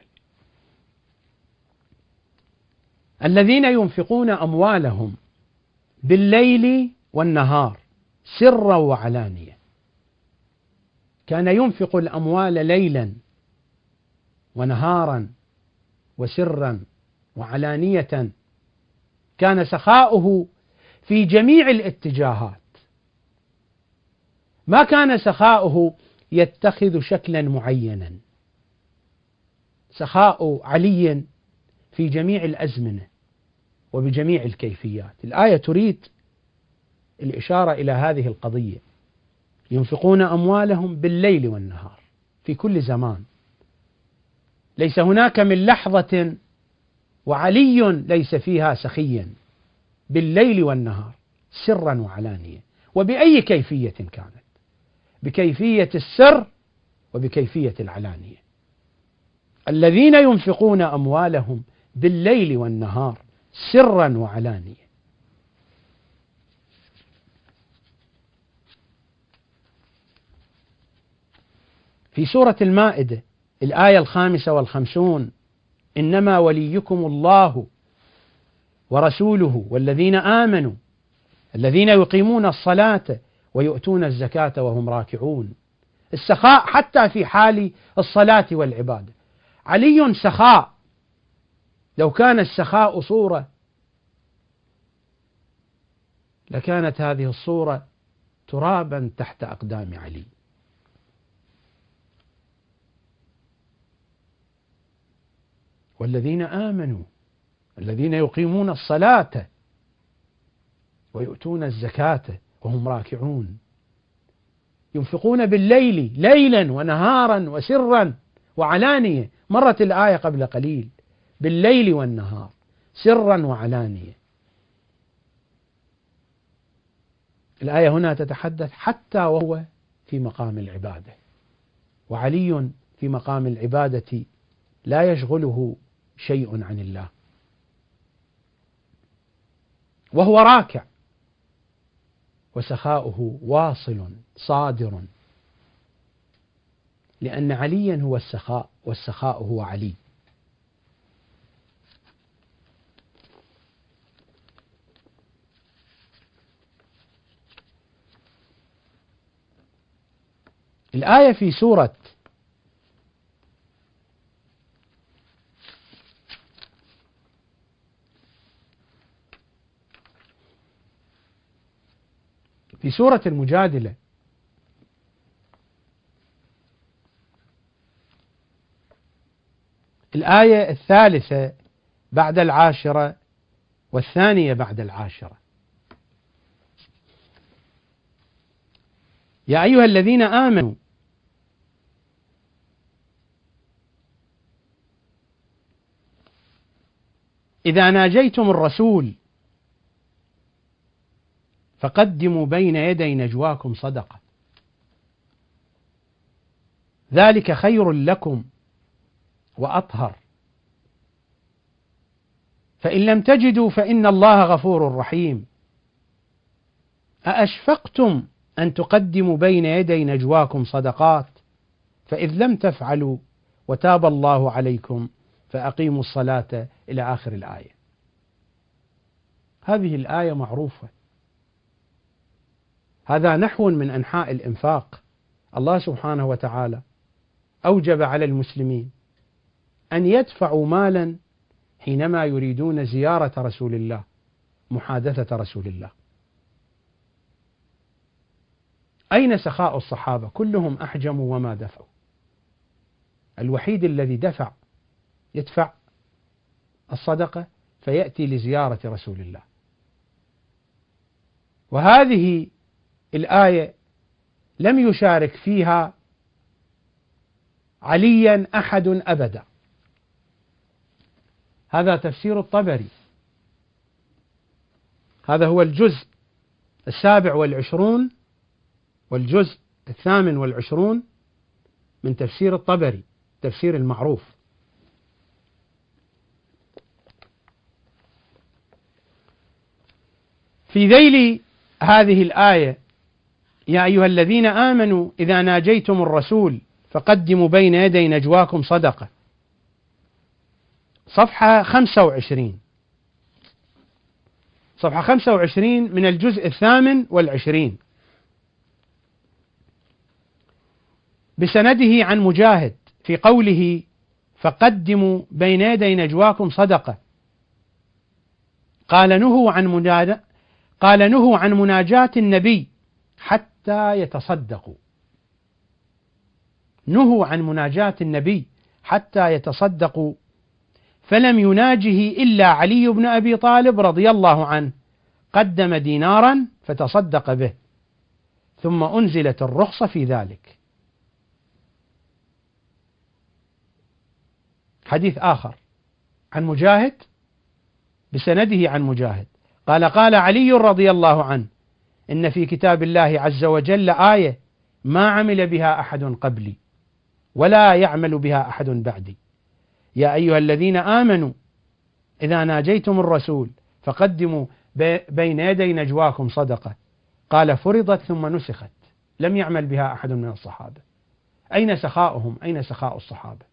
الذين ينفقون أموالهم بالليل والنهار سرا وعلانية، كان ينفق الأموال ليلا ونهارا وسرا وعلانية، كان سخاؤه في جميع الاتجاهات، ما كان سخاؤه يتخذ شكلا معينا. سخاء علي في جميع الأزمنة وبجميع الكيفيات. الآية تريد الإشارة إلى هذه القضية، ينفقون أموالهم بالليل والنهار في كل زمان، ليس هناك من لحظة وعلي ليس فيها سخيا، بالليل والنهار سرا وعلانية، وبأي كيفية كانت، بكيفية السر وبكيفية العلانية. الذين ينفقون أموالهم بالليل والنهار سرا وعلانية. في سورة المائدة الآية الخامسة والخمسون: إنما وليكم الله ورسوله والذين آمنوا الذين يقيمون الصلاة ويؤتون الزكاة وهم راكعون. السخاء حتى في حال الصلاة والعبادة. علي سخاء، لو كان السخاء صورة لكانت هذه الصورة ترابا تحت أقدام علي. والذين آمنوا الذين يقيمون الصلاة ويؤتون الزكاة وهم راكعون، ينفقون بالليل ليلا ونهارا وسرا وعلانية. مرت الآية قبل قليل بالليل والنهار سرا وعلانية. الآية هنا تتحدث حتى وهو في مقام العبادة، وعلي في مقام العبادة لا يشغله شيء عن الله، وهو راكع، وسخاؤه واصل صادر، لأن عليا هو السخاء والسخاء هو علي. الآية في سورة في سورة المجادلة الآية الثالثة بعد العاشرة والثانية بعد العاشرة: يا أيها الذين آمنوا إذا ناجيتم الرسول فقدموا بين يدي نجواكم صدقة ذلك خير لكم وأطهر، فإن لم تجدوا فإن الله غفور رحيم. أأشفقتم أن تقدموا بين يدي نجواكم صدقات فإذ لم تفعلوا وتاب الله عليكم فأقيموا الصلاة إلى آخر الآية. هذه الآية معروفة، هذا نحو من أنحاء الإنفاق. الله سبحانه وتعالى أوجب على المسلمين أن يدفعوا مالا حينما يريدون زيارة رسول الله، محادثة رسول الله. أين سخاء الصحابة؟ كلهم أحجموا وما دفعوا. الوحيد الذي دفع يدفع الصدقة فيأتي لزيارة رسول الله. وهذه الآية لم يشارك فيها عليا أحد أبدا. هذا تفسير الطبري، هذا هو الجزء السابع والعشرون والجزء الثامن والعشرون من تفسير الطبري، تفسير المعروف. في ذيل هذه الآية: يا أيها الذين آمنوا إذا ناجيتم الرسول فقدموا بين يدي نجواكم صدقة، صفحة خمسة وعشرين، صفحة خمسة وعشرين من الجزء الثامن والعشرين، بسنده عن مجاهد في قوله: فقدموا بين يدي نجواكم صدقة. قال نهوا عن مناجاة قال نهوا عن مناجاة النبي حتى يتصدقوا، نهوا عن مناجاة النبي حتى يتصدقوا، فلم يناجه إلا علي بن أبي طالب رضي الله عنه، قدم دينارا فتصدق به، ثم أنزلت الرخصة في ذلك. حديث آخر عن مجاهد بسنده عن مجاهد قال: قال علي رضي الله عنه: إن في كتاب الله عز وجل آية ما عمل بها أحد قبلي ولا يعمل بها أحد بعدي، يا أيها الذين آمنوا إذا ناجيتم الرسول فقدموا بين يدي نجواكم صدقة. قال: فرضت ثم نسخت، لم يعمل بها أحد من الصحابة. أين سخاؤهم؟ أين سخاء الصحابة؟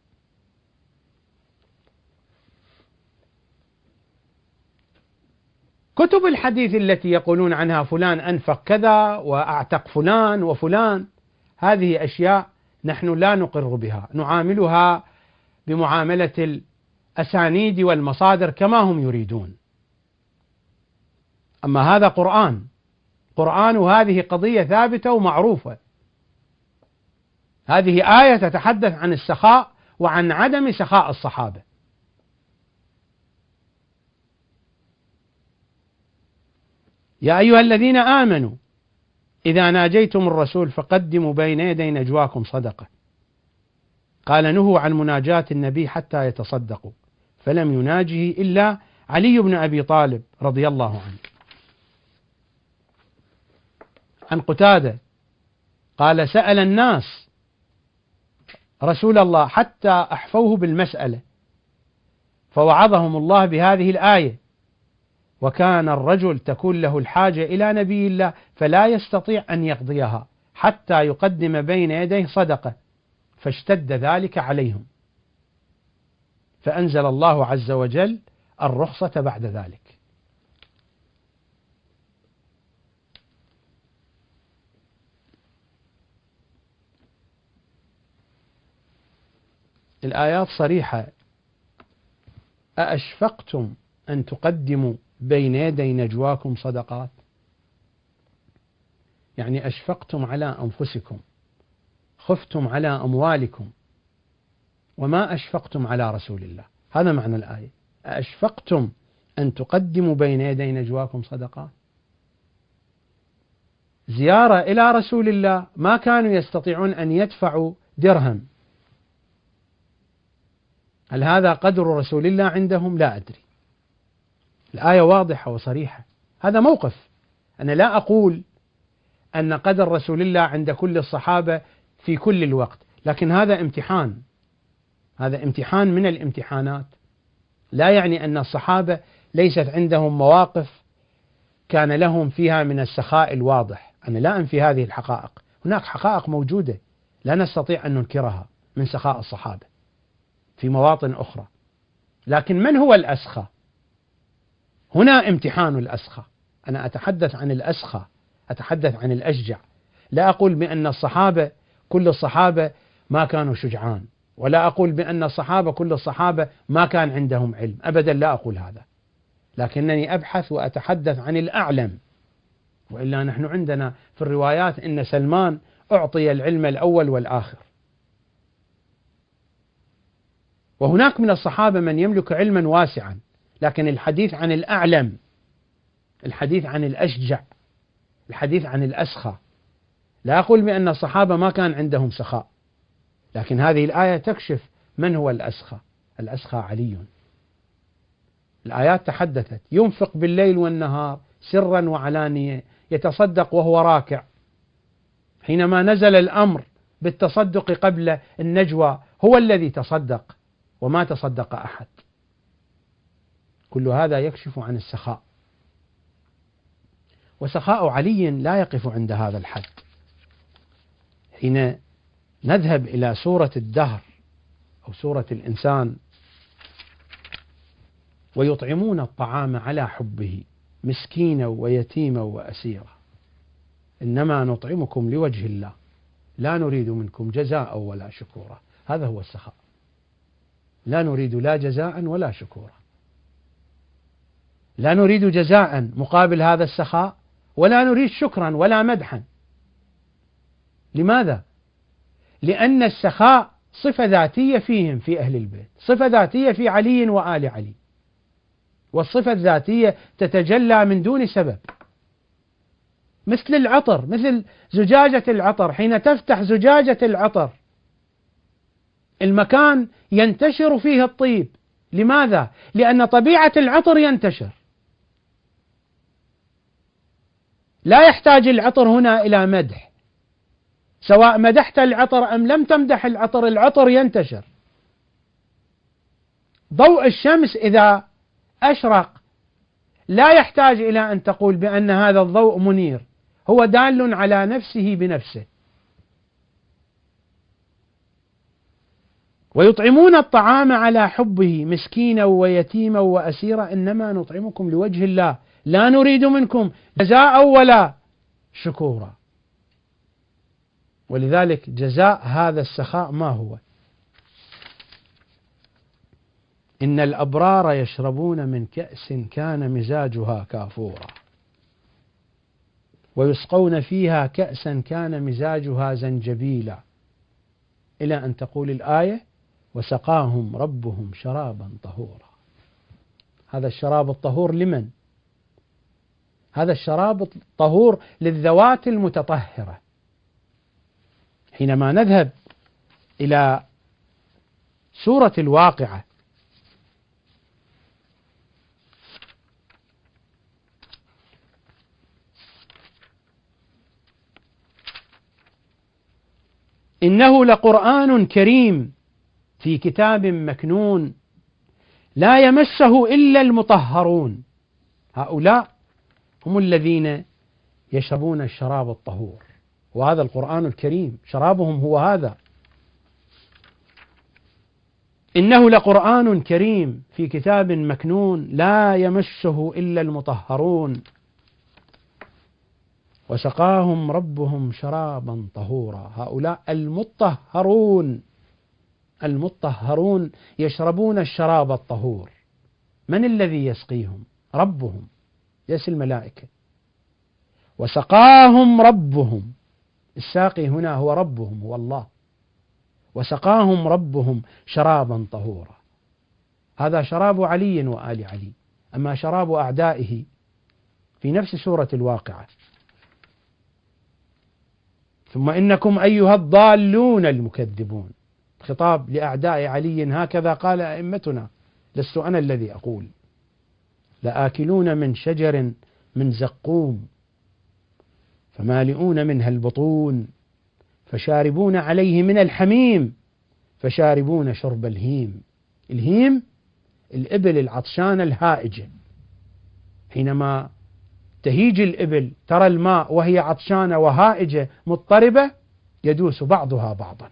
كتب الحديث التي يقولون عنها فلان أنفق كذا وأعتق فلان وفلان، هذه أشياء نحن لا نقر بها، نعاملها بمعاملة الأسانيد والمصادر كما هم يريدون. أما هذا قرآن، قرآن، وهذه قضية ثابتة ومعروفة. هذه آية تتحدث عن السخاء وعن عدم سخاء الصحابة. يا أيها الذين آمنوا إذا ناجيتم الرسول فقدموا بين يدي نجواكم صدقة. قال: نهوا عن مناجاة النبي حتى يتصدقوا، فلم يناجه إلا علي بن أبي طالب رضي الله عنه. عن قتادة قال: سأل الناس رسول الله حتى أحفوه بالمسألة، فوعظهم الله بهذه الآية: وكان الرجل تكون له الحاجة إلى نبي الله فلا يستطيع أن يقضيها حتى يقدم بين يديه صدقة، فاشتد ذلك عليهم، فأنزل الله عز وجل الرخصة بعد ذلك. الآيات صريحة: أأشفقتم أن تقدموا بين يدي نجواكم صدقات، يعني أشفقتم على أنفسكم، خفتم على أموالكم، وما أشفقتم على رسول الله. هذا معنى الآية: أشفقتم أن تقدموا بين يدي نجواكم صدقات. زيارة إلى رسول الله ما كانوا يستطيعون أن يدفعوا درهم، هل هذا قدر رسول الله عندهم؟ لا أدري. الآية واضحة وصريحة، هذا موقف. أنا لا أقول أن قدر رسول الله عند كل الصحابة في كل الوقت، لكن هذا امتحان، هذا امتحان من الامتحانات. لا يعني أن الصحابة ليست عندهم مواقف كان لهم فيها من السخاء الواضح. أنا لا أنفي هذه الحقائق، هناك حقائق موجودة لا نستطيع أن ننكرها من سخاء الصحابة في مواطن أخرى، لكن من هو الأسخى؟ هنا امتحان الأسخى. أنا أتحدث عن الأسخى، أتحدث عن الأشجع. لا أقول بأن الصحابة كل الصحابة ما كانوا شجعان، ولا أقول بأن الصحابة كل الصحابة ما كان عندهم علم، أبدا لا أقول هذا، لكنني أبحث وأتحدث عن الأعلم. وإلا نحن عندنا في الروايات إن سلمان أعطي العلم الأول والآخر، وهناك من الصحابة من يملك علما واسعا، لكن الحديث عن الأعلم، الحديث عن الأشجع، الحديث عن الأسخى. لا أقول بأن الصحابة ما كان عندهم سخاء، لكن هذه الآية تكشف من هو الأسخى. الأسخى علي. الآيات تحدثت: ينفق بالليل والنهار سرا وعلانية، يتصدق وهو راكع، حينما نزل الأمر بالتصدق قبل النجوى هو الذي تصدق وما تصدق أحد. كل هذا يكشف عن السخاء، وسخاء علي لا يقف عند هذا الحد. حين نذهب إلى سورة الدهر أو سورة الإنسان: ويطعمون الطعام على حبه مسكينا ويتيما وأسيرا إنما نطعمكم لوجه الله لا نريد منكم جزاء ولا شكورا. هذا هو السخاء، لا نريد لا جزاء ولا شكورا، لا نريد جزاء مقابل هذا السخاء ولا نريد شكرا ولا مدحا. لماذا؟ لأن السخاء صفة ذاتية فيهم، في أهل البيت، صفة ذاتية في علي وآل علي، والصفة الذاتية تتجلى من دون سبب، مثل العطر، مثل زجاجة العطر. حين تفتح زجاجة العطر المكان ينتشر فيه الطيب. لماذا؟ لأن طبيعة العطر ينتشر، لا يحتاج العطر هنا إلى مدح، سواء مدحت العطر أم لم تمدح العطر، العطر ينتشر. ضوء الشمس إذا أشرق لا يحتاج إلى أن تقول بأن هذا الضوء منير، هو دال على نفسه بنفسه. ويطعمون الطعام على حبه مسكينا ويتيما وأسيرا إنما نطعمكم لوجه الله لا نريد منكم جزاء ولا شكورا. ولذلك جزاء هذا السخاء ما هو؟ إن الأبرار يشربون من كأس كان مزاجها كافورا ويسقون فيها كأسا كان مزاجها زنجبيلا، إلى أن تقول الآية: وسقاهم ربهم شرابا طهورا. هذا الشراب الطهور لمن؟ هذا الشراب الطهور للذوات المتطهرة. حينما نذهب إلى سورة الواقعة إنه لقرآن كريم في كتاب مكنون لا يمسه إلا المطهرون. هؤلاء هم الذين يشربون الشراب الطهور، وهذا القرآن الكريم شرابهم هو هذا. إنه لقرآن كريم في كتاب مكنون لا يمسه إلا المطهرون وسقاهم ربهم شرابا طهورا. هؤلاء المطهرون، المطهرون يشربون الشراب الطهور. من الذي يسقيهم؟ ربهم، ليس الملائكة. وسقاهم ربهم، الساقي هنا هو ربهم، هو الله. وسقاهم ربهم شرابا طهورا. هذا شراب علي وآل علي. أما شراب أعدائه في نفس سورة الواقعة: ثم إنكم أيها الضالون المكذبون. خطاب لأعداء علي، هكذا قال أئمتنا، لست أنا الذي أقول: لآكلون من شجر من زقوم فمالئون منها البطون فشاربون عليه من الحميم فشاربون شرب الهيم. الهيم الإبل العطشانة الهائجة، حينما تهيج الإبل ترى الماء وهي عطشانة وهائجة مضطربة يدوس بعضها بعضا.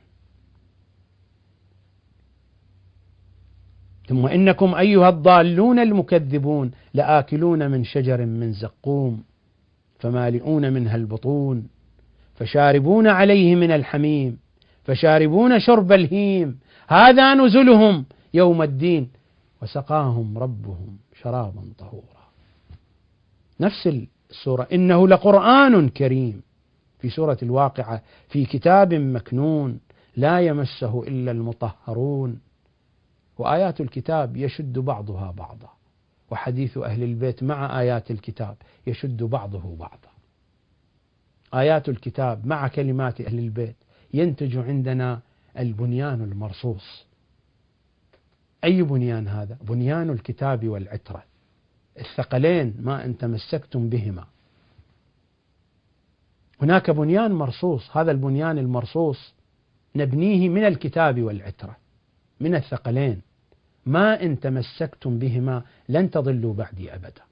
ثم إنكم أيها الضالون المكذبون لآكلون من شجر من زقوم فمالئون منها البطون فشاربون عليه من الحميم فشاربون شرب الهيم هذا نزلهم يوم الدين وسقاهم ربهم شرابا طهورا. نفس السورة: إنه لقرآن كريم في سورة الواقعة في كتاب مكنون لا يمسه إلا المطهرون. وآيات الكتاب يشد بعضها بعضا، وحديث أهل البيت مع آيات الكتاب يشد بعضه بعضا. آيات الكتاب مع كلمات أهل البيت ينتج عندنا البنيان المرصوص. أي بنيان هذا؟ بنيان الكتاب والعترة، الثقلين ما إن تمسكتم بهما. هناك بنيان مرصوص، هذا البنيان المرصوص نبنيه من الكتاب والعترة، من الثقلين، ما إن تمسكتم بهما لن تضلوا بعدي أبدا.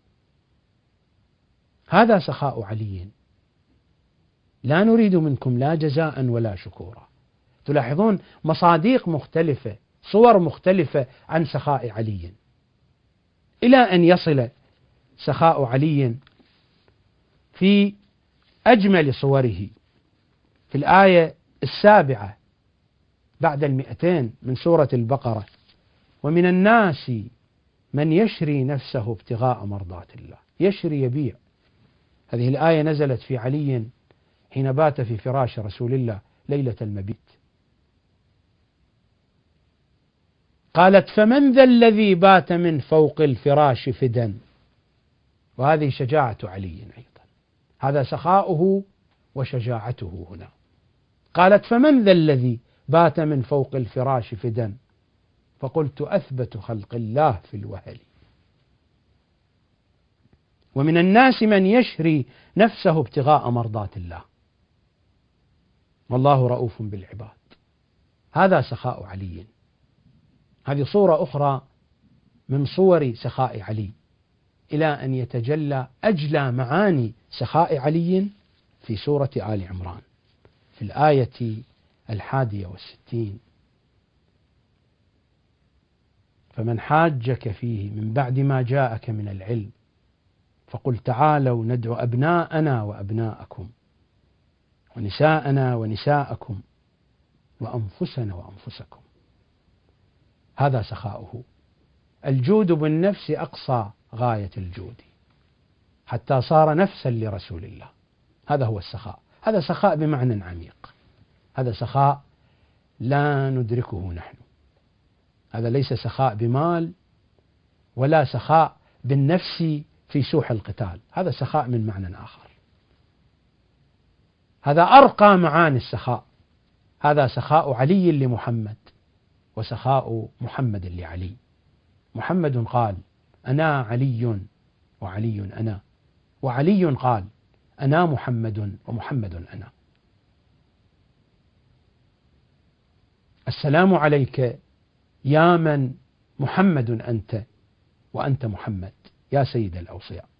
هذا سخاء علي، لا نريد منكم لا جزاء ولا شكورا. تلاحظون مصاديق مختلفة، صور مختلفة عن سخاء علي، إلى أن يصل سخاء علي في أجمل صوره في الآية السابعة بعد المئتين من سورة البقرة: ومن الناس من يشري نفسه ابتغاء مرضات الله. يشري، يبيع. هذه الآية نزلت في علي حين بات في فراش رسول الله ليلة المبيت. قالت: فمن ذا الذي بات من فوق الفراش فدا. وهذه شجاعة علي أيضا، هذا سخاؤه وشجاعته هنا. قالت: فمن ذا الذي بات من فوق الفراش فدا، فقلت أثبت خلق الله في الوهل. ومن الناس من يشري نفسه ابتغاء مرضات الله والله رؤوف بالعباد. هذا سخاء علي. هذه صورة أخرى من صور سخاء علي، إلى أن يتجلى أجلى معاني سخاء علي في سورة آل عمران في الآية الحادية والستين: فمن حاجك فيه من بعد ما جاءك من العلم فقل تعالوا ندعو أبناءنا وأبناءكم ونساءنا ونساءكم وأنفسنا وأنفسكم. هذا سخاؤه. الجود بالنفس أقصى غاية الجود، حتى صار نفسا لرسول الله. هذا هو السخاء. هذا سخاء بمعنى عميق، هذا سخاء لا ندركه نحن. هذا ليس سخاء بمال ولا سخاء بالنفس في سوح القتال، هذا سخاء من معنى آخر. هذا أرقى معاني السخاء. هذا سخاء علي لمحمد وسخاء محمد لعلي. محمد قال: أنا علي وعلي أنا، وعلي قال: أنا محمد ومحمد أنا. السلام عليك يا من محمد أنت وأنت محمد يا سيد الأوصياء.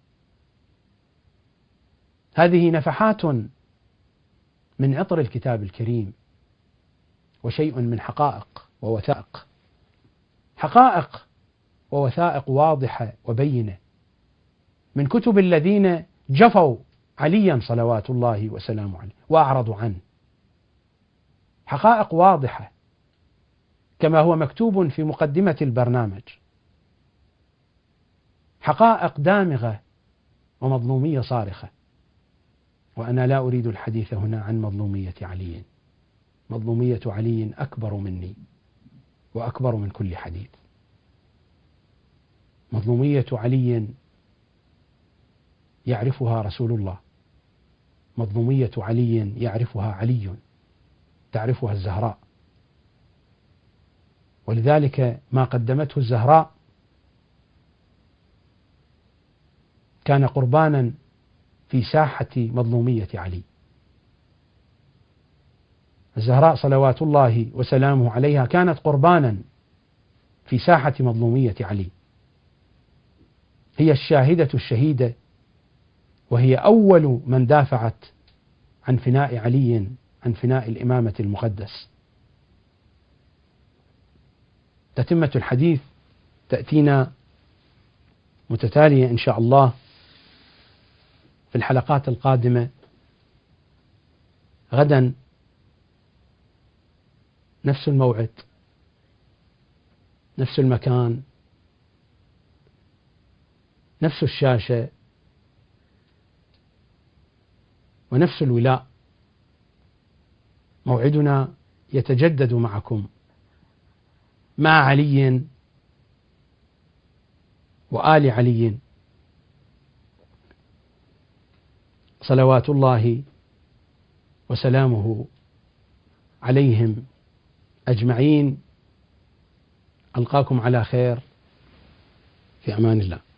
هذه نفحات من عطر الكتاب الكريم وشيء من حقائق ووثائق، حقائق ووثائق واضحة وبينة من كتب الذين جفوا عليا صلوات الله وسلامه عليه وأعرضوا عنه. حقائق واضحة كما هو مكتوب في مقدمة البرنامج، حقائق دامغة ومظلومية صارخة. وأنا لا أريد الحديث هنا عن مظلومية علي، مظلومية علي أكبر مني وأكبر من كل حديث. مظلومية علي يعرفها رسول الله، مظلومية علي يعرفها علي، تعرفها الزهراء. ولذلك ما قدمته الزهراء كان قربانا في ساحة مظلومية علي. الزهراء صلوات الله وسلامه عليها كانت قربانا في ساحة مظلومية علي، هي الشاهدة الشهيدة، وهي أول من دافعت عن فناء علي، عن فناء الإمامة المقدس. تتمة الحديث تأتينا متتالية إن شاء الله في الحلقات القادمة. غدا نفس الموعد، نفس المكان، نفس الشاشة، ونفس الولاء. موعدنا يتجدد معكم مع علي وآل علي صلوات الله وسلامه عليهم أجمعين. ألقاكم على خير، في أمان الله.